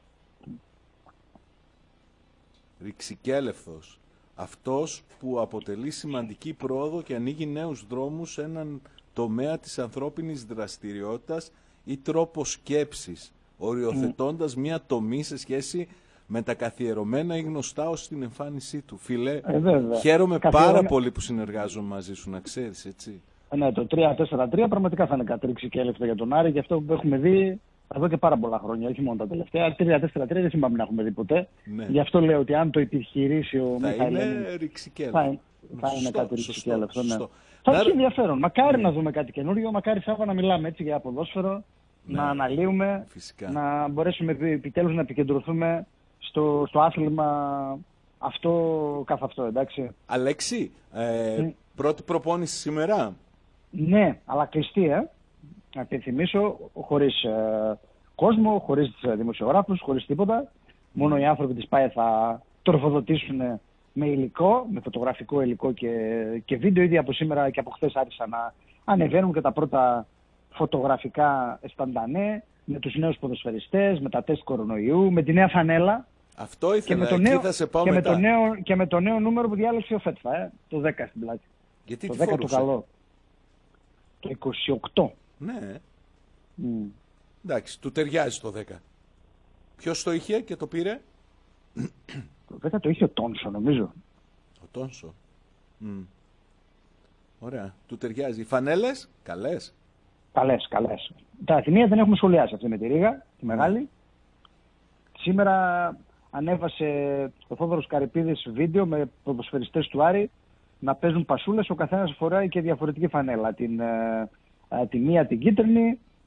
Ρηξικέλευθος. Αυτός που αποτελεί σημαντική πρόοδο και ανοίγει νέους δρόμους σε έναν τομέα της ανθρώπινης δραστηριότητας ή τρόπο σκέψης, οριοθετώντας mm. μια τομή σε σχέση με τα καθιερωμένα ή γνωστά ως την εμφάνισή του. Φίλε, ε, χαίρομαι Καθιερωμέ... πάρα πολύ που συνεργάζομαι μαζί σου, να ξέρεις, έτσι. Ναι, το τρία τέσσερα τρία πραγματικά θα είναι κάτι ρηξικέλευτο για τον Άρη, και αυτό που έχουμε δει εδώ και πάρα πολλά χρόνια, όχι μόνο τα τελευταία. τρία τέσσερα τρία δεν θυμάμαι να έχουμε δει ποτέ. Ναι. Γι' αυτό λέω ότι αν το επιχειρήσει ο Μιχαήλ, θα είναι ρηξικέλευτο. Θα, θα είναι σωστό, κάτι ρηξικέλευτο, ναι. Θα έχει ενδιαφέρον. Μακάρι ναι. να δούμε κάτι καινούριο, μακάρι Σάβα να μιλάμε έτσι για ποδόσφαιρο, ναι. να αναλύουμε, φυσικά. Να μπορέσουμε επιτέλους να επικεντρωθούμε στο, στο άθλημα αυτό καθ' αυτό, εντάξει. Αλέξη, ε, mm. πρώτη προπόνηση σήμερα. Ναι, αλλά κλειστή, ε. Να επιθυμίσω, χωρίς ε, κόσμο, χωρίς δημοσιογράφους, χωρίς τίποτα. Mm. Μόνο οι άνθρωποι της ΠΑΕ θα τροφοδοτήσουν με υλικό, με φωτογραφικό υλικό και, και βίντεο. Ήδη από σήμερα και από χθες άρχισαν να ανεβαίνουν και τα πρώτα φωτογραφικά εσταντανέ με τους νέους ποδοσφαιριστές, με τα τεστ κορονοϊού, με τη νέα φανέλα. Αυτό ήθελα, και με το εκεί νέο, θα σε πάω και μετά. Με το νέο, και με το νέο νούμερο που διάλεξε ο Φέτφα, ε, το δέκα στην πλάτη. Γιατί το τι δέκα φορούσε? το καλό. Το είκοσι οκτώ. Ναι. Mm. Εντάξει, του ταιριάζει το δέκα. Ποιος το είχε και το πήρε? Το δέκα το είχε ο Τόνσο, νομίζω. Ο Τόνσο. Mm. Ωραία. Του ταιριάζει. Οι φανέλες, καλές. Καλές, καλές. Τα Αθηνία δεν έχουμε σχολιάσει αυτή με τη Ρήγα, τη μεγάλη. Mm. Σήμερα ανέβασε ο Θόδωρος Καρυπίδης βίντεο με ποδοσφαιριστές του Άρη να παίζουν πασούλες. Ο καθένας φοράει και διαφορετική φανέλα. Την, ε, τη μία την κίτρινη,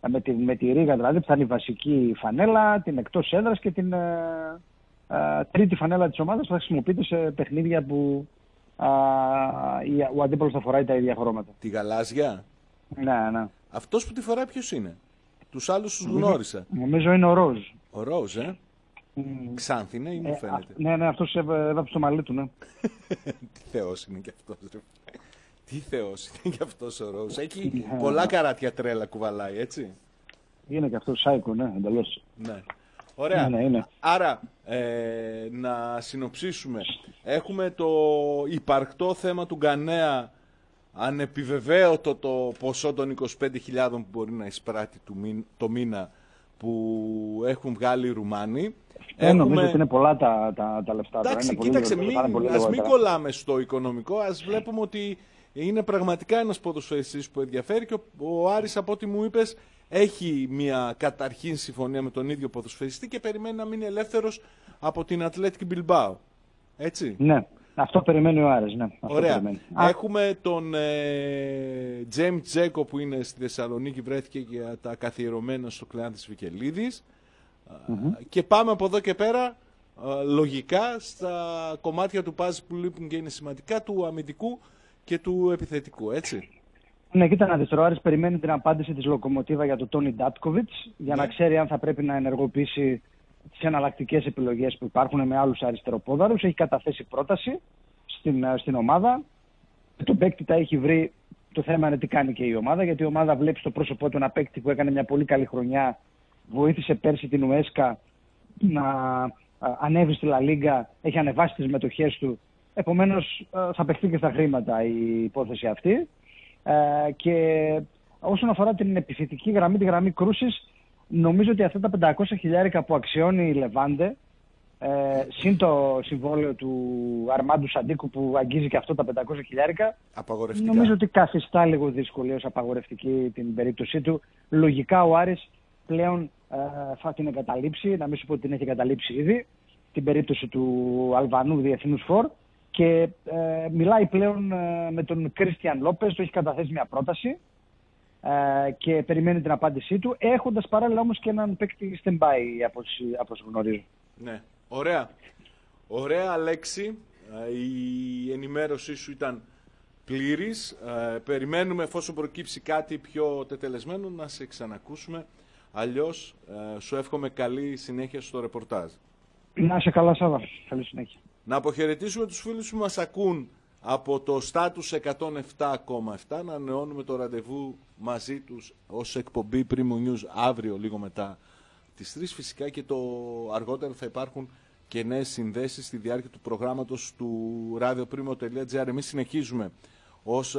με τη, με τη Ρίγα δηλαδή, που θα είναι η βασική φανέλα, την εκτός έδρας και την ε, ε, τρίτη φανέλα της ομάδας που θα χρησιμοποιείται σε παιχνίδια που ε, ο αντίπαλος θα φοράει τα ίδια χρώματα. Τη γαλάζια. Ναι, ναι. Αυτός που τη φοράει ποιος είναι? Τους άλλους τους γνώρισα. Νομίζω είναι ο Ροζ. Ο Ροζ, ε. Mm. Ξάνθη είναι ή μου φαίνεται? Ε, ναι, ναι, αυτός έβαψε το μαλλί του, ναι. Τι θεός είναι κι αυτός, ρε. Τι θεός είναι κι αυτός ο Ροζ. Έχει πολλά καράτια τρέλα κουβαλάει, έτσι. Είναι κι αυτός σάικο, ναι, εντελώς. Ναι. Ωραία. Ναι, ναι, είναι. Άρα, ε, να συνοψίσουμε. Έχουμε το υπαρκτό θέμα του Γκανέα, ανεπιβεβαίωτο το ποσό των είκοσι πέντε χιλιάδες που μπορεί να εισπράττει το μήνα που έχουν βγάλει οι Ρουμάνοι. Ε, Έχουμε... Νομίζω ότι είναι πολλά τα, τα, τα λεφτά. Εντάξει, είναι κοίταξε, πολύ, μην, πολύ ας μην κολλάμε στο οικονομικό, ας βλέπουμε ότι είναι πραγματικά ένας ποδοσφαιριστής που ενδιαφέρει και ο, ο Άρης, από ό,τι μου είπες, έχει μια καταρχήν συμφωνία με τον ίδιο ποδοσφαιριστή και περιμένει να μείνει ελεύθερος από την Ατλέτικη Μπιλμπάου. Έτσι. Ναι. Αυτό περιμένει ο Άρης, ναι. Αυτό Ωραία. Περιμένει. Έχουμε τον Τζέιμ ε, Τζέκο που είναι στη Θεσσαλονίκη, βρέθηκε για τα καθιερωμένα στο Κλεάνθης Βικελίδης. Mm-hmm. Και πάμε από εδώ και πέρα, ε, λογικά, στα κομμάτια του πάζ που λείπουν και είναι σημαντικά, του αμυντικού και του επιθετικού, έτσι. Ναι, κοίτα να δεις, ο Άρης περιμένει την απάντηση της Λοκομοτίβα για τον Τόνι Ντάτκοβιτς, για ναι. να ξέρει αν θα πρέπει να ενεργοποιήσει τις εναλλακτικές επιλογές που υπάρχουν με άλλους αριστεροπόδαρους. Έχει καταθέσει πρόταση στην, στην ομάδα. Το παίκτη τα έχει βρει. Το θέμα είναι τι κάνει και η ομάδα, γιατί η ομάδα βλέπει στο πρόσωπό του ένα παίκτη που έκανε μια πολύ καλή χρονιά. Βοήθησε πέρσι την Ουέσκα να ανέβει στη Λα Λίγκα, έχει ανεβάσει τις μετοχές του. Επομένως θα παιχτεί και στα χρήματα η υπόθεση αυτή. Και όσον αφορά την επιθετική γραμμή, τη γραμμή κρούσης, νομίζω ότι αυτά τα πεντακόσια χιλιάρικα που αξιώνει η Λεβάντε, ε, συν το συμβόλαιο του Αρμάντου Σαντίκου που αγγίζει και αυτό τα πεντακόσια χιλιάρικα, νομίζω ότι καθιστά λίγο δύσκολη ως απαγορευτική την περίπτωσή του. Λογικά ο Άρης πλέον ε, θα την εγκαταλείψει, να μην σου πω ότι την έχει εγκαταλείψει ήδη, την περίπτωση του Αλβανού Διεθνούς Φορ, και ε, μιλάει πλέον ε, με τον Κρίστιαν Λόπες, του έχει καταθέσει μια πρόταση ε, και περιμένει την απάντησή του, έχοντας παράλληλα όμως και έναν παίκτη stand-by από όσο γνωρίζω. Ναι, ωραία. Ωραία, Αλέξη. Η ενημέρωσή σου ήταν πλήρης. Ε, περιμένουμε, εφόσον προκύψει κάτι πιο τετελεσμένο, να σε ξανακούσουμε. Αλλιώς, ε, σου εύχομαι καλή συνέχεια στο ρεπορτάζ. Να είσαι καλά, Σάβα. Καλή συνέχεια. Να αποχαιρετήσουμε τους φίλους που μας ακούν από το Status εκατόν επτά κόμμα επτά. Να ανανεώνουμε το ραντεβού μαζί τους ως εκπομπή Primo News αύριο λίγο μετά τις τρεις. Φυσικά και το αργότερο θα υπάρχουν και νέες συνδέσεις στη διάρκεια του προγράμματος του radioprimo.gr. Εμείς συνεχίζουμε ως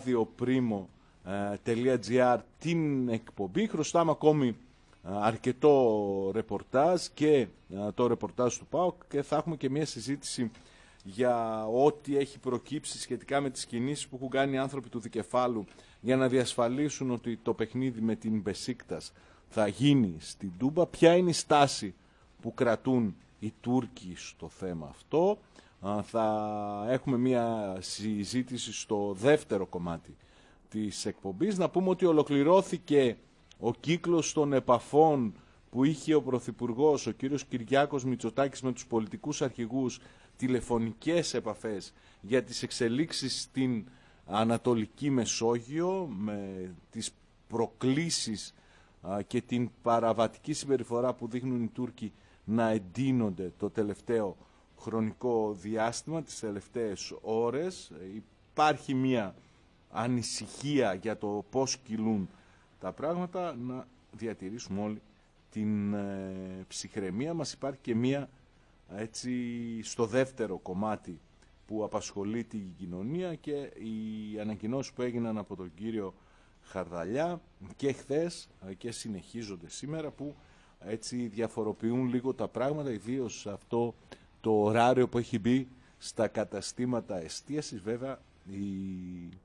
radioprimo.gr την εκπομπή. Χρωστάμε ακόμη αρκετό ρεπορτάζ και το ρεπορτάζ του ΠΑΟΚ και θα έχουμε και μια συζήτηση για ό,τι έχει προκύψει σχετικά με τις κινήσεις που έχουν κάνει οι άνθρωποι του Δικεφάλου για να διασφαλίσουν ότι το παιχνίδι με την Μπεσίκτας θα γίνει στην Τούμπα. Ποια είναι η στάση που κρατούν οι Τούρκοι στο θέμα αυτό. Θα έχουμε μια συζήτηση στο δεύτερο κομμάτι της εκπομπής. Να πούμε ότι ολοκληρώθηκε ο κύκλος των επαφών που είχε ο Πρωθυπουργός, ο κύριος Κυριάκος Μητσοτάκης, με τους πολιτικούς αρχηγούς, τηλεφωνικές επαφές για τις εξελίξεις στην Ανατολική Μεσόγειο, με τις προκλήσεις α, και την παραβατική συμπεριφορά που δείχνουν οι Τούρκοι να εντείνονται το τελευταίο χρονικό διάστημα, τις τελευταίες ώρες. Υπάρχει μια ανησυχία για το πώς κυλούν τα πράγματα, να διατηρήσουμε όλοι την ε, ψυχραιμία μας. Υπάρχει και μία έτσι στο δεύτερο κομμάτι που απασχολεί την κοινωνία και οι ανακοινώσεις που έγιναν από τον κύριο Χαρδαλιά και χθες και συνεχίζονται σήμερα, που έτσι διαφοροποιούν λίγο τα πράγματα, ιδίως αυτό το ωράριο που έχει μπει στα καταστήματα εστίασης. Βέβαια οι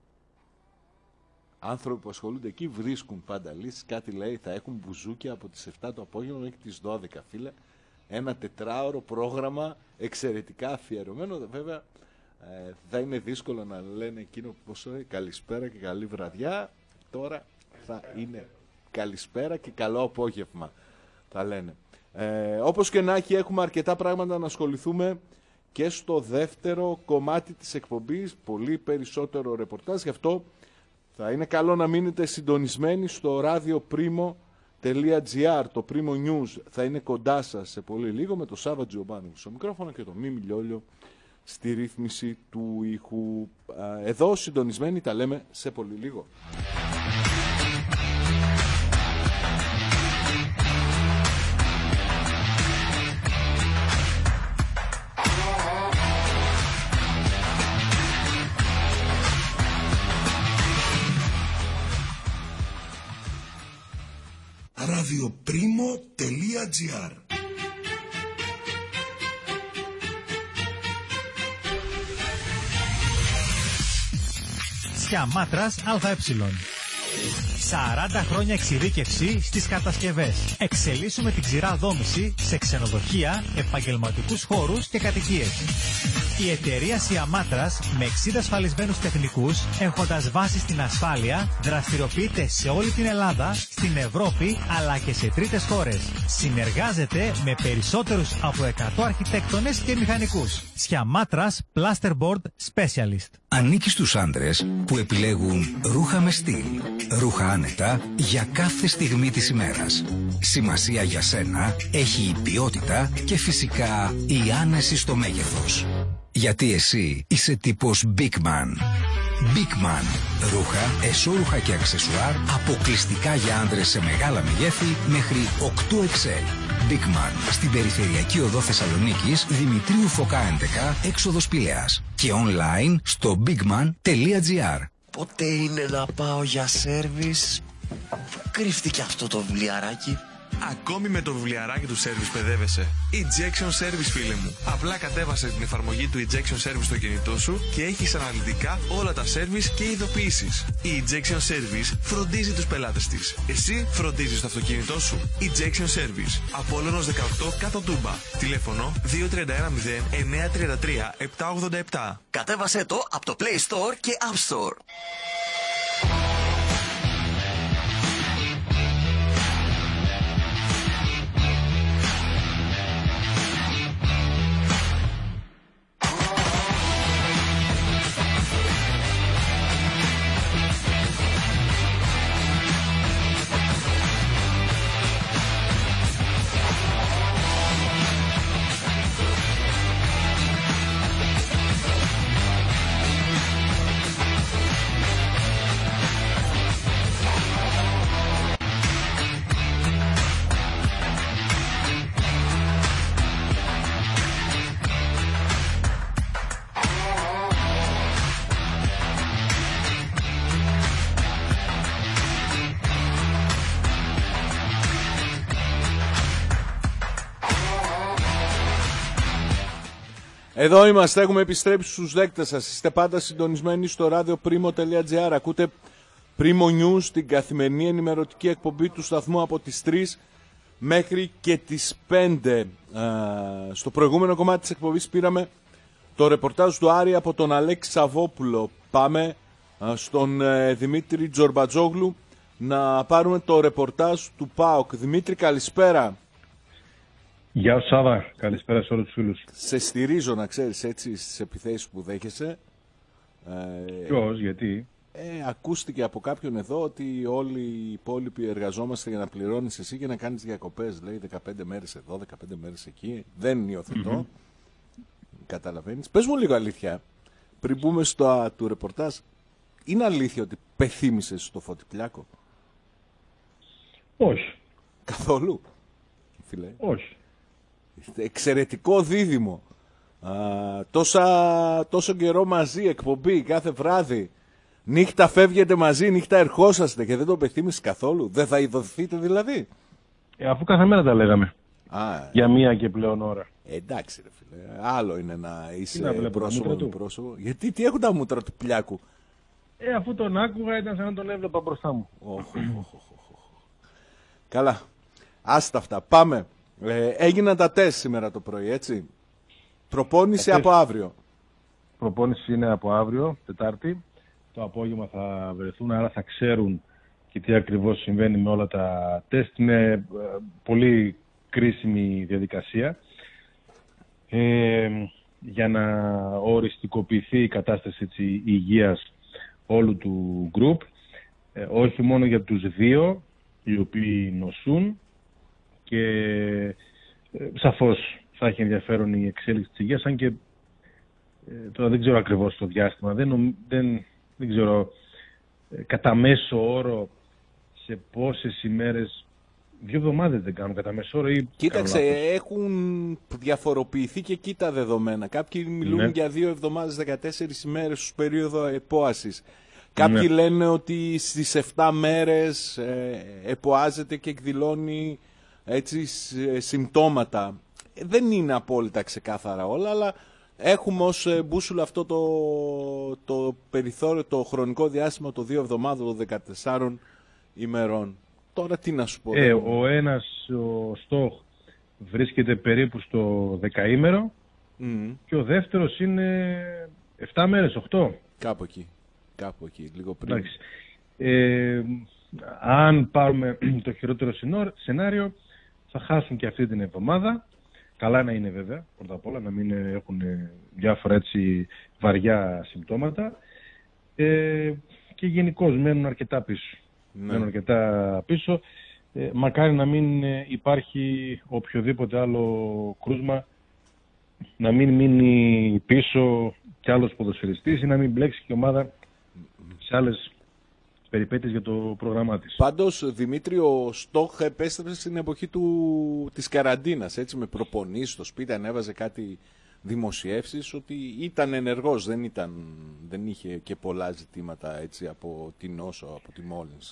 άνθρωποι που ασχολούνται εκεί βρίσκουν πάντα λύσεις. Κάτι λέει θα έχουν μπουζούκια από τις επτά το απόγευμα μέχρι τις δώδεκα, φίλε. Ένα τετράωρο πρόγραμμα εξαιρετικά αφιερωμένο. Βέβαια ε, θα είναι δύσκολο να λένε εκείνο πως καλησπέρα και καλή βραδιά. Τώρα θα είναι καλησπέρα και καλό απόγευμα, θα λένε. Ε, όπως και να έχει, έχουμε αρκετά πράγματα να ασχοληθούμε και στο δεύτερο κομμάτι της εκπομπής, πολύ περισσότερο ρεπορτάζ, γι' αυτό θα είναι καλό να μείνετε συντονισμένοι στο radioprimo.gr. Το Primo News θα είναι κοντά σας σε πολύ λίγο με το Σάββα Τζιομπάνου στο μικρόφωνο και το Μίμη Λιόλιο στη ρύθμιση του ήχου. Εδώ συντονισμένοι, τα λέμε σε πολύ λίγο. radioprimo.gr. Σιαμάτρας ΑΕ. σαράντα χρόνια εξειδίκευση στις κατασκευές. Εξελίσσουμε την ξηρά δόμηση σε ξενοδοχεία, επαγγελματικούς χώρους και κατοικίες. Η εταιρεία Σιαμάτρας, με εξήντα ασφαλισμένους τεχνικούς, έχοντας βάση στην ασφάλεια, δραστηριοποιείται σε όλη την Ελλάδα, στην Ευρώπη αλλά και σε τρίτες χώρες. Συνεργάζεται με περισσότερους από εκατό αρχιτέκτονες και μηχανικούς. Σιαμάτρας Plasterboard Specialist. Ανήκει στους άντρες που επιλέγουν ρούχα με στυλ. Ρούχα άνετα για κάθε στιγμή της ημέρας. Σημασία για σένα έχει η ποιότητα και φυσικά η άνεση στο μέγεθος. Γιατί εσύ είσαι τύπος Big Man. Big Man. Ρούχα, εσώρουχα και αξεσουάρ αποκλειστικά για άντρες σε μεγάλα μεγέθη μέχρι οκτώ εξ ελ. Big Man. Στην περιφερειακή οδό Θεσσαλονίκης, Δημητρίου Φωκά έντεκα, έξοδος Πηλαίας. Και online στο bigman.gr. Πότε είναι να πάω για σέρβις? Κρύφτηκε αυτό το βιβλιαράκι. Ακόμη με το βιβλιαράκι του Service παιδεύεσαι. Ejection Service, φίλε μου. Απλά κατέβασε την εφαρμογή του Ejection Service στο κινητό σου και έχεις αναλυτικά όλα τα service και ειδοποιήσεις. Η Ejection Service φροντίζει τους πελάτες της. Εσύ φροντίζεις το αυτοκίνητό σου. Ejection Service. Απόλλωνος δεκαοκτώ κάτω Τούμπα. Τηλέφωνο δύο τρία ένα μηδέν εννιά τρία τρία επτά ογδόντα επτά. Κατέβασε το από το Play Store και App Store. Εδώ είμαστε, έχουμε επιστρέψει στους δέκτες σας. Είστε πάντα συντονισμένοι στο radioprimo.gr. Ακούτε Primo News, την καθημερινή ενημερωτική εκπομπή του σταθμού από τις τρεις μέχρι και τις πέντε. Στο προηγούμενο κομμάτι της εκπομπής πήραμε το ρεπορτάζ του Άρη από τον Αλέξη Σαββόπουλο. Πάμε στον Δημήτρη Τζορμπατζόγλου να πάρουμε το ρεπορτάζ του ΠΑΟΚ. Δημήτρη, καλησπέρα. Γεια σου Σάβα, καλησπέρα σε όλους τους φίλους. Σε στηρίζω, να ξέρεις, έτσι, στις επιθέσεις που δέχεσαι. Ποιος, γιατί? Ε, ακούστηκε από κάποιον εδώ ότι όλοι οι υπόλοιποι εργαζόμαστε για να πληρώνεις εσύ και να κάνεις διακοπές. Λέει δεκαπέντε μέρες εδώ, δεκαπέντε μέρες εκεί. Δεν υιοθετώ. Mm-hmm. Καταλαβαίνεις. Πες μου λίγο αλήθεια, πριν μπούμε στο του ρεπορτάζ, είναι αλήθεια ότι πεθύμησες στο Φωτιπλιάκο? Όχι. Καθόλου? Φίλε. Όχι. Εξαιρετικό δίδυμο. Α, τόσα, τόσο καιρό μαζί, εκπομπή κάθε βράδυ. Νύχτα φεύγετε μαζί, νύχτα ερχόσαστε και δεν το πεθύμισες καθόλου. Δεν θα ειδωθείτε δηλαδή? Ε, αφού κάθε μέρα τα λέγαμε. Α, για μία και πλέον ώρα. Ε, εντάξει ρε φίλε. Άλλο είναι να είσαι να πρόσωπο με πρόσωπο. Γιατί τι έχουν τα μούτρα του Πλιάκου? Ε, αφού τον άκουγα ήταν σαν να τον έβλεπα μπροστά μου. Oh, oh, oh, oh, oh. Καλά. Άστα αυτά. Πάμε. Ε, έγιναν τα τεστ σήμερα το πρωί, έτσι. Προπόνηση από αύριο. Προπόνηση είναι από αύριο, Τετάρτη. Το απόγευμα θα βρεθούν, άρα θα ξέρουν και τι ακριβώς συμβαίνει με όλα τα τεστ. Είναι πολύ κρίσιμη διαδικασία ε, για να οριστικοποιηθεί η κατάσταση της υγείας όλου του γκρουπ, ε, όχι μόνο για τους δύο οι οποίοι νοσούν, και ε, σαφώς θα έχει ενδιαφέρον η εξέλιξη της υγείας, αν και ε, τώρα δεν ξέρω ακριβώς το διάστημα, δεν, δεν, δεν ξέρω ε, κατά μέσο όρο σε πόσες ημέρες, δύο εβδομάδες δεν κάνουν κατά μέσο όρο ή... Κοίταξε, έχουν διαφοροποιηθεί και εκεί τα δεδομένα. Κάποιοι μιλούν ναι. για δύο εβδομάδες, δεκατέσσερις ημέρες ως περίοδο εποάσης. Κάποιοι ναι. λένε ότι στις επτά μέρες ε, εποάζεται και εκδηλώνει έτσι συμπτώματα. Δεν είναι απόλυτα ξεκάθαρα όλα, αλλά έχουμε ως μπούσουλα αυτό το, το περιθώριο, το χρονικό διάστημα, το δύο εβδομάδων, των δεκατεσσάρων ημερών. Τώρα τι να σου πω. Ε, ο ένας, ο Στόχ, βρίσκεται περίπου στο δεκαήμερο mm. και ο δεύτερος είναι επτά μέρες, οκτώ. Κάπου εκεί. Κάπου εκεί, λίγο πριν. Ε, αν πάρουμε το χειρότερο σενάριο, θα χάσουν και αυτή την εβδομάδα. Καλά να είναι βέβαια, πρώτα απ' όλα, να μην έχουν διάφορα έτσι βαριά συμπτώματα. Ε, και γενικώς μένουν αρκετά πίσω. Ναι. Μένουν αρκετά πίσω. Ε, μακάρι να μην υπάρχει οποιοδήποτε άλλο κρούσμα, να μην μείνει πίσω κι άλλος ποδοσφαιριστής ή να μην μπλέξει και η ομάδα σε άλλες περιπέτειες για το πρόγραμμά της. Πάντως, Δημήτρη, ο Στόχ επέστρεψε στην εποχή του, της καραντίνας, έτσι, με προπονήσεις στο σπίτι, ανέβαζε κάτι δημοσιεύσεις ότι ήταν ενεργός, δεν, ήταν, δεν είχε και πολλά ζητήματα έτσι, από την νόσο, από τη μόλυνση.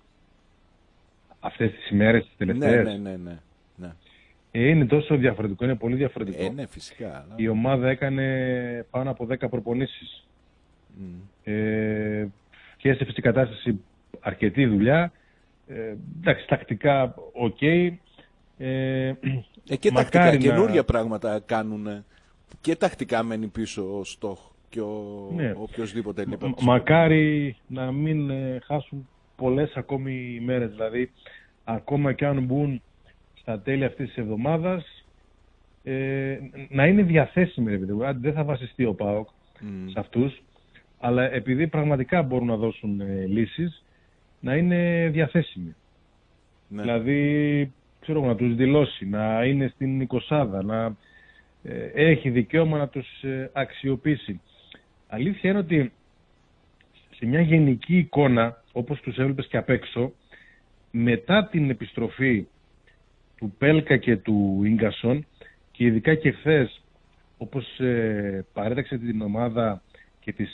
Αυτές τις ημέρες, τις τελευταίες. Ναι, ναι, ναι, ναι, ναι. Ε, είναι τόσο διαφορετικό, είναι πολύ διαφορετικό. Ε, ναι, φυσικά. Αλλά... Η ομάδα έκανε πάνω από δέκα προπονήσεις. Mm. Ε, και σε φυσική κατάσταση αρκετή δουλειά. Ε, εντάξει, τακτικά οκ. Okay. Ε, ε, και τακτικά, να... καινούργια πράγματα κάνουν. Και τακτικά μένει πίσω ο Στόχ και ο ναι. οποιοσδήποτε είναι. Μα, μακάρι να μην ε, χάσουν πολλές ακόμη ημέρες. Δηλαδή, ακόμα και αν μπουν στα τέλη αυτής της εβδομάδας, ε, να είναι διαθέσιμοι. Δηλαδή, δεν θα βασιστεί ο ΠΑΟΚ mm. σε αυτούς, αλλά επειδή πραγματικά μπορούν να δώσουν ε, λύσεις, να είναι διαθέσιμοι. Ναι. Δηλαδή, ξέρω, να τους δηλώσει, να είναι στην εικοσάδα, να ε, έχει δικαίωμα να τους ε, αξιοποιήσει. Αλήθεια είναι ότι σε μια γενική εικόνα, όπως τους έβλεπες και απ' έξω, μετά την επιστροφή του Πέλκα και του Ίγκασον, και ειδικά και χθες, όπως ε, παρέταξε την ομάδα και τις,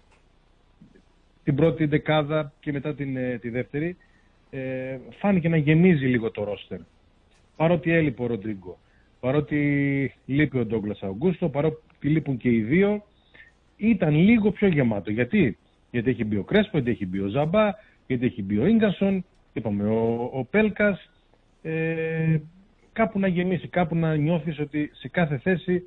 την πρώτη δεκάδα και μετά την, ε, τη δεύτερη, ε, φάνηκε να γεμίζει λίγο το ρόστερ. Παρότι έλειπε ο Ροντρίγκο, παρότι λείπει ο Ντόγκλας Αουγκούστο, παρότι λείπουν και οι δύο, ήταν λίγο πιο γεμάτο. Γιατί? Γιατί έχει μπει ο Κρέσπο, γιατί έχει μπει ο Ζαμπά, γιατί έχει μπει ο Ίγκασον, είπαμε ο, ο Πέλκας. Ε, κάπου να γεμίσει, κάπου να νιώθεις ότι σε κάθε θέση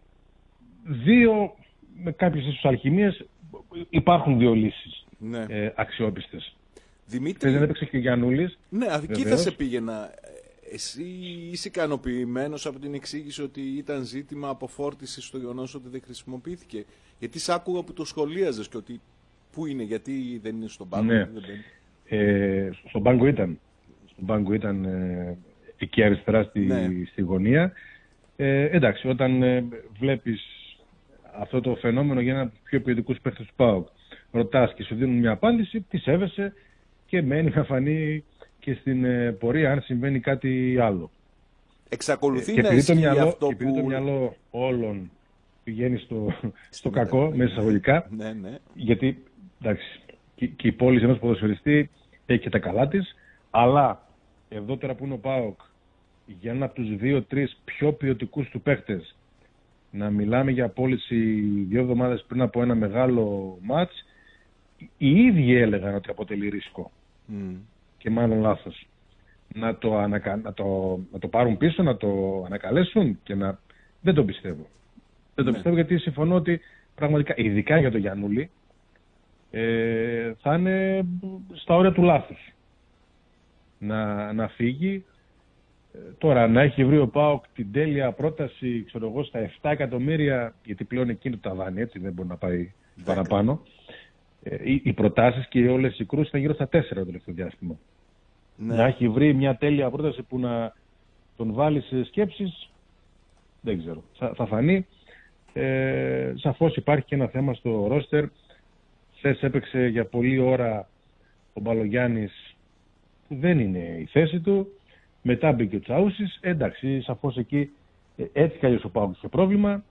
δύο, με κάποιες ίσως αλχημίες, υπάρχουν δύο λύσεις ναι. ε, αξιόπιστες. Δημήτρη, δεν έπαιξε και ο Γιαννούλης. Ναι, εκεί θα σε πήγαινα. Εσύ είσαι ικανοποιημένος από την εξήγηση ότι ήταν ζήτημα αποφόρτισης στο γεγονός ότι δεν χρησιμοποιήθηκε? Γιατί σ' άκουγα που το σχολίαζες και ότι πού είναι, γιατί δεν είναι στον πάγκο? Ναι. Δεν ε, στον πάγκο ήταν. Στον πάγκο ήταν ε, εκεί αριστερά στη, ναι. στη γωνία. Ε, εντάξει, όταν ε, βλέπεις αυτό το φαινόμενο για ένα από τους πιο ποιοτικούς παίκτες του ΠΑΟΚ, ρωτάς και σου δίνουν μια απάντηση, τη σέβεσαι και μένει να φανεί και στην ε, πορεία αν συμβαίνει κάτι άλλο. Εξακολουθεί ε, να ισχύει μυαλό, αυτό και επειδή που... το μυαλό όλων πηγαίνει στο, στο κακό, ναι, μέσα εισαγωγικά, ναι, ναι. γιατί εντάξει, και, και η πόλη ενός ποδοσφαιριστή έχει και τα καλά της, αλλά εδώ τώρα που είναι ο ΠΑΟΚ, για ένα από τους δύο-τρεις πιο ποιοτικούς του παίχτες, να μιλάμε για απόλυση δύο εβδομάδες πριν από ένα μεγάλο μάτς, οι ίδιοι έλεγαν ότι αποτελεί ρίσκο. Mm. Και μάλλον λάθος. Να το, ανακα... να, το... να το πάρουν πίσω, να το ανακαλέσουν και να... Δεν το πιστεύω. Δεν το ναι. πιστεύω, γιατί συμφωνώ ότι πραγματικά, ειδικά για τον Γιαννούλη, ε, θα είναι στα όρια του λάθους. να, να φύγει. Τώρα, να έχει βρει ο ΠΑΟΚ την τέλεια πρόταση, ξέρω εγώ, στα επτά εκατομμύρια, γιατί πλέον εκείνο το ταβάνι, έτσι, δεν μπορεί να πάει παραπάνω. Ε, οι, οι προτάσεις και όλες οι κρούσεις ήταν γύρω στα τέσσερα το τελευταίο διάστημα. Ναι. Να έχει βρει μια τέλεια πρόταση που να τον βάλει σε σκέψεις, δεν ξέρω. Θα, θα φανεί. Ε, σαφώς υπάρχει και ένα θέμα στο ρόστερ. Χθες έπαιξε για πολλή ώρα ο Μπαλογιάννης, που δεν είναι η θέση του. Μετά μπήκε ο Τσαούσης. Εντάξει, σαφώς εκεί έτσι κι αλλιώς ο ΠΑΟΚ είχε πρόβλημα.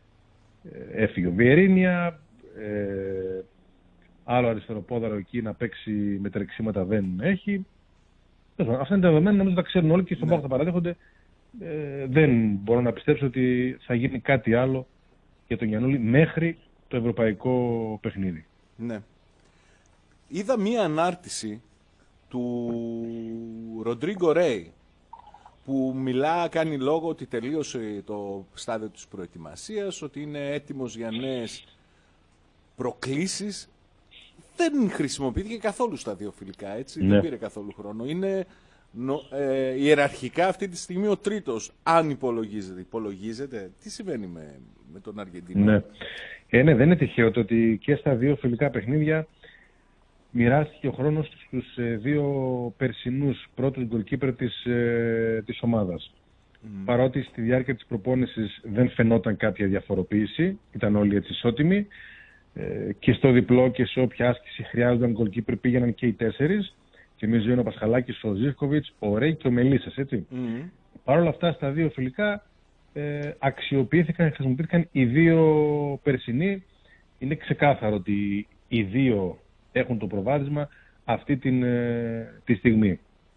Ε, έφυγε ο Βιερίνια. Ε, άλλο αριστεροπόδαρο εκεί να παίξει με τρεξίματα δεν έχει. Αυτά είναι τα δεδομένα, νομίζω τα ξέρουν όλοι και στον ΠΑΟΚ θα παραδέχονται. Ε, δεν μπορώ να πιστέψω ότι θα γίνει κάτι άλλο για τον Γιαννούλη μέχρι το ευρωπαϊκό παιχνίδι. Ναι. Είδα μία ανάρτηση του Ροντρίγκο Ρέι που μιλά, κάνει λόγο ότι τελείωσε το στάδιο της προετοιμασίας, ότι είναι έτοιμος για νέες προκλήσεις. Δεν χρησιμοποιήθηκε καθόλου στα δύο φιλικά, έτσι, ναι. Δεν πήρε καθόλου χρόνο. Είναι νο, ε, ιεραρχικά αυτή τη στιγμή ο τρίτος, αν υπολογίζεται. Υπολογίζεται. Τι συμβαίνει με, με τον Αργεντίνο? Ναι. Ε, ναι, δεν είναι τυχαίο το ότι και στα δύο φιλικά παιχνίδια μοιράστηκε ο χρόνος στους ε, δύο περσινούς πρώτους γκολκίπερ της, ε, της ομάδας. Mm. Παρότι στη διάρκεια της προπόνησης δεν φαινόταν κάποια διαφοροποίηση, ήταν όλοι έτσι ισότιμοι, ε, και στο διπλό και σε όποια άσκηση χρειάζονταν γκολκίπερ πήγαιναν και οι τέσσερις. Θυμίζω είναι ο Πασχαλάκης, ο Ζίβκοβιτς, ο Ρέι και ο Μελίσας, έτσι. Mm. Παρ' όλα αυτά στα δύο φιλικά ε, αξιοποιήθηκαν, χρησιμοποιήθηκαν οι δύο περσινοί. Είναι ξεκάθαρο ότι οι δύο έχουν το προβάδισμα αυτή την, ε, τη στιγμή.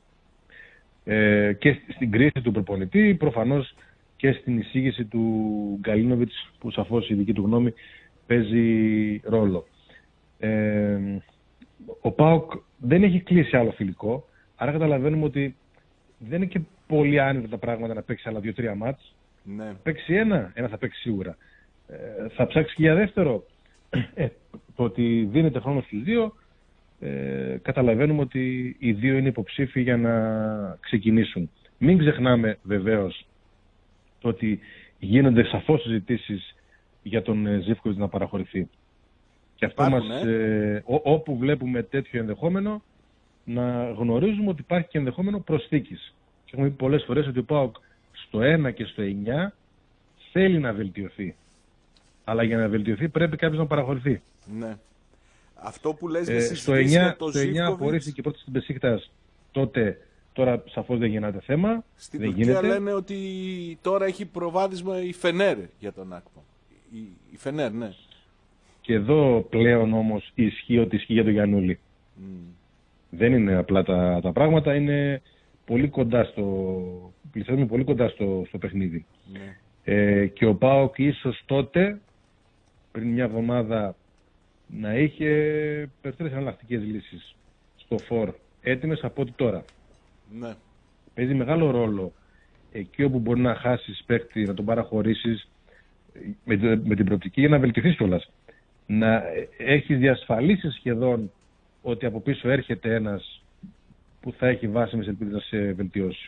Ε, και στην κρίση του προπονητή, προφανώς και στην εισήγηση του Γκαλίνοβιτς, που σαφώς η δική του γνώμη παίζει ρόλο. Ε, ο ΠΑΟΚ δεν έχει κλείσει άλλο φιλικό, άρα καταλαβαίνουμε ότι δεν είναι και πολύ άνετα τα πράγματα να παίξει άλλα δύο-τρία μάτς. Ναι. Παίξει ένα, ένα θα παίξει σίγουρα. Ε, θα ψάξει και για δεύτερο. Ε, το ότι δίνεται χρόνο στους δύο, ε, καταλαβαίνουμε ότι οι δύο είναι υποψήφοι για να ξεκινήσουν. Μην ξεχνάμε βεβαίως το ότι γίνονται σαφώς συζητήσεις για τον Ζίβκοβιτς να παραχωρηθεί. Και αυτό Υπάρχουν, μας, ε, ό, όπου βλέπουμε τέτοιο ενδεχόμενο, να γνωρίζουμε ότι υπάρχει και ενδεχόμενο προσθήκης. Και έχουμε πει πολλές φορές ότι ο ΠΑΟΚ στο ένα και στο εννιά θέλει να βελτιωθεί. Αλλά για να βελτιωθεί πρέπει κάποιος να παραχωρηθεί. Ναι. Αυτό που λες ε, στο εννιά, το εννιά απορρίφθηκε πρώτα στην Μπεσίκτας, τότε τώρα σαφώς δεν γίνεται θέμα. Στην δεν Τουρκία γίνεται. λένε ότι τώρα έχει προβάδισμα η Φενέρ για τον Άκπο. Η, η Φενέρ, ναι. Και εδώ πλέον όμως ισχύει ότι ισχύει για τον Γιαννούλη. Mm. Δεν είναι απλά τα, τα πράγματα, είναι πολύ κοντά στο, πληθαίνουμε πολύ κοντά στο, στο παιχνίδι. Mm. Ε, και ο ΠΑΟΚ ίσως τότε, πριν μια εβδομάδα, να είχε περισσότερες εναλλακτικές λύσεις στο φορ έτοιμες από ό,τι τώρα. Ναι. Παίζει μεγάλο ρόλο εκεί όπου μπορεί να χάσεις παίκτη, να τον παραχωρήσεις με, με την προοπτική για να βελτιωθείς κιόλας. Να έχεις διασφαλίσει σχεδόν ότι από πίσω έρχεται ένας που θα έχει βάσιμες ελπίδες να σε βελτιώσει.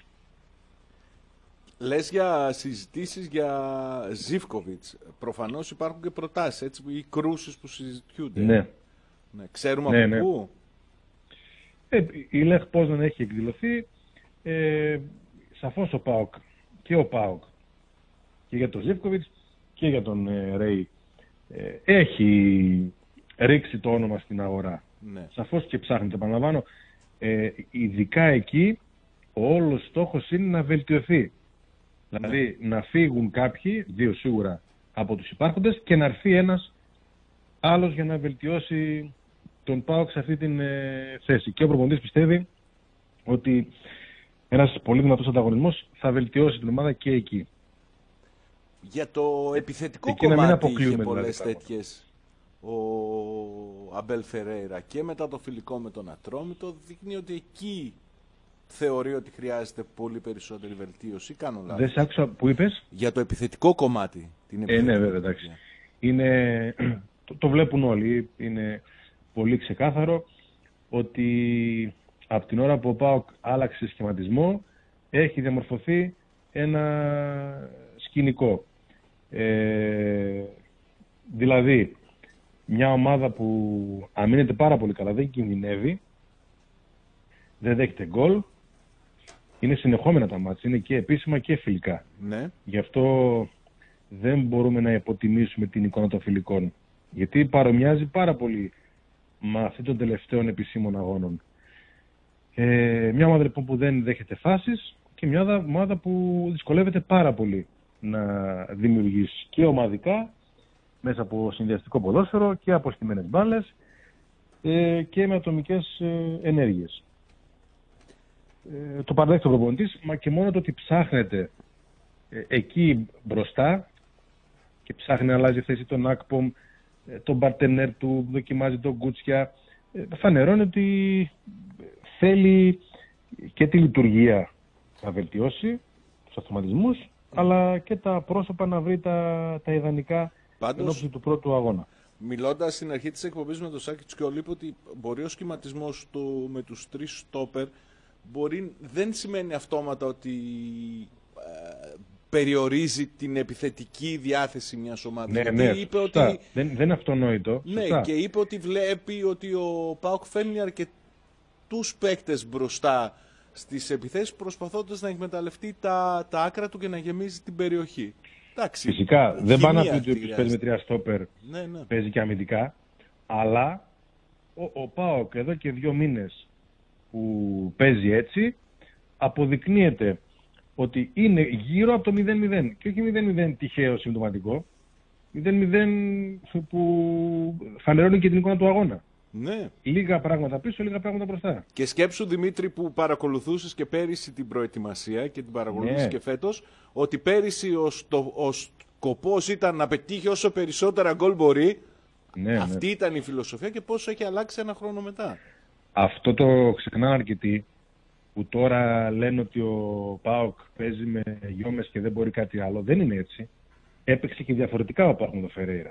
Λες για συζητήσεις για Ζίβκοβιτς. Προφανώς υπάρχουν και προτάσεις, έτσι, ή κρούσεις που συζητιούνται. Ναι. Ναι. Ξέρουμε ναι, από ναι. πού. Ε, η ΛΕΧ πώς δεν έχει εκδηλωθεί. Ε, σαφώς ο ΠΑΟΚ και ο ΠΑΟΚ και για τον Ζίβκοβιτς και για τον ε, Ρέι ε, έχει ρίξει το όνομα στην αγορά. Ναι. Σαφώς και ψάχνεται, επαναλαμβάνω. Ε, ειδικά εκεί ο όλος στόχος είναι να βελτιωθεί. Δηλαδή να φύγουν κάποιοι, δύο σίγουρα από τους υπάρχοντες, και να έρθει ένας άλλος για να βελτιώσει τον ΠΑΟΚ σε αυτή την ε, θέση. Και ο προπονητής πιστεύει ότι ένας πολύ δυνατός ανταγωνισμός θα βελτιώσει την ομάδα και εκεί. Για το επιθετικό εκεί κομμάτι είχε πολλές δηλαδή, τέτοιες ο Αμπέλ Φερέιρα, και μετά το φιλικό με τον Ατρόμητο δείχνει ότι εκεί θεωρεί ότι χρειάζεται πολύ περισσότερη βελτίωση. Κάνω λάθος? Δεν σ' άκουσα που είπες. Για το επιθετικό κομμάτι. Την ε, ναι, βέβαια, εντάξει. Είναι, το, το βλέπουν όλοι. Είναι πολύ ξεκάθαρο ότι από την ώρα που ο ΠΑΟΚ άλλαξε σχηματισμό, έχει διαμορφωθεί ένα σκηνικό. Ε, δηλαδή, μια ομάδα που αμήνεται πάρα πολύ καλά, δεν κινδυνεύει, δεν δέχεται γκολ, είναι συνεχόμενα τα μάτς, είναι και επίσημα και φιλικά. Ναι. Γι' αυτό δεν μπορούμε να υποτιμήσουμε την εικόνα των φιλικών. Γιατί παρομοιάζει πάρα πολύ με αυτή των τελευταίων επισήμων αγώνων. Ε, μια ομάδα λοιπόν που δεν δέχεται φάσεις και μια ομάδα που δυσκολεύεται πάρα πολύ να δημιουργήσει και ομαδικά μέσα από συνδυαστικό ποδόσφαιρο και από στημένες μπάλες ε, και με ατομικές ε, ενέργειες. Ε, το παραδέχεται ο προπονητής, μα και μόνο το ότι ψάχνεται ε, εκεί μπροστά και ψάχνει να αλλάζει θέση τον Ακπομ, ε, τον παρτενέρ του, δοκιμάζει τον Κούτσια, ε, φανερώνει ότι θέλει και τη λειτουργία να βελτιώσει, τους αυτοματισμούς, αλλά και τα πρόσωπα να βρει τα, τα ιδανικά ενώπιση του πρώτου αγώνα. Μιλώντας στην αρχή της εκπομπής με τον Σάκη Τσικιόλ, είπε ότι μπορεί ο σχηματισμός του με τους τρεις στόπερ μπορεί, δεν σημαίνει αυτόματα ότι ε, περιορίζει την επιθετική διάθεση μιας ομάδας. Ναι, Γιατί ναι, είπε σωστά. ότι... Δεν, δεν είναι αυτονόητο. Ναι, σωστά. Και είπε ότι βλέπει ότι ο ΠΑΟΚ φέρνει αρκετούς παίκτες μπροστά στις επιθέσεις, προσπαθώντας να εκμεταλλευτεί τα, τα άκρα του και να γεμίζει την περιοχή. Εντάξει, φυσικά, δεν πάνε να πει ότι χρειάζεται. παίζει με τρία στόπερ, ναι, ναι. παίζει και αμυντικά, αλλά ο, ο ΠΑΟΚ εδώ και δύο μήνες που παίζει έτσι, αποδεικνύεται ότι είναι γύρω από το μηδέν μηδέν. Και όχι μηδέν μηδέν τυχαίο συμπτωματικό, μηδέν μηδέν που φανερώνει και την εικόνα του αγώνα. Ναι. Λίγα πράγματα πίσω, λίγα πράγματα μπροστά. Και σκέψου, Δημήτρη, που παρακολουθούσες και πέρυσι την προετοιμασία και την παρακολουθείς ναι. και φέτος, ότι πέρυσι ο, στο, ο σκοπός ήταν να πετύχει όσο περισσότερα γκολ μπορεί. Ναι, Αυτή ναι. ήταν η φιλοσοφία και πόσο έχει αλλάξει ένα χρόνο μετά. Αυτό το ξεχνάνε αρκετοί, που τώρα λένε ότι ο ΠΑΟΚ παίζει με Γιόμες και δεν μπορεί κάτι άλλο. Δεν είναι έτσι. Έπαιξε και διαφορετικά ο ΠΑΟΚ με τον Φερέιρα.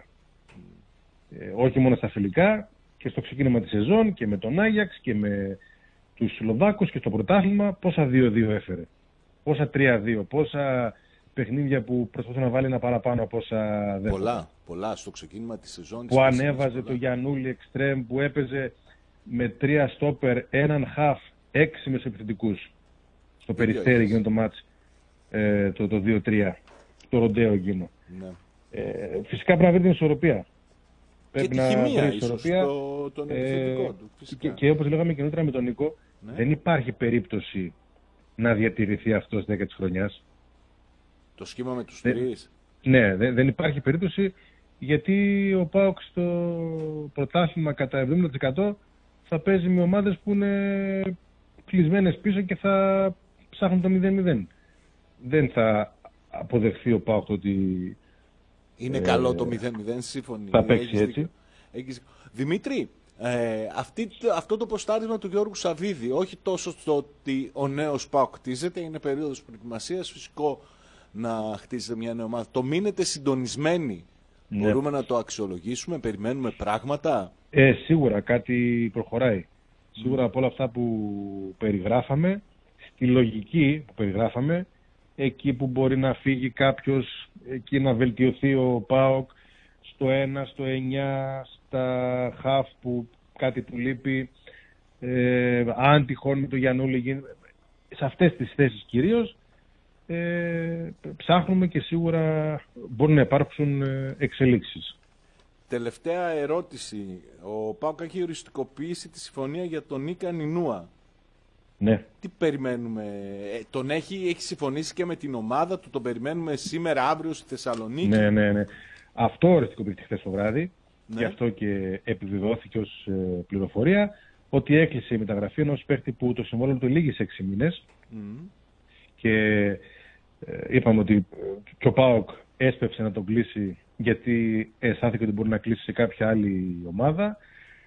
Ε, όχι μόνο στα φιλικά, και στο ξεκίνημα της σεζόν και με τον Άγιαξ και με τους Σλοβάκους και στο πρωτάθλημα. Πόσα δύο δύο έφερε, πόσα τρία δύο, πόσα παιχνίδια που προσπαθούσε να βάλει ένα παραπάνω από όσα δεν. Πολλά, πολλά στο ξεκίνημα της σεζόν. Που ανέβαζε το Γιαννούλη εξτρέμ, που έπαιζε με τρία στόπερ, έναν χαφ, έξι μεσοεπιθετικούς. Στο Περιστέρι εκείνο το μάτς, ε, το, το δύο τρία, το ροντέο εκείνο. Ναι. Ε, φυσικά πρέπει να βρει την ισορροπία. Και τη χημεία ίσως, το, τον επιθετικό ε, του. Φυσικά. Και, και όπως λέγαμε και νωρίτερα με τον Νίκο, ναι. δεν υπάρχει περίπτωση να διατηρηθεί αυτό στη δέκα της χρονιάς. Το σχήμα με τους δεν, τρεις. Ναι, δεν, δεν υπάρχει περίπτωση, γιατί ο ΠΑΟΚ στο πρωτάθλημα κατά εβδομήντα τοις εκατό θα παίζει με ομάδες που είναι κλεισμένες πίσω και θα ψάχνουν το μηδέν μηδέν. Δεν θα αποδεχθεί ο ΠΑΟΚ ότι είναι ε, καλό το μηδέν μηδέν, σύμφωνοι. Θα παίξει Έχεις έτσι. Έχεις... Δημήτρη, ε, αυτή, αυτό το ποστάρισμα του Γιώργου Σαββίδη, όχι τόσο στο ότι ο νέος ΠΑΟΚ χτίζεται, είναι περίοδος προετοιμασίας, φυσικό να χτίζεται μια νέα ομάδα. Το μείνετε συντονισμένοι. Ναι. Μπορούμε να το αξιολογήσουμε, περιμένουμε πράγματα. Ε, σίγουρα κάτι προχωράει. Mm. Σίγουρα από όλα αυτά που περιγράφαμε, στη λογική που περιγράφαμε, εκεί που μπορεί να φύγει κάποιος, εκεί να βελτιωθεί ο ΠΑΟΚ στο ένα, στο εννιά, στα χαφ που κάτι του λείπει, ε, αν τυχόν με το Γιαννούλη, σε αυτές τις θέσεις κυρίως, ε, ψάχνουμε και σίγουρα μπορεί να υπάρξουν εξελίξεις. Τελευταία ερώτηση. Ο ΠΑΟΚ έχει οριστικοποιήσει τη συμφωνία για τον Νίκα Νινούα. Ναι. Τι περιμένουμε, ε, τον έχει, έχει συμφωνήσει και με την ομάδα του, τον περιμένουμε σήμερα, αύριο στη Θεσσαλονίκη. Ναι, ναι, ναι. Αυτό οριστικοποιήθηκε χθες το βράδυ, ναι. Γι' αυτό και επιβεβαιώθηκε ως ε, πληροφορία ότι έκλεισε η μεταγραφή ενός παίχτη που το συμβόλαιο του λύγει σε έξι μήνες mm. και ε, είπαμε ότι και ο ΠΑΟΚ έσπευσε να τον κλείσει γιατί αισθάνθηκε ότι μπορεί να κλείσει σε κάποια άλλη ομάδα.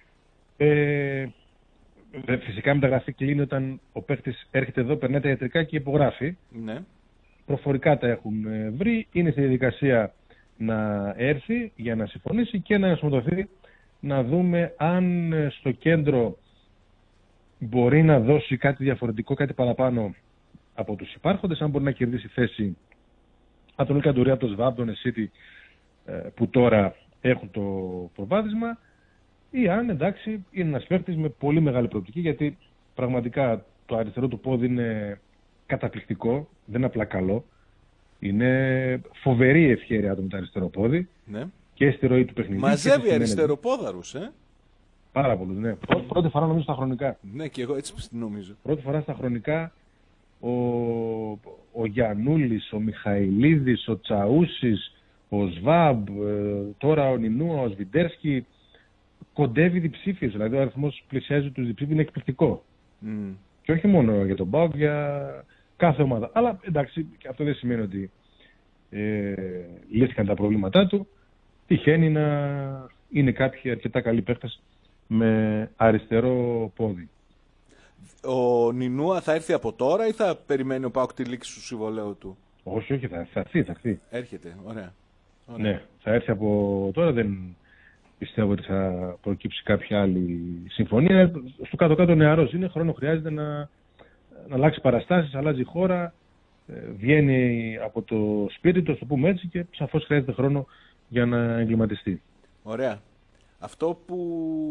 Ε, φυσικά η μεταγραφή κλείνει όταν ο παίχτης έρχεται εδώ, περνάει τα ιατρικά και υπογράφει. Ναι. Προφορικά τα έχουν βρει, είναι στη διαδικασία να έρθει για να συμφωνήσει και να ενσωματωθεί, να δούμε αν στο κέντρο μπορεί να δώσει κάτι διαφορετικό, κάτι παραπάνω από τους υπάρχοντες, αν μπορεί να κερδίσει θέση από τον Ικαντουρία, από τον ΣΒΑΜ, τον Εσίτη, που τώρα έχουν το προβάδισμα, ή αν εντάξει είναι ένας παίκτης με πολύ μεγάλη προοπτική, γιατί πραγματικά το αριστερό του πόδι είναι καταπληκτικό, δεν είναι απλά καλό, είναι φοβερή ευχέρεια του με το αριστερό πόδι, ναι. Και στη ροή του παιχνιδιού. Μαζεύει αριστεροπόδαρους, ε! Πάρα πολλούς, ναι. Πρώτη, πρώτη φορά νομίζω στα χρονικά. Ναι, και εγώ έτσι νομίζω. Πρώτη φορά στα χρονικά ο, ο Γιαννούλης, ο Μιχαηλίδης, ο Τσαούσης, ο ΣΒΑΜ, τώρα ο Νινούα, ο Σβιντέρσκι, κοντεύει διψήφιες, δηλαδή ο αριθμός πλησιάζει τους διψήφιες, είναι εκπληκτικό. Mm. Και όχι μόνο για τον ΠΑΟΚ, για κάθε ομάδα. Αλλά εντάξει, αυτό δεν σημαίνει ότι ε, λύθηκαν τα προβλήματά του. Τυχαίνει να είναι κάποιοι αρκετά καλοί παίχτες με αριστερό πόδι. Ο Νινούα θα έρθει από τώρα ή θα περιμένει ο ΠΑΟΚ τη λήξη του συμβολέου του? Όχι, όχι, θα, θα έρθει, θα έρθει. Έρχεται, ωραία. ωραία. Ναι, θα έρθει από τώρα, δεν πιστεύω ότι θα προκύψει κάποια άλλη συμφωνία. Στο κάτω-κάτω νεαρός είναι, χρόνο χρειάζεται να, να αλλάξει παραστάσεις, αλλάζει χώρα, βγαίνει από το σπίτι του, το πούμε έτσι, και σαφώς χρειάζεται χρόνο για να εγκληματιστεί. Ωραία. Αυτό που...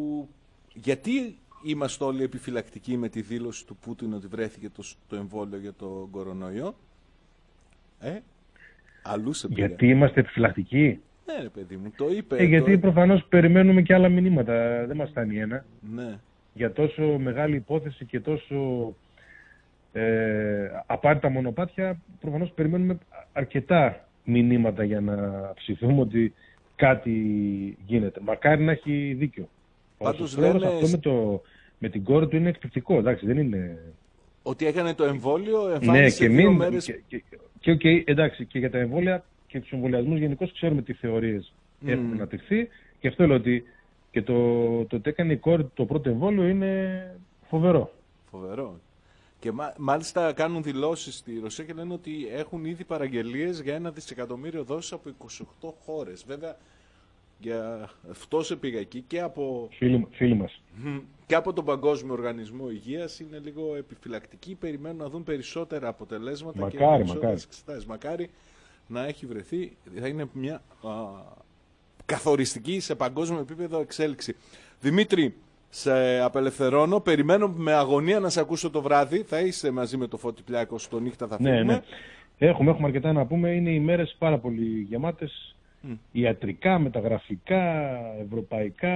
Γιατί είμαστε όλοι επιφυλακτικοί με τη δήλωση του Πούτιν ότι βρέθηκε το, το εμβόλιο για το κορονοϊό? Ε, αλλού σε πήγα. Γιατί είμαστε επιφυλακτικοί? Ναι ρε παιδί μου, το είπε. Ε, γιατί το... προφανώς περιμένουμε και άλλα μηνύματα. Δεν μας φτάνει ένα. Ναι. Για τόσο μεγάλη υπόθεση και τόσο ε, απάρτα μονοπάτια, προφανώς περιμένουμε αρκετά μηνύματα για να ψηθούμε ότι κάτι γίνεται. Μακάρι να έχει δίκιο. Πάντως λένε... Αυτό με, το, με την κόρη του είναι εκπληκτικό, εντάξει, δεν είναι... Ότι έκανε το εμβόλιο, εμφάνισε ναι, δύο μην... μέρες... Και, και, και, και, εντάξει, και για τα εμβόλια και τους εμβολιασμούς γενικώς ξέρουμε τι θεωρίες mm. έχουν αναπτυχθεί, και αυτό λέω ότι και το, το ότι έκανε η κόρη το πρώτο εμβόλιο είναι φοβερό. Φοβερό. Και μα, μάλιστα κάνουν δηλώσεις στη Ρωσία και λένε ότι έχουν ήδη παραγγελίες για ένα δισεκατομμύριο δόσεις από είκοσι οκτώ χώρες. Βέβαια, για αυτό σε πήγα εκεί και από... Φίλοι, φίλοι μας. Και από τον Παγκόσμιο Οργανισμό Υγείας είναι λίγο επιφυλακτικοί, περιμένουν να δουν περισσότερα αποτελέσματα. Μακάρι, και περισσότερες μακάρι. Μακάρι να έχει βρεθεί, θα είναι μια α, καθοριστική σε παγκόσμιο επίπεδο εξέλιξη. Δημήτρη, σε απελευθερώνω, περιμένω με αγωνία να σε ακούσω το βράδυ, θα είσαι μαζί με το Φώτη Πλιάκο, στο νύχτα θα φύγουμε. Ναι, ναι. Έχουμε, έχουμε αρκετά να πούμε, είναι οι μέρες πάρα πολύ γεμάτες, mm. ιατρικά, μεταγραφικά, ευρωπαϊκά.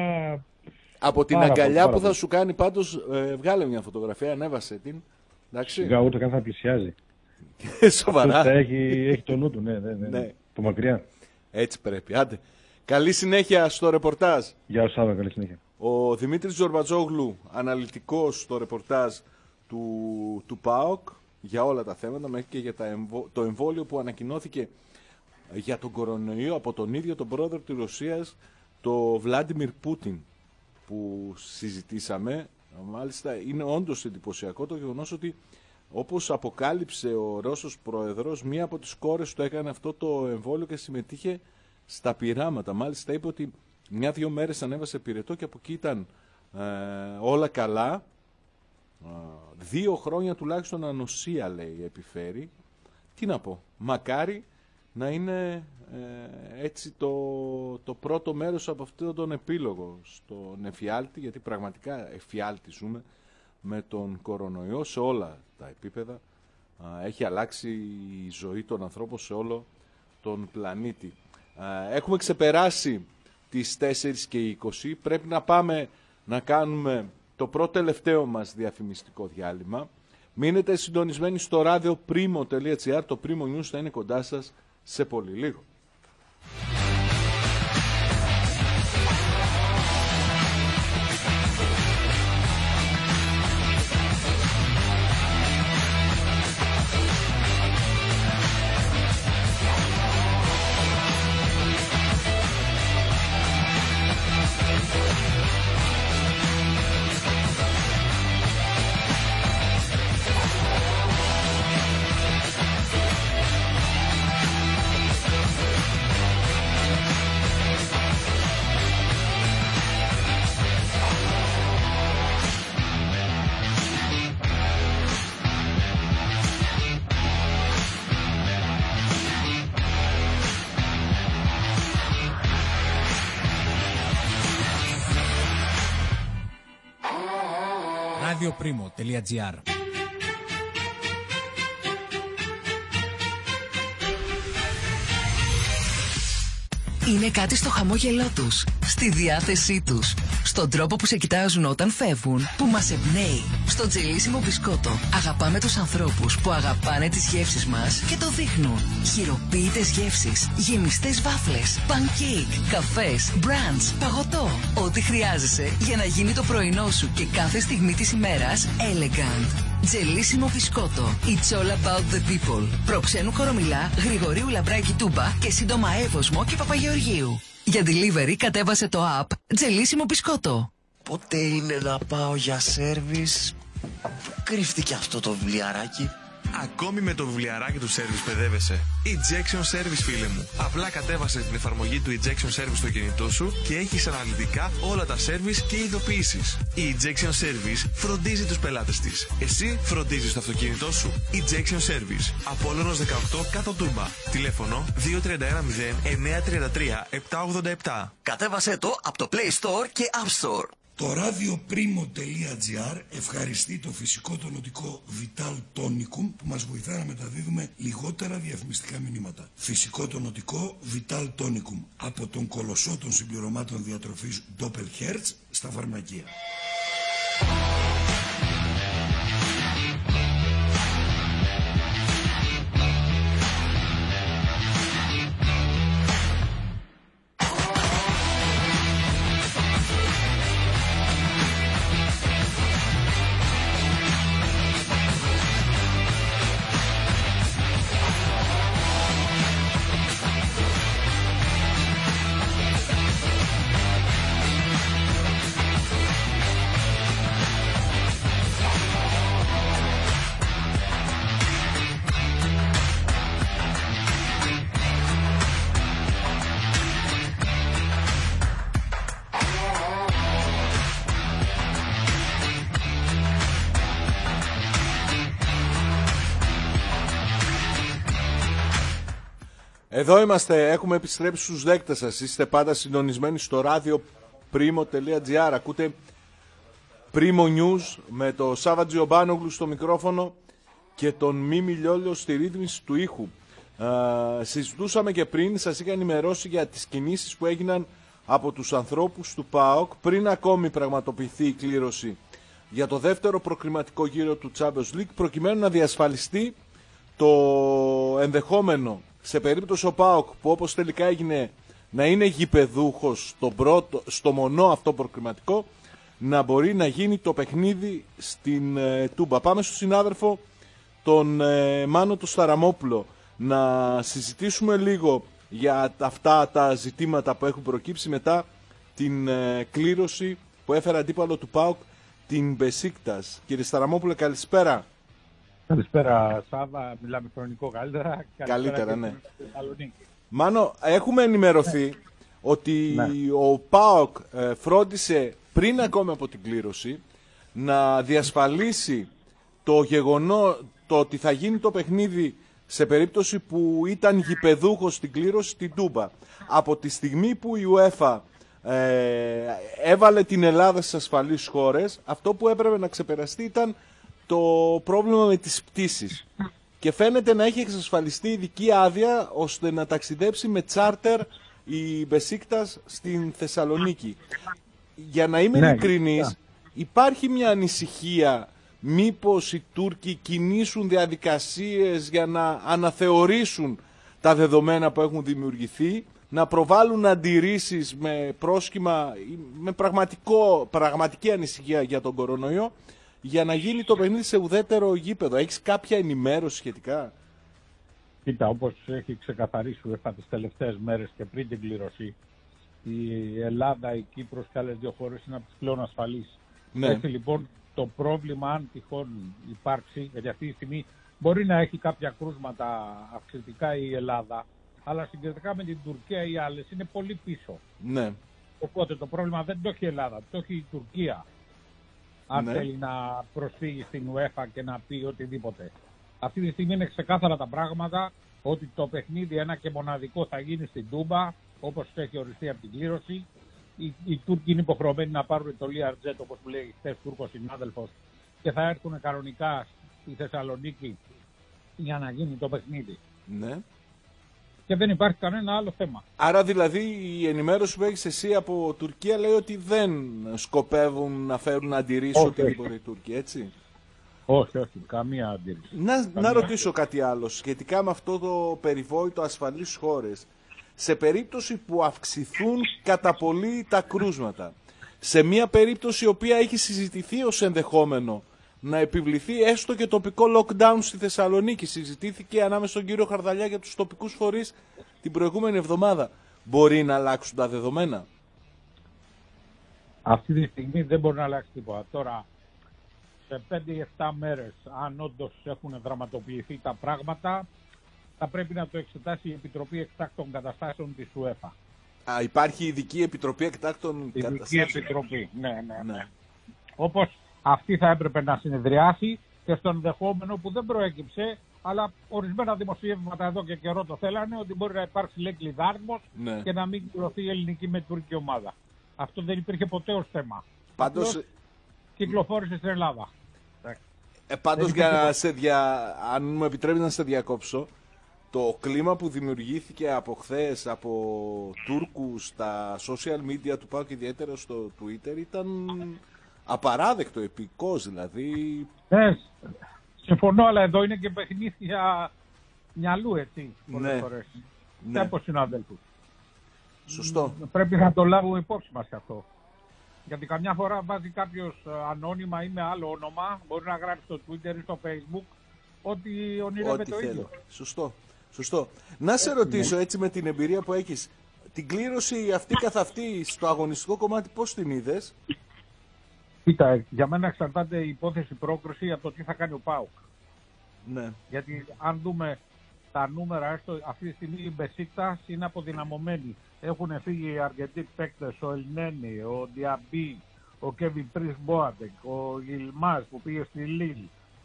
Από την αγκαλιά που θα σου κάνει πάντως, ε, βγάλε μια φωτογραφία, ανέβασε την. Εντάξει. Σιγά, ούτε καν θα πλησιάζει. Σοβαρά. Αυτός θα έχει, έχει το νου του, ναι, ναι, ναι, ναι. Το μακριά. Έτσι πρέπει, άντε. Καλή συνέχεια στο ρεπορτάζ. Γεια σου Σάββα, καλή συνέχεια. Ο Δημήτρης Ζορμπατζόγλου, αναλυτικός στο ρεπορτάζ του, του ΠΑΟΚ για όλα τα θέματα, μέχρι και για τα εμβο, το εμβόλιο που ανακοινώθηκε για τον κορονοϊό από τον ίδιο τον πρόεδρο της Ρωσίας, το Βλάντιμιρ Πούτιν, που συζητήσαμε. Μάλιστα είναι όντως εντυπωσιακό το γεγονός ότι, όπως αποκάλυψε ο Ρώσος πρόεδρος, μία από τις κόρες του έκανε αυτό το εμβόλιο και συμμετείχε στα πειράματα. Μάλιστα είπε ότι μια-δυο μέρες ανέβασε πυρετό και από εκεί ήταν ε, όλα καλά. Ε, δύο χρόνια τουλάχιστον ανοσία, λέει, επιφέρει. Τι να πω, μακάρι να είναι ε, έτσι το, το πρώτο μέρος από αυτόν τον επίλογο στον εφιάλτη, γιατί πραγματικά εφιάλτη ζούμε με τον κορονοϊό σε όλα τα επίπεδα. Ε, έχει αλλάξει η ζωή των ανθρώπων σε όλο τον πλανήτη. Ε, έχουμε ξεπεράσει τις τέσσερις και είκοσι, πρέπει να πάμε να κάνουμε το πρώτο τελευταίο μας διαφημιστικό διάλειμμα. Μείνετε συντονισμένοι στο ράδιο πρίμο τελεία τζι άρ, το Primo News θα είναι κοντά σας σε πολύ λίγο. ραδιοπρίμο τελεία τζι άρ. Είναι κάτι στο χαμόγελό τους, στη διάθεσή τους, στον τρόπο που σε κοιτάζουν όταν φεύγουν, που μας εμπνέει. Στο τζελίσιμο μπισκότο αγαπάμε τους ανθρώπους που αγαπάνε τις γεύσεις μας και το δείχνουν. Χειροποίητες γεύσεις, γεμιστές βάφλες, pancake, καφές, brunch, παγωτό. Ό,τι χρειάζεσαι για να γίνει το πρωινό σου και κάθε στιγμή της ημέρας elegant. Τζελίσιμο μπισκότο. It's all about the people. Προξένου Κορομιλά, Γρηγορίου Λαμπράκη Τούμπα και σύντομα Εύωσμο και Παπαγεωργίου. Για delivery κατέβασε το app Τζελίσιμο μπισκότο. Πότε είναι να πάω για σέρβις? Κρύφτηκε αυτό το βιβλιαράκι. Ακόμη με το βιβλιαράκι του Service παιδεύεσαι. Ejection Service, φίλε μου. Απλά κατέβασε την εφαρμογή του Ejection Service στο κινητό σου και έχεις αναλυτικά όλα τα service και ειδοποιήσεις. Η Ejection Service φροντίζει τους πελάτες της. Εσύ φροντίζεις το αυτοκίνητό σου. Ejection Service. Απόλλωνος δεκαοκτώ κάτω Τούμπα. Τηλέφωνο δύο τρία ένα μηδέν εννιά τρία τρία επτά ογδόντα επτά. Κατέβασε το από το Play Store και App Store. Το ραδιοπρίμο τελεία τζι άρ ευχαριστεί το φυσικό τονωτικό Vital Tonicum που μας βοηθά να μεταδίδουμε λιγότερα διαφημιστικά μηνύματα. Φυσικό τονωτικό Vital Tonicum από τον κολοσσό των συμπληρωμάτων διατροφής Doppelherz στα φαρμακεία. Εδώ είμαστε, έχουμε επιστρέψει στους δέκτες σας. Είστε πάντα συντονισμένοι στο ράδιο πρίμο τελεία τζι άρ. Ακούτε Primo News με το Σάββα Τζιομπάνογλου στο μικρόφωνο και τον Μίμη Λιόλιο στη ρύθμιση του ήχου. Ε, συζητούσαμε και πριν, σας είχα ενημερώσει για τις κινήσεις που έγιναν από τους ανθρώπους του ΠΑΟΚ πριν ακόμη πραγματοποιηθεί η κλήρωση για το δεύτερο προκριματικό γύρο του Champions League, προκειμένου να διασφαλιστεί το ενδεχόμενο σε περίπτωση ο ΠΑΟΚ, που όπως τελικά έγινε, να είναι γηπεδούχος στο, πρώτο, στο μονό αυτό προκριματικό, να μπορεί να γίνει το παιχνίδι στην ε, Τούμπα. Πάμε στον συνάδελφο τον ε, Μάνο του Σταραμόπουλο να συζητήσουμε λίγο για αυτά τα ζητήματα που έχουν προκύψει μετά την ε, κλήρωση που έφερε αντίπαλο του ΠΑΟΚ την Μπεσίκτας. Κύριε Σταραμόπουλο, καλησπέρα. Καλησπέρα Σάβα, μιλάμε χρονικό καλύτερα. Καλύτερα, ναι. Μάνο, έχουμε ενημερωθεί ότι ναι. ο ΠΑΟΚ ε, φρόντισε πριν ακόμη από την κλήρωση να διασφαλίσει το γεγονό το ότι θα γίνει το παιχνίδι σε περίπτωση που ήταν γηπεδούχος στην κλήρωση στην Τούμπα. Από τη στιγμή που η UEFA ε, έβαλε την Ελλάδα στις ασφαλείς χώρες, αυτό που έπρεπε να ξεπεραστεί ήταν το πρόβλημα με τις πτήσεις. Και φαίνεται να έχει εξασφαλιστεί ειδική άδεια ώστε να ταξιδέψει με τσάρτερ η Μπεσίκτας στην Θεσσαλονίκη. Για να είμαι ναι, ειλικρινής, yeah. υπάρχει μια ανησυχία μήπως οι Τούρκοι κινήσουν διαδικασίες για να αναθεωρήσουν τα δεδομένα που έχουν δημιουργηθεί, να προβάλλουν αντιρρήσεις με πρόσχημα, με πραγματικό, πραγματική ανησυχία για τον κορονοϊό, για να γίνει το παιχνίδι σε ουδέτερο γήπεδο. Έχεις κάποια ενημέρωση σχετικά? Κοίτα, όπως έχει ξεκαθαρίσει η UEFA τις τελευταίες μέρες και πριν την κλήρωση, η Ελλάδα, η Κύπρος και άλλες δύο χώρες είναι από τις πλέον ασφαλείς. Ναι. Έτσι λοιπόν το πρόβλημα, αν τυχόν υπάρξει, γιατί αυτή τη στιγμή μπορεί να έχει κάποια κρούσματα αυξητικά η Ελλάδα, αλλά συγκριτικά με την Τουρκία ή άλλες είναι πολύ πίσω. Ναι. Οπότε το πρόβλημα δεν το έχει η Ελλάδα, το έχει η Τουρκία. Αν ναι. θέλει να προσφύγει στην UEFA και να πει οτιδήποτε. Αυτή τη στιγμή είναι ξεκάθαρα τα πράγματα ότι το παιχνίδι ένα και μοναδικό θα γίνει στην Τούμπα, όπως έχει οριστεί από την κλήρωση. Οι, οι Τούρκοι είναι υποχρεωμένοι να πάρουν το Λιαρτζέτ, όπως που λέει χθες Τούρκος συνάδελφος, και θα έρθουν κανονικά στη Θεσσαλονίκη για να γίνει το παιχνίδι. Ναι. Και δεν υπάρχει κανένα άλλο θέμα. Άρα δηλαδή η ενημέρωση που έχεις εσύ από Τουρκία λέει ότι δεν σκοπεύουν να φέρουν αντιρρήσεις οτιδήποτε οι Τούρκοι, έτσι? Όχι, όχι, καμία αντίρρηση. Να, καμία να ρωτήσω κάτι άλλο σχετικά με αυτό το περιβόητο ασφαλείς χώρες. Σε περίπτωση που αυξηθούν κατά πολύ τα κρούσματα, σε μια περίπτωση η οποία έχει συζητηθεί ως ενδεχόμενο να επιβληθεί έστω και τοπικό lockdown στη Θεσσαλονίκη, συζητήθηκε ανάμεσα στον κύριο Χαρδαλιά και τους τοπικούς φορείς την προηγούμενη εβδομάδα, μπορεί να αλλάξουν τα δεδομένα? Αυτή τη στιγμή δεν μπορεί να αλλάξει τίποτα. Τώρα, σε πέντε εφτά μέρες, αν όντως έχουν δραματοποιηθεί τα πράγματα, θα πρέπει να το εξετάσει η Επιτροπή Εκτάκτων Καταστάσεων της UEFA. Α, υπάρχει ειδική Επιτροπή Εκτάκτων Καταστάσεων. Ειδική Επιτροπή, ναι, ναι, ναι. Όπως αυτή θα έπρεπε να συνεδριάσει και στον ενδεχόμενο που δεν προέκυψε, αλλά ορισμένα δημοσιεύματα εδώ και καιρό το θέλανε, ότι μπορεί να υπάρξει λέει κλειδάρισμος, ναι, και να μην κυρωθεί η ελληνική με τουρκική ομάδα. Αυτό δεν υπήρχε ποτέ ως θέμα. Πάντως... Απλώς κυκλοφόρησε στην Ελλάδα. Ε, πάντως, για να σε δια... αν μου επιτρέπεις να σε διακόψω, το κλίμα που δημιουργήθηκε από χθες από Τούρκους στα social media του ΠΑΟΚ και ιδιαίτερα στο Twitter ήταν απαράδεκτο, επικός δηλαδή. Ναι, συμφωνώ, αλλά εδώ είναι και παιχνίδια μυαλού, έτσι, πολλές ναι, φορές. Ναι. Και από συναδέλφους. Σωστό. Πρέπει να το λάβουμε υπόψη μας και αυτό. Γιατί καμιά φορά βάζει κάποιος ανώνυμα ή με άλλο όνομα, μπορεί να γράψει στο Twitter ή στο Facebook ότι ονειρεύεται το ίδιο. Σωστό. Σωστό. Να σε ρωτήσω έτσι με την εμπειρία που έχεις, την κλήρωση αυτή καθ' αυτή στο αγωνιστικό κομμάτι πώς την είδες? Κοίτα, για μένα εξαρτάται η υπόθεση πρόκριση από το τι θα κάνει ο ΠΑΟΚ. Ναι. Γιατί αν δούμε τα νούμερα, έστω αυτή τη στιγμή η Μπεσίκτας είναι αποδυναμωμένη. Έχουν φύγει αρκετοί παίκτες, ο Ελνένη, ο Διαμπή, ο Κέβιν Πρίς Μπόατεκ, ο Γιλμάς που πήγε στη Λίλ,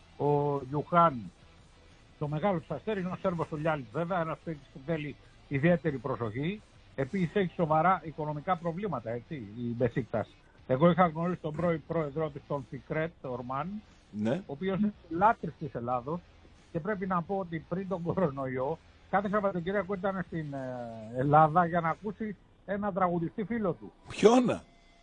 ο Γιουχάν. Το μεγάλο του αστέρι είναι ο Σέρβος ο Λιάλης, βέβαια, ένας παίκτης που θέλει ιδιαίτερη προσοχή. Επίσης έχει σοβαρά οικονομικά προβλήματα, έτσι, η Μπεσίκτας. Εγώ είχα γνωρίσει τον πρώην πρόεδρό της, τον Φικρέτ Ορμάν, ναι, ο οποίος είναι λάτρης της Ελλάδος και πρέπει να πω ότι πριν τον κορονοϊό, κάθε Σαββατοκύριακο ήταν στην Ελλάδα για να ακούσει έναν τραγουδιστή φίλο του. Ποιον?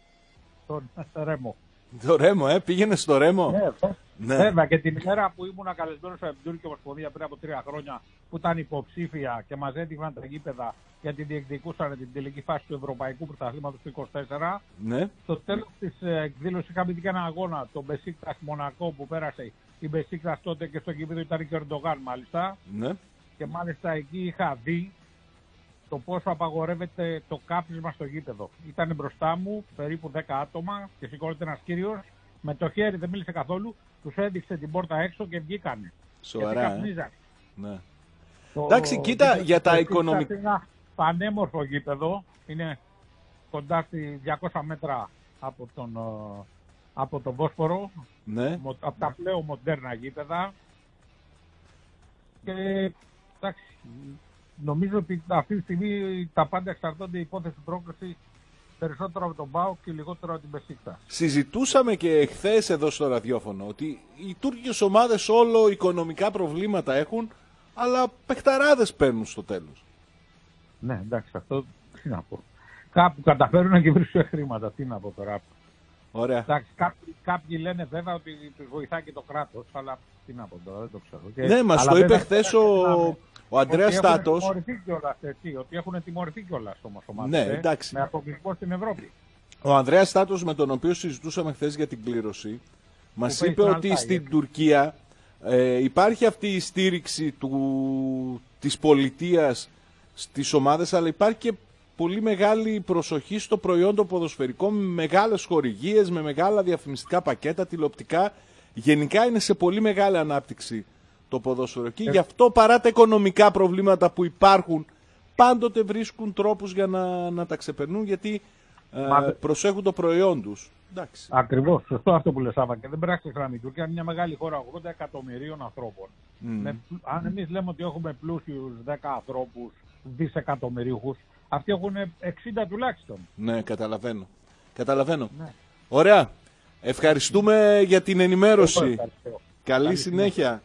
Τον Ρέμο. Το Ρέμο, ε, πήγαινε στο Ρέμο. Ναι, ναι. Βέβαια, και την ημέρα που ήμουν καλεσμένος από την Τουρκική Ομοσπονδία πριν από τρία χρόνια, που ήταν υποψήφια και μας έτυχαν τα γήπεδα γιατί διεκδικούσαν την τελική φάση του Ευρωπαϊκού Πρωταθλήματος του είκοσι τέσσερα. Ναι. Στο τέλος της εκδήλωσης είχαμε δει και ένα αγώνα, τον Μπεσίκτας Μονακό, που πέρασε η Μπεσίκτας τότε και στο γήπεδο ήταν και ο Ερντογάν μάλιστα. Ναι. Και μάλιστα εκεί είχα δει το πόσο απαγορεύεται το κάπνισμα στο γήπεδο. Ήταν μπροστά μου περίπου δέκα άτομα και σηκώνεται ένας κύριος, με το χέρι δεν μίλησε καθόλου, τους έδειξε την πόρτα έξω και βγήκανε. Σοβαρά, ε. Ναι. Το... Εντάξει, κοίτα, για τα οικονομικά... Είναι ένα πανέμορφο γήπεδο, είναι κοντά στη διακόσια μέτρα από τον, από τον Βόσπορο, ναι, από τα πλέον μοντέρνα γήπεδα. Και εντάξει, νομίζω ότι αυτή τη στιγμή τα πάντα εξαρτώνται η υπόθεση πρόκριση περισσότερο από τον ΠΑΟΚ και λιγότερο από την Μπεσίκτας. Συζητούσαμε και χθες εδώ στο ραδιόφωνο ότι οι τουρκικές ομάδες όλο οικονομικά προβλήματα έχουν, αλλά παιχταράδες παίρνουν στο τέλος. Ναι, εντάξει, αυτό τι να πω. Κάπου καταφέρουν να κυβερνήσουν χρήματα, τι να πω τώρα. Ωραία. Εντάξει, κάποιοι, κάποιοι λένε βέβαια ότι τους βοηθάει και το κράτος, αλλά τι να πω τώρα, δεν το ξέρω. Και, ναι, μας το είπε χθες ο, ο Ανδρέας Στάτος. Ότι έχουν τιμωρηθεί κιόλας, έτσι, ότι έχουν τιμωρηθεί κιόλας όμως ομάδες, ναι, εντάξει. με αποκλεισμό στην Ευρώπη. Ο Ανδρέας Στάτος, με τον οποίο συζητούσαμε χθες για την κλήρωση, μας είπε ότι Αλτά, στην γιατί. Τουρκία ε, υπάρχει αυτή η στήριξη του, της πολιτείας στις ομάδες, αλλά υπάρχει και πολύ μεγάλη προσοχή στο προϊόν το ποδοσφαιρικό, με μεγάλες χορηγίες, με μεγάλα διαφημιστικά πακέτα, τηλεοπτικά. Γενικά είναι σε πολύ μεγάλη ανάπτυξη το ποδόσφαιρο και ε... γι' αυτό, παρά τα οικονομικά προβλήματα που υπάρχουν, πάντοτε βρίσκουν τρόπους για να, να τα ξεπερνούν, γιατί ε, προσέχουν το προϊόν τους. Εντάξει. Ακριβώς, σωστό αυτό που λες, Άβα, και δεν πρέπει να ξεχνάμε. Η Τουρκία είναι μια μεγάλη χώρα ογδόντα εκατομμυρίων ανθρώπων. Mm. Με, αν εμείς λέμε ότι έχουμε πλούσιους δέκα ανθρώπους, δισεκατομμυρίχους, αυτοί έχουν εξήντα τουλάχιστον. Ναι, καταλαβαίνω. Καταλαβαίνω. Ναι. Ωραία. Ευχαριστούμε για την ενημέρωση. Ευχαριστώ. Καλή, Καλή συνέχεια.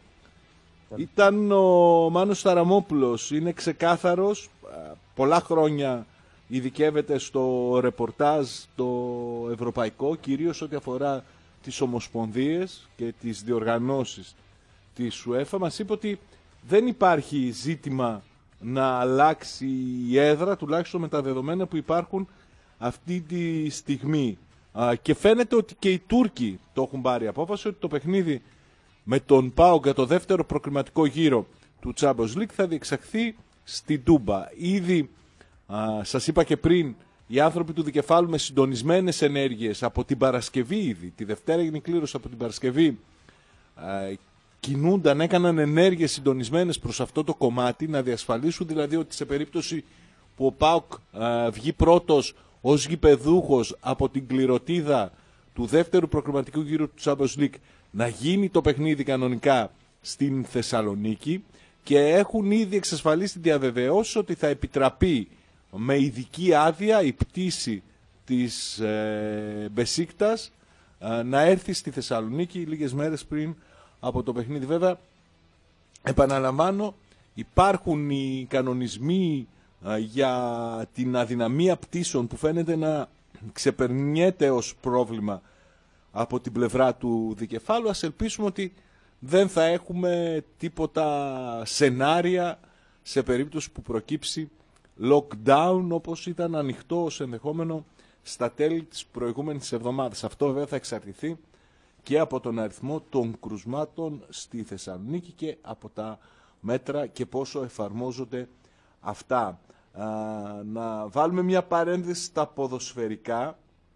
Ήταν ο Μάνος Σταραμόπουλος. Είναι ξεκάθαρος. Πολλά χρόνια ειδικεύεται στο ρεπορτάζ το ευρωπαϊκό, κυρίως ό,τι αφορά τις ομοσπονδίες και τις διοργανώσεις της UEFA. Μας είπε ότι δεν υπάρχει ζήτημα να αλλάξει η έδρα, τουλάχιστον με τα δεδομένα που υπάρχουν αυτή τη στιγμή. Και φαίνεται ότι και οι Τούρκοι το έχουν πάρει απόφαση ότι το παιχνίδι με τον ΠΑΟΚ για το δεύτερο προκριματικό γύρο του Champions League θα διεξαχθεί στη Τούμπα. Ήδη α, σας είπα και πριν, οι άνθρωποι του δικεφάλου με συντονισμένες ενέργειες από την Παρασκευή ήδη, τη Δευτέρα έγινε η κλήρωση από την Παρασκευή, α, κινούνταν, έκαναν ενέργειες συντονισμένες προς αυτό το κομμάτι, να διασφαλίσουν δηλαδή ότι σε περίπτωση που ο ΠΑΟΚ α, βγει πρώτος ως γηπεδούχος από την κληροτίδα του δεύτερου προκριματικού γύρου του Champions League, να γίνει το παιχνίδι κανονικά στην Θεσσαλονίκη, και έχουν ήδη εξασφαλίσει τη διαβεβαιώση ότι θα επιτραπεί με ειδική άδεια η πτήση της ε, Μπεσίκτας ε, να έρθει στη Θεσσαλονίκη λίγες μέρες πριν από το παιχνίδι. Βέβαια, επαναλαμβάνω, υπάρχουν οι κανονισμοί ε, για την αδυναμία πτήσεων που φαίνεται να ξεπερνιέται ως πρόβλημα από την πλευρά του δικεφάλου. Ας ελπίσουμε ότι δεν θα έχουμε τίποτα σενάρια σε περίπτωση που προκύψει lockdown, όπως ήταν ανοιχτό ως ενδεχόμενο στα τέλη της προηγούμενης εβδομάδας. Αυτό βέβαια θα εξαρτηθεί και από τον αριθμό των κρουσμάτων στη Θεσσαλονίκη και από τα μέτρα και πόσο εφαρμόζονται αυτά. Α, να βάλουμε μια παρένθεση στα ποδοσφαιρικά,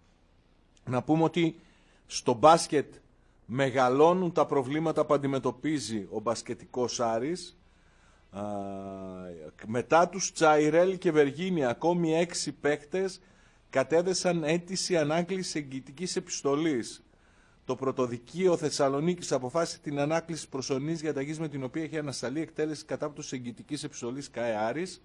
να πούμε ότι στο μπάσκετ μεγαλώνουν τα προβλήματα που αντιμετωπίζει ο μπασκετικός Άρης. Α, μετά τους Τσαϊρέλ και Βεργίνη, ακόμη έξι παίκτες κατέδεσαν αίτηση ανάκλησης εγγυητικής επιστολής. Το πρωτοδικείο Θεσσαλονίκης αποφάσισε την ανάκληση προσωρινής διαταγής με την οποία έχει ανασταλεί εκτέλεση κατάπτωσης εγγυητικής επιστολής ΚΑΕ Άρης.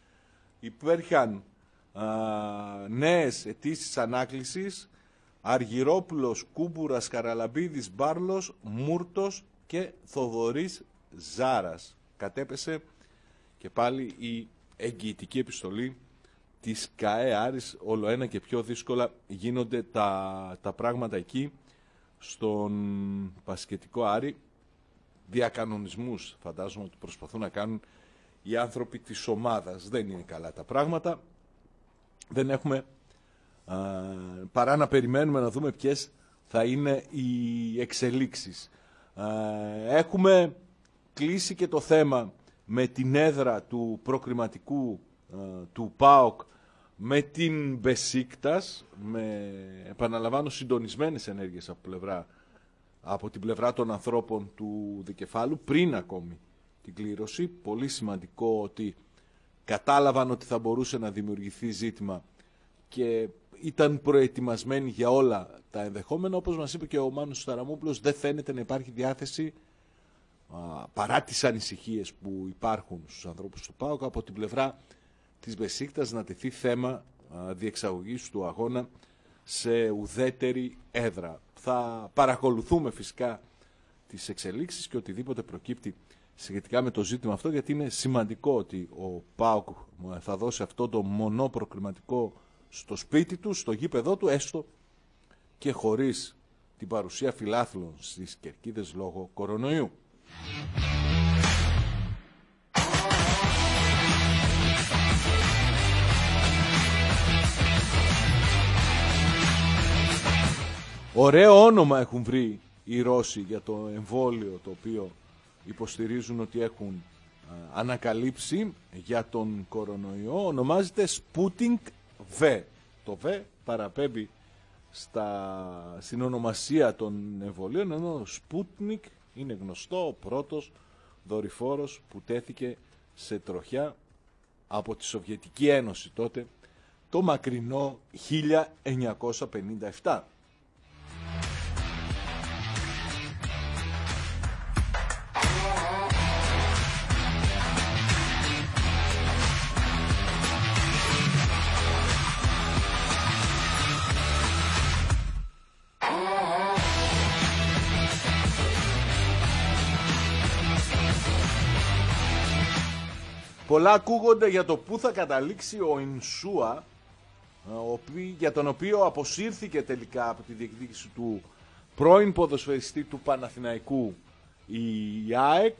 Υπήρχαν α, νέες αιτήσεις ανάκλησης: Αργυρόπουλος, Κούμπουρας, Καραλαμπίδης, Μπάρλος, Μούρτος και Θοδωρής Ζάρας. Κατέπεσε και πάλι η εγγυητική επιστολή της ΚΑΕ Άρης. Όλο ένα και πιο δύσκολα γίνονται τα, τα πράγματα εκεί στον μπασκετικό Άρη. Διακανονισμούς φαντάζομαι ότι προσπαθούν να κάνουν οι άνθρωποι της ομάδας. Δεν είναι καλά τα πράγματα. Δεν έχουμε α, παρά να περιμένουμε να δούμε ποιες θα είναι οι εξελίξεις. Α, έχουμε κλείσει και το θέμα με την έδρα του προκριματικού α, του ΠΑΟΚ με την Μπεσίκτας, με, επαναλαμβάνω, συντονισμένες ενέργειες από, πλευρά, από την πλευρά των ανθρώπων του δικεφάλου πριν ακόμη την κλήρωση. Πολύ σημαντικό ότι κατάλαβαν ότι θα μπορούσε να δημιουργηθεί ζήτημα και ήταν προετοιμασμένοι για όλα τα ενδεχόμενα. Όπως μας είπε και ο Μάνος Σταραμόπουλος, δεν φαίνεται να υπάρχει διάθεση, α, παρά τις ανησυχίες που υπάρχουν στους ανθρώπους του ΠΑΟΚ, από την πλευρά της Μπεσίκτας να τεθεί θέμα α, διεξαγωγής του αγώνα σε ουδέτερη έδρα. Θα παρακολουθούμε φυσικά τις εξελίξεις και οτιδήποτε προκύπτει σχετικά με το ζήτημα αυτό, γιατί είναι σημαντικό ότι ο ΠΑΟΚ θα δώσει αυτό το μονό προκριματικό στο σπίτι του, στο γήπεδό του, έστω και χωρίς την παρουσία φιλάθλων στις κερκίδες λόγω κορονοϊού. Ωραίο όνομα έχουν βρει οι Ρώσοι για το εμβόλιο το οποίο υποστηρίζουν ότι έχουν α, ανακαλύψει για τον κορονοϊό. Ονομάζεται Sputnik V. Το V παραπέμπει στα, στην ονομασία των εμβολίων, ενώ Sputnik είναι γνωστό, ο πρώτος δορυφόρος που τέθηκε σε τροχιά από τη Σοβιετική Ένωση τότε, το μακρινό χίλια εννιακόσια πενήντα επτά. Πολλά ακούγονται για το πού θα καταλήξει ο Ινσούα, για τον οποίο αποσύρθηκε τελικά από τη διεκδίκηση του πρώην ποδοσφαιριστή του Παναθηναϊκού η ΑΕΚ.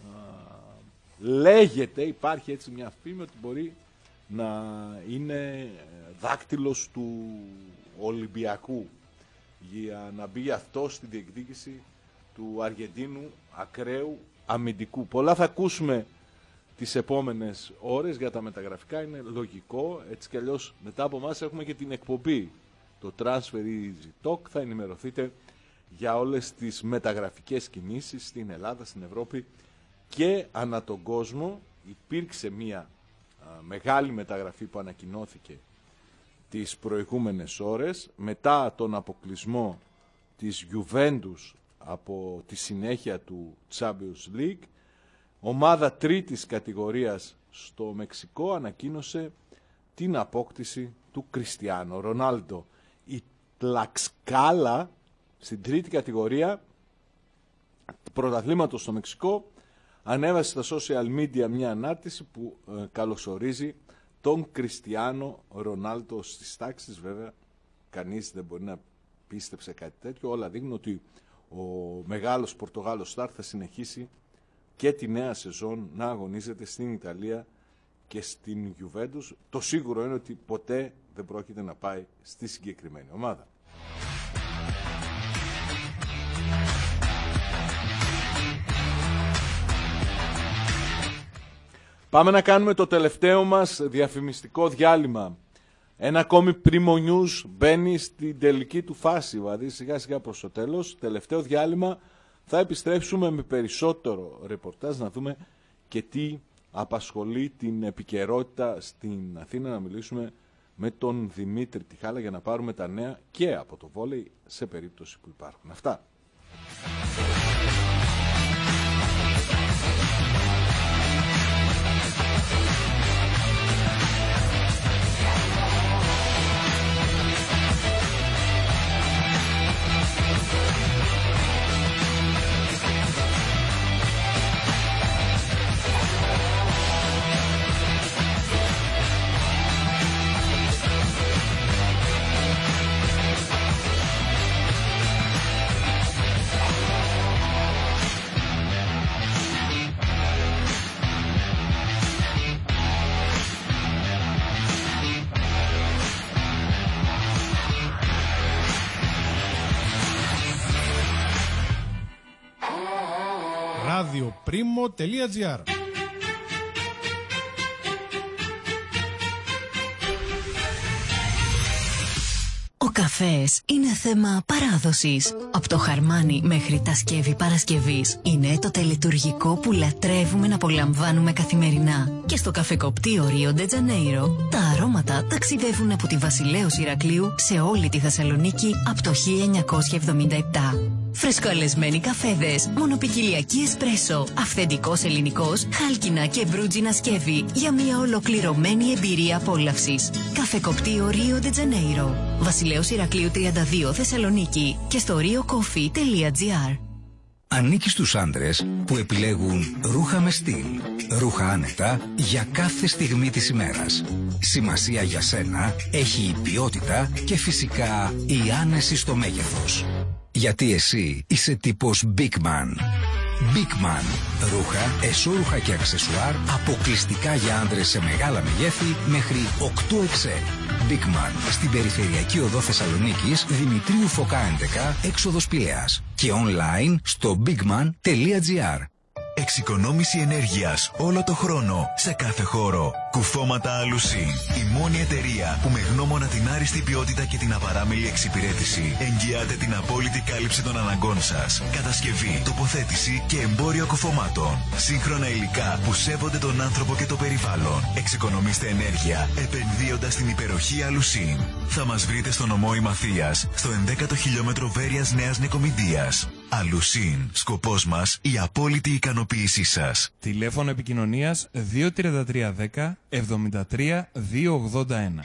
Λέγεται, υπάρχει έτσι μια φήμη ότι μπορεί να είναι δάκτυλος του Ολυμπιακού για να μπει αυτό στη διεκδίκηση του Αργεντίνου ακραίου αμυντικού. Πολλά θα ακούσουμε τις επόμενες ώρες για τα μεταγραφικά, είναι λογικό, έτσι κι αλλιώς μετά από εμάς έχουμε και την εκπομπή, το Transfer Easy Talk, θα ενημερωθείτε για όλες τις μεταγραφικές κινήσεις στην Ελλάδα, στην Ευρώπη και ανά τον κόσμο. Υπήρξε μια α, μεγάλη μεταγραφή που ανακοινώθηκε τις προηγούμενες ώρες μετά τον αποκλεισμό της Juventus από τη συνέχεια του Champions League. Ομάδα τρίτης κατηγορίας στο Μεξικό ανακοίνωσε την απόκτηση του Κριστιάνο Ρονάλντο. Η Τλαξκάλα στην τρίτη κατηγορία του πρωταθλήματος στο Μεξικό ανέβασε στα social media μια ανάρτηση που ε, καλωσορίζει τον Κριστιάνο Ρονάλντο στις τάξεις. Βέβαια κανείς δεν μπορεί να πίστεψε κάτι τέτοιο. Όλα δείχνουν ότι ο μεγάλος Πορτογάλος στάρ θα συνεχίσει και τη νέα σεζόν να αγωνίζεται στην Ιταλία και στην Juventus. Το σίγουρο είναι ότι ποτέ δεν πρόκειται να πάει στη συγκεκριμένη ομάδα. Πάμε να κάνουμε το τελευταίο μας διαφημιστικό διάλειμμα. Ένα ακόμη Primo News μπαίνει στην τελική του φάση, δηλαδή σιγά σιγά προς το τέλος. Τελευταίο διάλειμμα, θα επιστρέψουμε με περισσότερο ρεπορτάζ να δούμε και τι απασχολεί την επικαιρότητα στην Αθήνα. Να μιλήσουμε με τον Δημήτρη Τιχάλα για να πάρουμε τα νέα και από το βόλεϊ σε περίπτωση που υπάρχουν. Αυτά. radioprimo.gr. Ο καφές είναι θέμα παράδοσης. Από το χαρμάνι μέχρι τα σκεύη Παρασκευής είναι το τελετουργικό που λατρεύουμε να απολαμβάνουμε καθημερινά. Και στο καφεκοπτείο Ρίο ντε Τζανέιρο τα αρώματα ταξιδεύουν από τη Βασιλέως Ηρακλείου σε όλη τη Θεσσαλονίκη από το χίλια εννιακόσια εβδομήντα επτά. Φρεσκοαλεσμένοι καφέδες, μονοπικιλιακή εσπρέσο, αυθεντικός ελληνικός, χάλκινα και μπρούτζινα σκεύη για μια ολοκληρωμένη εμπειρία απόλαυσης. Καφεκοπτείο Ρίο ντε Τζανέιρο, Βασιλέως Ηρακλείου τριάντα δύο Θεσσαλονίκη και στο rio coffee τελεία gr. Ανήκει στους άντρες που επιλέγουν ρούχα με στυλ. Ρούχα άνετα για κάθε στιγμή της ημέρας. Σημασία για σένα έχει η ποιότητα και φυσικά η άνεση στο μέγεθος. Γιατί εσύ είσαι τύπος Big Man. Big Man. Ρούχα, εσώρουχα και αξεσουάρ αποκλειστικά για άντρες σε μεγάλα μεγέθη μέχρι οκτώ εξ ελ. Big Man. Στην περιφερειακή οδό Θεσσαλονίκης, Δημητρίου Φωκά έντεκα, έξοδος Πηλαίας. Και online στο bigman τελεία gr. Εξοικονόμηση ενέργειας όλο το χρόνο, σε κάθε χώρο. Κουφώματα Αλουσίν. Η μόνη εταιρεία που με γνώμονα την άριστη ποιότητα και την απαράμιλη εξυπηρέτηση εγγυάται την απόλυτη κάλυψη των αναγκών σας. Κατασκευή, τοποθέτηση και εμπόριο κουφωμάτων. Σύγχρονα υλικά που σέβονται τον άνθρωπο και το περιβάλλον. Εξοικονομήστε ενέργεια επενδύοντας στην υπεροχή Αλουσίν. Θα μας βρείτε στο νομό Ημαθίας, στο ενδέκατο χιλιόμετρο Βέρειας Νέας Νικομηδίας. Αλουσίν. Σκοπός μας η απόλυτη ικανοποίησή σας. Τηλέφωνο επικοινωνίας δύο τρία τρία δέκα εβδομήντα τρία διακόσια ογδόντα ένα.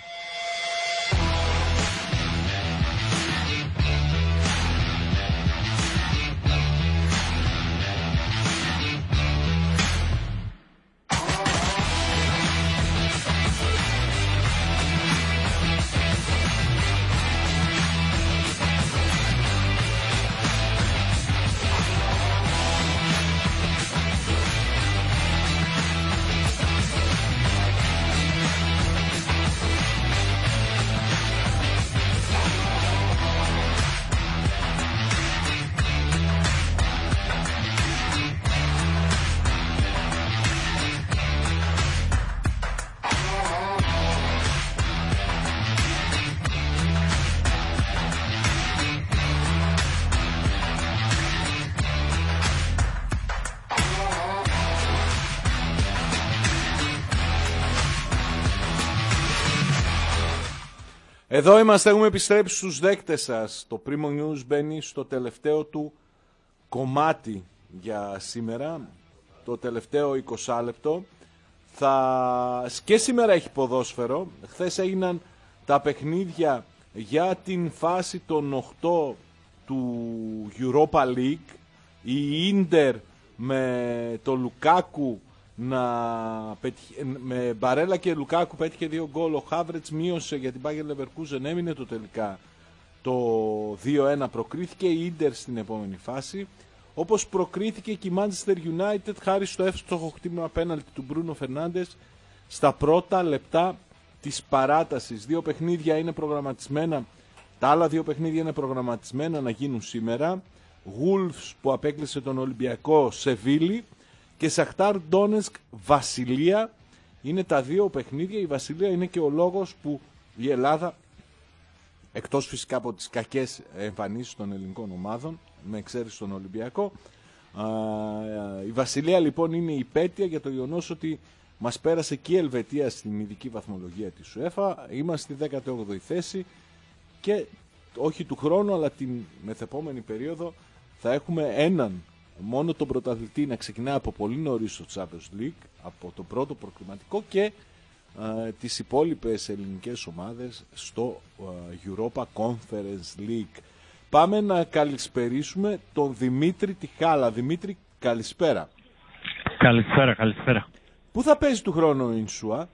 Εδώ είμαστε, έχουμε επιστρέψει στους δέκτες σας. Το Primo News μπαίνει στο τελευταίο του κομμάτι για σήμερα, το τελευταίο είκοσι λεπτό. Θα... Και σήμερα έχει ποδόσφαιρο. Χθες έγιναν τα παιχνίδια για την φάση των οκτώ του Europa League. Η Ίντερ με το Λουκάκου να πετυχε... με Μπαρέλα και Λουκάκου πέτυχε δύο γκολ. Ο Χάβρετς μείωσε για την Bayer Leverkusen, έμεινε το τελικά το δύο ένα, προκρίθηκε η Ίντερ στην επόμενη φάση, όπως προκρίθηκε και η Manchester United χάρη στο εύστοχο χτύπημα πέναλτι του Μπρούνο Φερνάντες στα πρώτα λεπτά της παράτασης. Δύο παιχνίδια είναι προγραμματισμένα, τα άλλα δύο παιχνίδια είναι προγραμματισμένα να γίνουν σήμερα. Wolves που απέκλεισε τον Ολυμπιακό Σεβίλη και Σαχτάρ Ντόνεσκ Βασιλεία είναι τα δύο παιχνίδια. Η Βασιλεία είναι και ο λόγος που η Ελλάδα, εκτός φυσικά από τις κακές εμφανίσεις των ελληνικών ομάδων, με εξαίρεση τον Ολυμπιακό, η Βασιλεία λοιπόν είναι υπέτεια για το γεγονός ότι μας πέρασε και η Ελβετία στην ειδική βαθμολογία της UEFA. Είμαστε στη δέκατη όγδοη θέση και όχι του χρόνου αλλά την μεθεπόμενη περίοδο θα έχουμε έναν μόνο τον πρωταθλητή να ξεκινάει από πολύ νωρίς στο Champions League, από το πρώτο προκριματικό, και α, τις υπόλοιπες ελληνικές ομάδες στο α, Europa Conference League. Πάμε να καλησπερίσουμε τον Δημήτρη Τιχάλα. Δημήτρη, καλησπέρα. Καλησπέρα, καλησπέρα. Πού θα παίζει του χρόνου ο Ινσούα?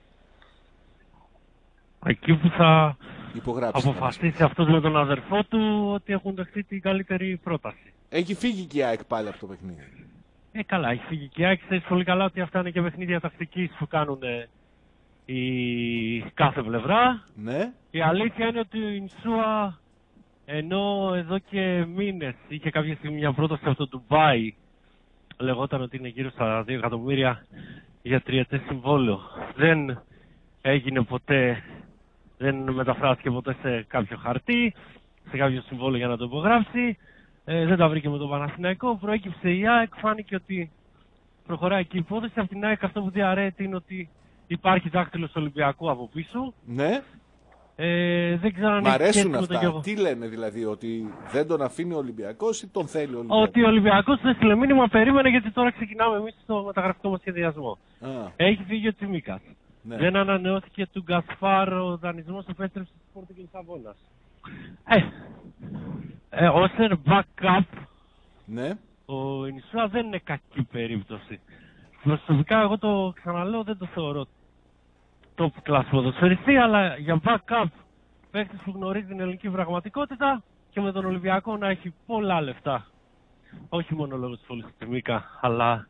Εκεί που θα υπογράψει, αποφασίσει αυτός με τον αδερφό του ότι έχουν δεχτεί την καλύτερη πρόταση. Έχει φύγει και η ΑΕΚ πάλι από το παιχνίδι. Ε, καλά, έχει φύγει και η ΑΕΚ. Ξέρεις πολύ καλά ότι αυτά είναι και παιχνίδια τακτικής που κάνουν η κάθε πλευρά. Ναι. Η αλήθεια είναι ότι ο Ινσούα, ενώ εδώ και μήνες είχε κάποια στιγμή μια πρόταση από το Ντουμπάι, λεγόταν ότι είναι γύρω στα δύο εκατομμύρια για τριετές συμβόλαιο. Δεν έγινε ποτέ, δεν μεταφράστηκε ποτέ σε κάποιο χαρτί, σε κάποιο συμβόλαιο για να το υπογράψει. Ε, δεν τα βρήκε με τον Παναθηναϊκό. Προέκυψε η ΑΕΚ, φάνηκε ότι προχωράει και η υπόθεση. Από την ΑΕΚ αυτό που διαρρέεται είναι ότι υπάρχει δάκτυλος Ολυμπιακού από πίσω. Ναι. Ε, δεν ξέρω αν μ' αρέσουν αυτά. Το τι λένε δηλαδή, ότι δεν τον αφήνει ο Ολυμπιακός ή τον θέλει ο Ολυμπιακός? Ότι ο Ολυμπιακός δεν στείλε μήνυμα, περίμενε, γιατί τώρα ξεκινάμε εμείς στο μεταγραφικό μας σχεδιασμό. Α. Έχει φύγει ο Τσιμίκας. Ναι. Δεν ανανεώθηκε του Γκασφάρ, ο δανεισμός επέστρεψε στη Sporting Λισαβόνας. Ε, ε, ως backup, ναι. Ο Ινσούα δεν είναι κακή περίπτωση. Προσωπικά εγώ το ξαναλέω, δεν το θεωρώ top class ποδοσφαιριστή, αλλά για backup παίκτης που γνωρίζει την ελληνική πραγματικότητα και με τον Ολυμπιακό να έχει πολλά λεφτά. Όχι μόνο λόγω της φωλής του Τσιμίκα, αλλά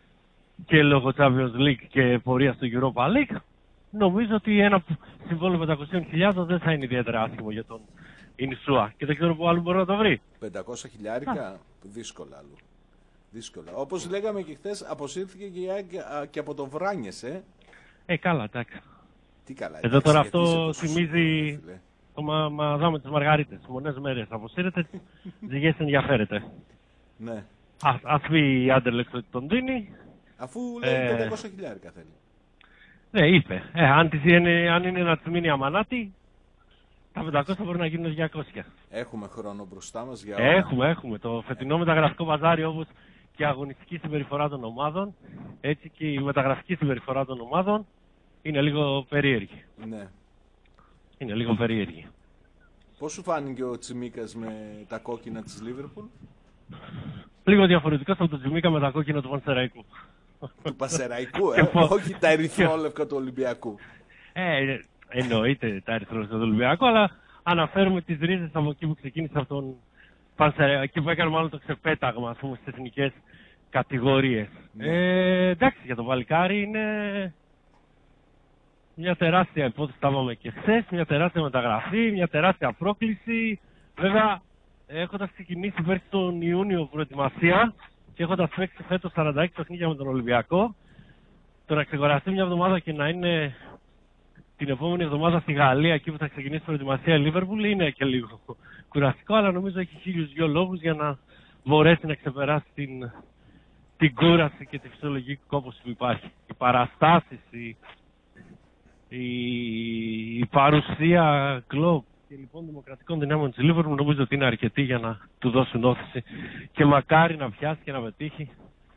και λόγω Champions League και πορεία στο Europa League. Νομίζω ότι ένα συμβόλαιο πεντακόσιες χιλιάδες δεν θα είναι ιδιαίτερα άσχημο για τον Ινσούα. Και δεν ξέρω πού άλλο μπορεί να το βρει. πεντακόσια χιλιάρικα, δύσκολα άλλο. Δύσκολα. Όπως λέγαμε και χθες, αποσύρθηκε και, και από το Βράνιες, ε. Ε, καλά, εντάξει. Τι καλά. Εδώ τώρα αυτό θυμίζει το μα, μαδά με τις Μαργαρίτες. Μονές μέρες αποσύρεται, ζυγές ενδιαφέρεται. Ναι. Ας, ας πει η Άντερλεξ ότι τον δίνει. Αφού λέει ε... πεντακόσια χιλιάρικα θέλει. Ναι, είπε. Ε, αν, της είναι, αν είναι να της μείνει αμανάτη, τα πεντακόσια μπορεί να γίνουν διακόσια. Έχουμε χρόνο μπροστά μας για όλα. Έχουμε, έχουμε. Το φετινό μεταγραφικό μπαζάρι, όπως και η αγωνιστική συμπεριφορά των ομάδων, έτσι και η μεταγραφική συμπεριφορά των ομάδων, είναι λίγο περίεργη. Ναι. Είναι λίγο περίεργη. Πώς σου φάνηκε ο Τσιμίκας με τα κόκκινα της Λίβερπουλ? Λίγο διαφορετικός από τον Τσιμίκα με τα κόκκινα του Πανσεραϊκού. Του Πανσεραϊκού, ε, όχι τα ερυθρόλευκα του Ολυμπιακού. Ε, εννοείται τα ερυθρόλευκα του Ολυμπιακού, αλλά αναφέρουμε τις ρίζες από εκεί που ξεκίνησε από τον Πανσεραϊκό, εκεί που έκανε μάλλον το ξεπέταγμα, ας πούμε, στις εθνικές κατηγορίες. Ναι. Ε, εντάξει, για το Βαλικάρι είναι μια τεράστια υπόθεση, τα είπαμε και χθες, μια τεράστια μεταγραφή, μια τεράστια πρόκληση. Βέβαια, έχοντας ξεκινήσει πέρσι τον Ιούνιο προετοιμασία και έχοντας παίξει φέτος σαράντα έξι παιχνίδια με τον Ολυμπιακό, το να ξεκουραστεί μια εβδομάδα και να είναι την επόμενη εβδομάδα στη Γαλλία, εκεί που θα ξεκινήσει η προετοιμασία η Λίβερπουλ, είναι και λίγο κουραστικό, αλλά νομίζω έχει χίλιους δυο λόγους για να μπορέσει να ξεπεράσει την, την κούραση και τη φυσιολογική κόπωση που υπάρχει. Οι παραστάσεις, η, η, η παρουσία κλοπ, και λοιπόν δημοκρατικών δυνάμεων της Λίβερπουλ νομίζω ότι είναι αρκετή για να του δώσουν όθηση και μακάρι να πιάσει και να πετύχει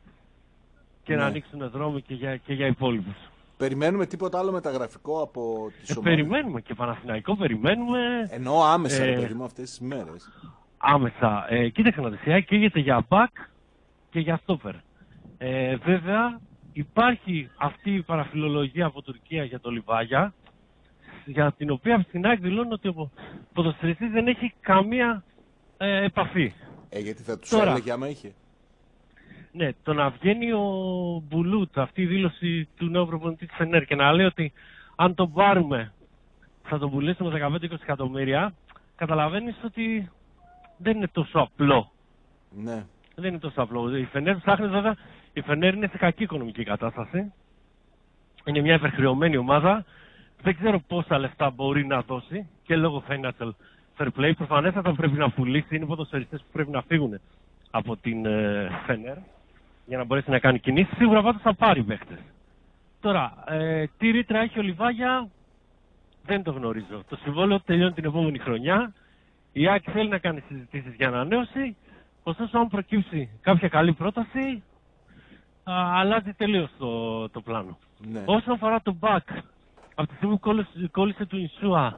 και ναι. να ανοίξουν δρόμοι και για, και για υπόλοιπους. Περιμένουμε τίποτα άλλο μεταγραφικό από τις ε, ομάδες. Περιμένουμε και Παναθηναϊκό, περιμένουμε. Εννοώ άμεσα, ε, παιδί μου, αυτές τις μέρες. Άμεσα. Ε, κοίταξε να δεις, καίγεται για μπακ και για στόπερ. Ε, βέβαια, υπάρχει αυτή η παραφιλολογία από Τουρκία για το Λιβάγια, για την οποία στην ΑΕΚ δηλώνουν ότι ο ποδοσφαιριστής δεν έχει καμία ε, επαφή. Ε, γιατί θα τους έλεγε άμα είχε. Ναι, το να βγαίνει ο Μπουλούτ, αυτή η δήλωση του νέου προπονητή της Φενέρ και να λέει ότι αν τον πάρουμε θα τον πουλήσουμε δεκαπέντε με είκοσι εκατομμύρια, καταλαβαίνεις ότι δεν είναι τόσο απλό. Ναι. Δεν είναι τόσο απλό. Η Φενέρ ψάχνει βέβαια, η Φενέρ είναι σε κακή οικονομική κατάσταση. Είναι μια υπερχρεωμένη ομάδα. Δεν ξέρω πόσα λεφτά μπορεί να δώσει και λόγω financial fair play. Προφανέστατα πρέπει να πουλήσει, είναι ποδοσφαιριστές που πρέπει να φύγουν από την Φενέρ για να μπορέσει να κάνει κινήσεις. Σίγουρα πάντως θα πάρει παίχτες. Τώρα, ε, τι ρήτρα έχει ο Λιβάγια δεν το γνωρίζω. Το συμβόλαιο τελειώνει την επόμενη χρονιά. Η ΑΕΚ θέλει να κάνει συζητήσεις για ανανέωση. Ωστόσο, αν προκύψει κάποια καλή πρόταση, α, αλλάζει τελείως το, το πλάνο. Ναι. Όσον αφορά το back, από τη στιγμή που κόλλησε, κόλλησε του Ινσούα,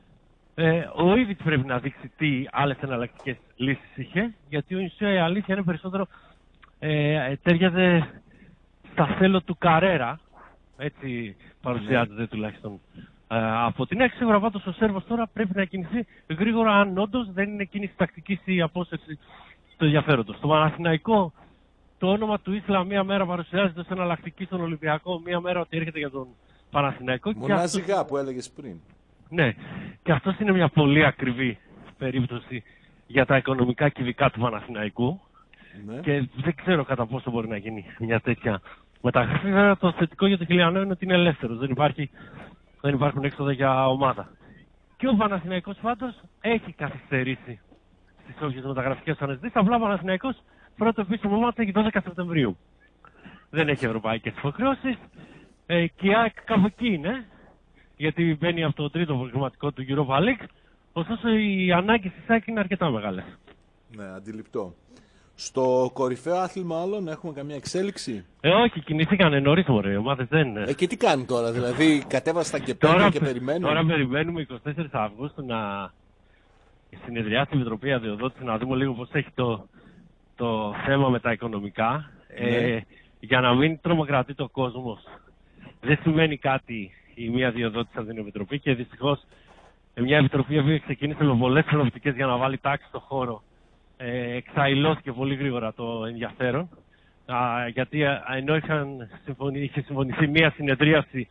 ε, ο Ήβιτς πρέπει να δείξει τι άλλες εναλλακτικές λύσεις είχε, γιατί ο Ινσούα η αλήθεια είναι περισσότερο ε, τέριαζε στα θέλω του Καρέρα, έτσι παρουσιάζεται ναι. τουλάχιστον ε, από την έξι. Σίγουρα πάντως ο Σέρβος τώρα πρέπει να κινηθεί γρήγορα, αν όντως δεν είναι κίνηση τακτικής ή απόσυρση του ενδιαφέροντος. Στο Παναθηναϊκό το όνομα του Ίσλα μία μέρα παρουσιάζεται ως εναλλακτική στον Ολυμπιακό, μία μέρα ότι έρχεται για τον Παναθηναϊκό. Μονάζιγα αυτό... που έλεγες πριν. Ναι, και αυτό είναι μια πολύ ακριβή περίπτωση για τα οικονομικά κυβικά του Παναθηναϊκού. Ναι. Και δεν ξέρω κατά πόσο μπορεί να γίνει μια τέτοια μεταγραφή. Βέβαια το θετικό για τον Χιλιανό είναι ότι είναι ελεύθερος, δεν, υπάρχει, δεν υπάρχουν έξοδα για ομάδα. Και ο Παναθηναϊκός πάντως έχει καθυστερήσει στις όποιες μεταγραφικές αναζητήσεις. Απλά ο Παναθηναϊκός πρώτο επίσημο μάτι έχει δώδεκα Σεπτεμβρίου. Δεν έχει ευρωπαϊκές υποχρεώσεις. Ε, και η ΑΕΚ κάπου εκεί είναι, γιατί μπαίνει από το τρίτο προγραμματικό του Europa League. Ωστόσο οι ανάγκες της ΑΕΚ είναι αρκετά μεγάλες. Ναι, αντιληπτό. Στο κορυφαίο άθλημα άλλων έχουμε καμία εξέλιξη? Ε, όχι, κινηθήκανε νωρίς μωρέ, οι ομάδες δεν... Ε, και τι κάνει τώρα, δηλαδή κατέβασαν και πέρα και περιμένουν? Τώρα περιμένουμε εικοστή τέταρτη Αυγούστου να συνεδριάσει η Επιτροπή Αδειοδότηση, να δούμε λίγο πώς έχει το, το θέμα με τα οικονομικά. Ναι. Ε, για να μην τρομοκρατεί το κόσμος. Δεν σημαίνει κάτι η μία διοδότηση από την Επιτροπή και δυστυχώς μια Επιτροπή που ξεκίνησε με πολλές προοπτικές για να βάλει τάξη στο χώρο ε, εξαϊλώθηκε πολύ γρήγορα το ενδιαφέρον. Α, γιατί α, ενώ είχαν συμφωνη, είχε συμφωνηθεί μια συνεδρίαση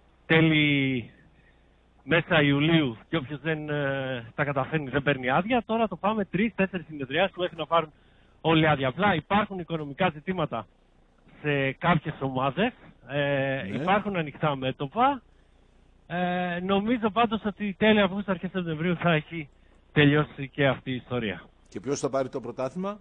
τέλη μέσα Ιουλίου και όποιος δεν ε, τα καταφέρνει δεν παίρνει άδεια, τώρα το πάμε τρεις-τέσσερις συνεδριάσεις που έχουν να πάρουν όλοι άδεια. Απλά υπάρχουν οικονομικά ζητήματα σε κάποιες ομάδες, ε, ναι. υπάρχουν ανοιχτά μέτωπα. Ε, νομίζω πάντως ότι τέλη Αυγούστου, αρχές Σεπτεμβρίου θα έχει τελειώσει και αυτή η ιστορία. Και ποιος θα πάρει το πρωτάθλημα?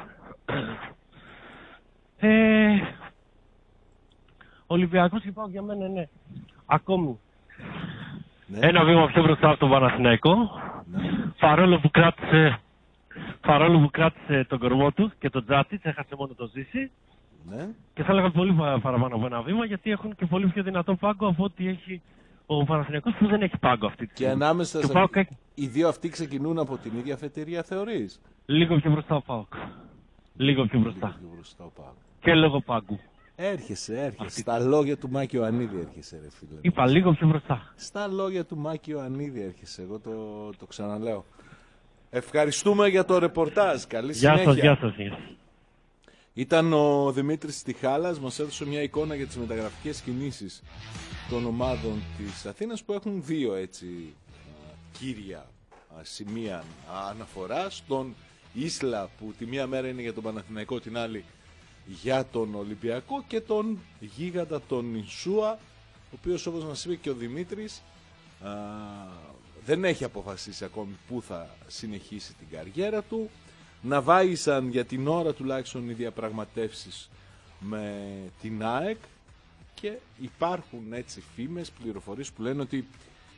Ε, Ολυμπιακός και ΠΑΟΚ για μένα είναι ακόμη ναι. ένα βήμα πιο μπροστά από τον Παναθηναϊκό. Ναι. Παρόλο που κράτησε, παρόλο που κράτησε τον κορμό του και τον Τζάτσιτς, έχασε μόνο το Ζήση. Ναι. Και θα έλεγα πολύ παραπάνω από ένα βήμα, γιατί έχουν και πολύ πιο δυνατό πάγκο από ό,τι έχει ο Παναθηναϊκός, που δεν έχει πάγκο αυτή τη στιγμή. Και ανάμεσα και σε... ΠΑΟΚ... οι δύο αυτοί ξεκινούν από την ίδια αφετηρία, θεωρείς? Λίγο πιο μπροστά ο ΠΑΟΚ. Λίγο πιο μπροστά. Λίγο πιο μπροστά ο ΠΑΟΚ. Και λόγω πάγκου. Έρχεσαι, έρχεσαι. Αυτή... Στα λόγια του Μάκη Ιωαννίδη έρχεσαι, ρε φίλε. Είπα λίγο πιο μπροστά. Στα λόγια του Μάκη Ιωαννίδη έρχεσαι, εγώ το, το ξαναλέω. Ευχαριστούμε για το ρεπορτάζ. Καλή συνέχεια. Γεια σας, γεια σας. Γεια. Ήταν ο Δημήτρης Στιχάλας, μας έδωσε μια εικόνα για τις μεταγραφικές κινήσεις των ομάδων της Αθήνας, που έχουν δύο έτσι κύρια σημεία αναφοράς. Τον Ίσλα, που τη μία μέρα είναι για τον Παναθηναϊκό, την άλλη για τον Ολυμπιακό, και τον γίγαντα τον Ινσούα, ο οποίος, όπως μας είπε και ο Δημήτρης, α, δεν έχει αποφασίσει ακόμη πού θα συνεχίσει την καριέρα του. Να βάγισαν για την ώρα τουλάχιστον οι διαπραγματεύσεις με την ΑΕΚ και υπάρχουν έτσι φήμες, πληροφορίες που λένε ότι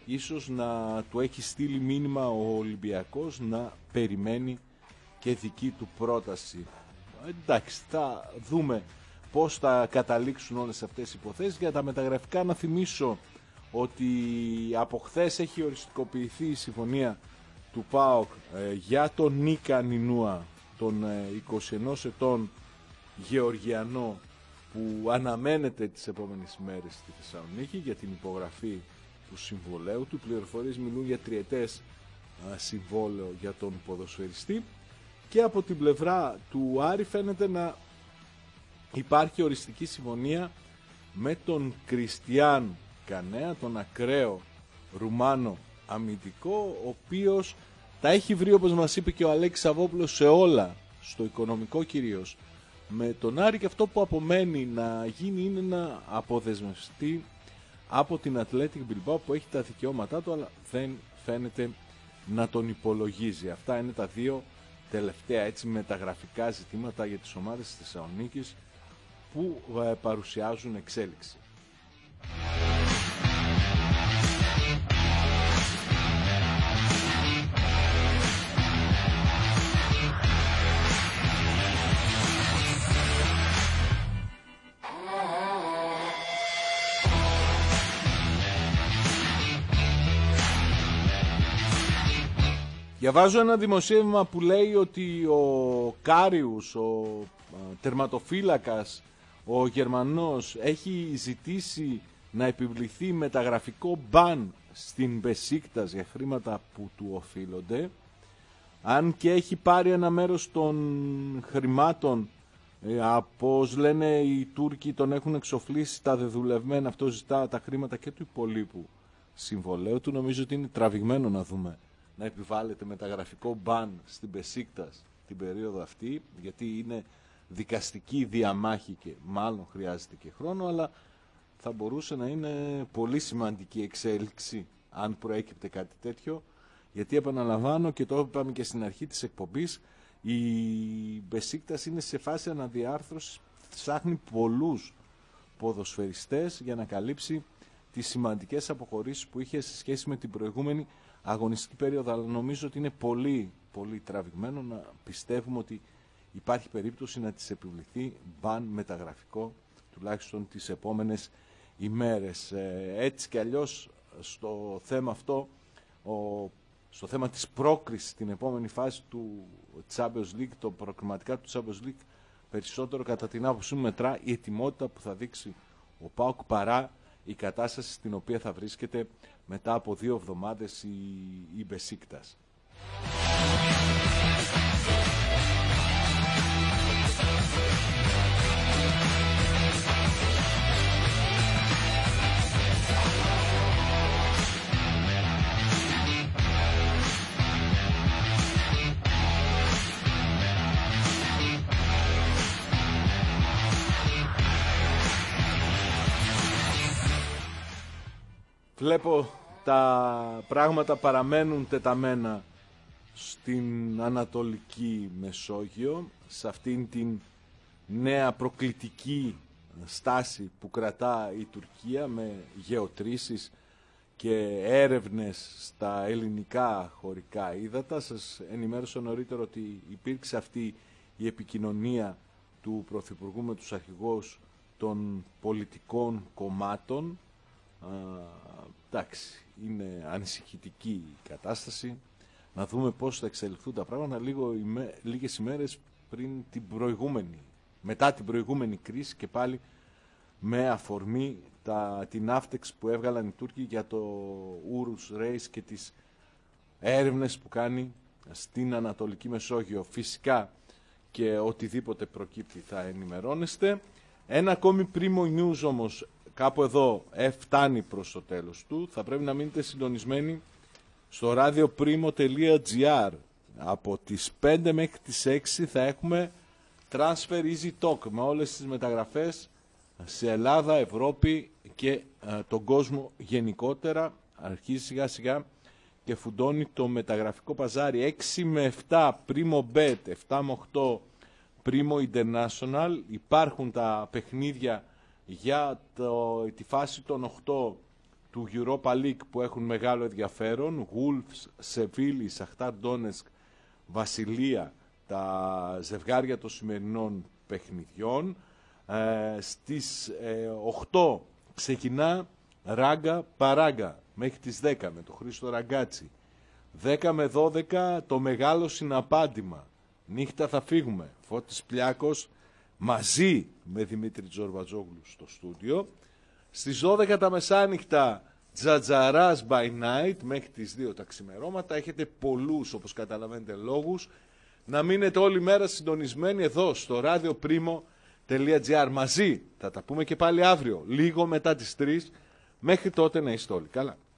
ίσως να του έχει στείλει μήνυμα ο Ολυμπιακός να περιμένει και δική του πρόταση. Εντάξει, θα δούμε πώς θα καταλήξουν όλες αυτές οι υποθέσεις. Για τα μεταγραφικά να θυμίσω ότι από χθες έχει οριστικοποιηθεί η συμφωνία του ΠΑΟΚ ε, για τον Νίκα Νινούα, τον ε, είκοσι ενός ετών Γεωργιανό, που αναμένεται τις επόμενες μέρες στη Θεσσαλονίκη για την υπογραφή του συμβολέου του. Οι πληροφορίες μιλούν για τριετές ε, συμβόλαιο για τον ποδοσφαιριστή. Και από την πλευρά του Άρη φαίνεται να υπάρχει οριστική συμφωνία με τον Κριστιάν Κανέα, τον ακραίο Ρουμάνο αμυντικό, ο οποίος τα έχει βρει, όπως μας είπε και ο Αλέξης Σαββόπουλος, σε όλα, στο οικονομικό κυρίως, με τον Άρη, και αυτό που απομένει να γίνει είναι να αποδεσμευτεί από την Athletic Bilbao, που έχει τα δικαιώματά του αλλά δεν φαίνεται να τον υπολογίζει. Αυτά είναι τα δύο τελευταία έτσι μεταγραφικά ζητήματα για τις ομάδες της Θεσσαλονίκης που ε, παρουσιάζουν εξέλιξη. Διαβάζω ένα δημοσίευμα που λέει ότι ο Κάριους, ο τερματοφύλακας, ο Γερμανός, έχει ζητήσει να επιβληθεί μεταγραφικό μπαν στην Μπεσίκτας για χρήματα που του οφείλονται, αν και έχει πάρει ένα μέρος των χρημάτων, από ως λένε οι Τούρκοι τον έχουν εξοφλήσει τα δεδουλευμένα, αυτό ζητά τα χρήματα και του υπολείπου συμβολέου του. Νομίζω ότι είναι τραβηγμένο να δούμε να επιβάλλεται μεταγραφικό μπαν στην Μπεσίκτας την περίοδο αυτή, γιατί είναι δικαστική διαμάχη και μάλλον χρειάζεται και χρόνο, αλλά θα μπορούσε να είναι πολύ σημαντική εξέλιξη αν προέκυπτε κάτι τέτοιο, γιατί επαναλαμβάνω και το είπαμε και στην αρχή της εκπομπής, η Μπεσίκτας είναι σε φάση αναδιάρθρωσης, ψάχνει πολλούς ποδοσφαιριστές για να καλύψει τις σημαντικές αποχωρήσεις που είχε σε σχέση με την προηγούμενη αγωνιστική περίοδο, αλλά νομίζω ότι είναι πολύ πολύ τραβηγμένο να πιστεύουμε ότι υπάρχει περίπτωση να της επιβληθεί μπαν μεταγραφικό τουλάχιστον τις επόμενες ημέρες. Ε, έτσι κι αλλιώς στο θέμα αυτό, ο, στο θέμα της πρόκρισης στην επόμενη φάση του Champions League, το προκριματικά του Champions League, περισσότερο κατά την άποψή μου μετρά η ετοιμότητα που θα δείξει ο ΠΑΟΚ παρά η κατάσταση στην οποία θα βρίσκεται μετά από δύο εβδομάδες η, η Μπεσίκτας. Βλέπω τα πράγματα παραμένουν τεταμένα στην Ανατολική Μεσόγειο, σε αυτήν την νέα προκλητική στάση που κρατά η Τουρκία με γεωτρήσεις και έρευνες στα ελληνικά χωρικά ύδατα. Σας ενημέρωσα νωρίτερα ότι υπήρξε αυτή η επικοινωνία του Πρωθυπουργού με τους αρχηγούς των πολιτικών κομμάτων. Uh, εντάξει, είναι ανησυχητική η κατάσταση. Να δούμε πώς θα εξελιχθούν τα πράγματα λίγο ημέ, λίγες ημέρες πριν την προηγούμενη, μετά την προηγούμενη κρίση, και πάλι με αφορμή τα, την άφτεξ που έβγαλαν οι Τούρκοι για το Ούρους Ρέις και τις έρευνες που κάνει στην Ανατολική Μεσόγειο. Φυσικά και οτιδήποτε προκύπτει θα ενημερώνεστε. Ένα ακόμη πρίμο news όμως, κάπου εδώ ε, φτάνει προς το τέλος του. Θα πρέπει να μείνετε συντονισμένοι στο radioprimo τελεία gr. Από τις πέντε μέχρι τις έξι θα έχουμε Transfer Easy Talk με όλες τις μεταγραφές σε Ελλάδα, Ευρώπη και ε, τον κόσμο γενικότερα. Αρχίζει σιγά σιγά και φουντώνει το μεταγραφικό παζάρι. έξι με επτά Primo Bet, επτά με οκτώ Primo International. Υπάρχουν τα παιχνίδια για το, τη φάση των οκτώ του Europa League που έχουν μεγάλο ενδιαφέρον. Wolves, Σεβίλη, Σαχτάρ Ντόνεσκ, Βασιλεία, τα ζευγάρια των σημερινών παιχνιδιών. Ε, στις ε, οκτώ ξεκινά Ράγκα Παράγκα μέχρι τις δέκα με τον Χρήστο Ραγκάτσι. δέκα με δώδεκα το μεγάλο συναπάντημα. Νύχτα θα φύγουμε. Φώτης Πλιάκος μαζί με Δημήτρη Τζορβατζόγλου στο στούντιο. Στις δώδεκα τα μεσάνυχτα Τζατζαράς by night μέχρι τις δύο τα ξημερώματα. Έχετε πολλούς, όπως καταλαβαίνετε, λόγους να μείνετε όλη μέρα συντονισμένοι εδώ στο ράδιο πρίμο τελεία τζι άρ. Μαζί θα τα πούμε και πάλι αύριο λίγο μετά τις τρεις. Μέχρι τότε να είστε όλοι καλά.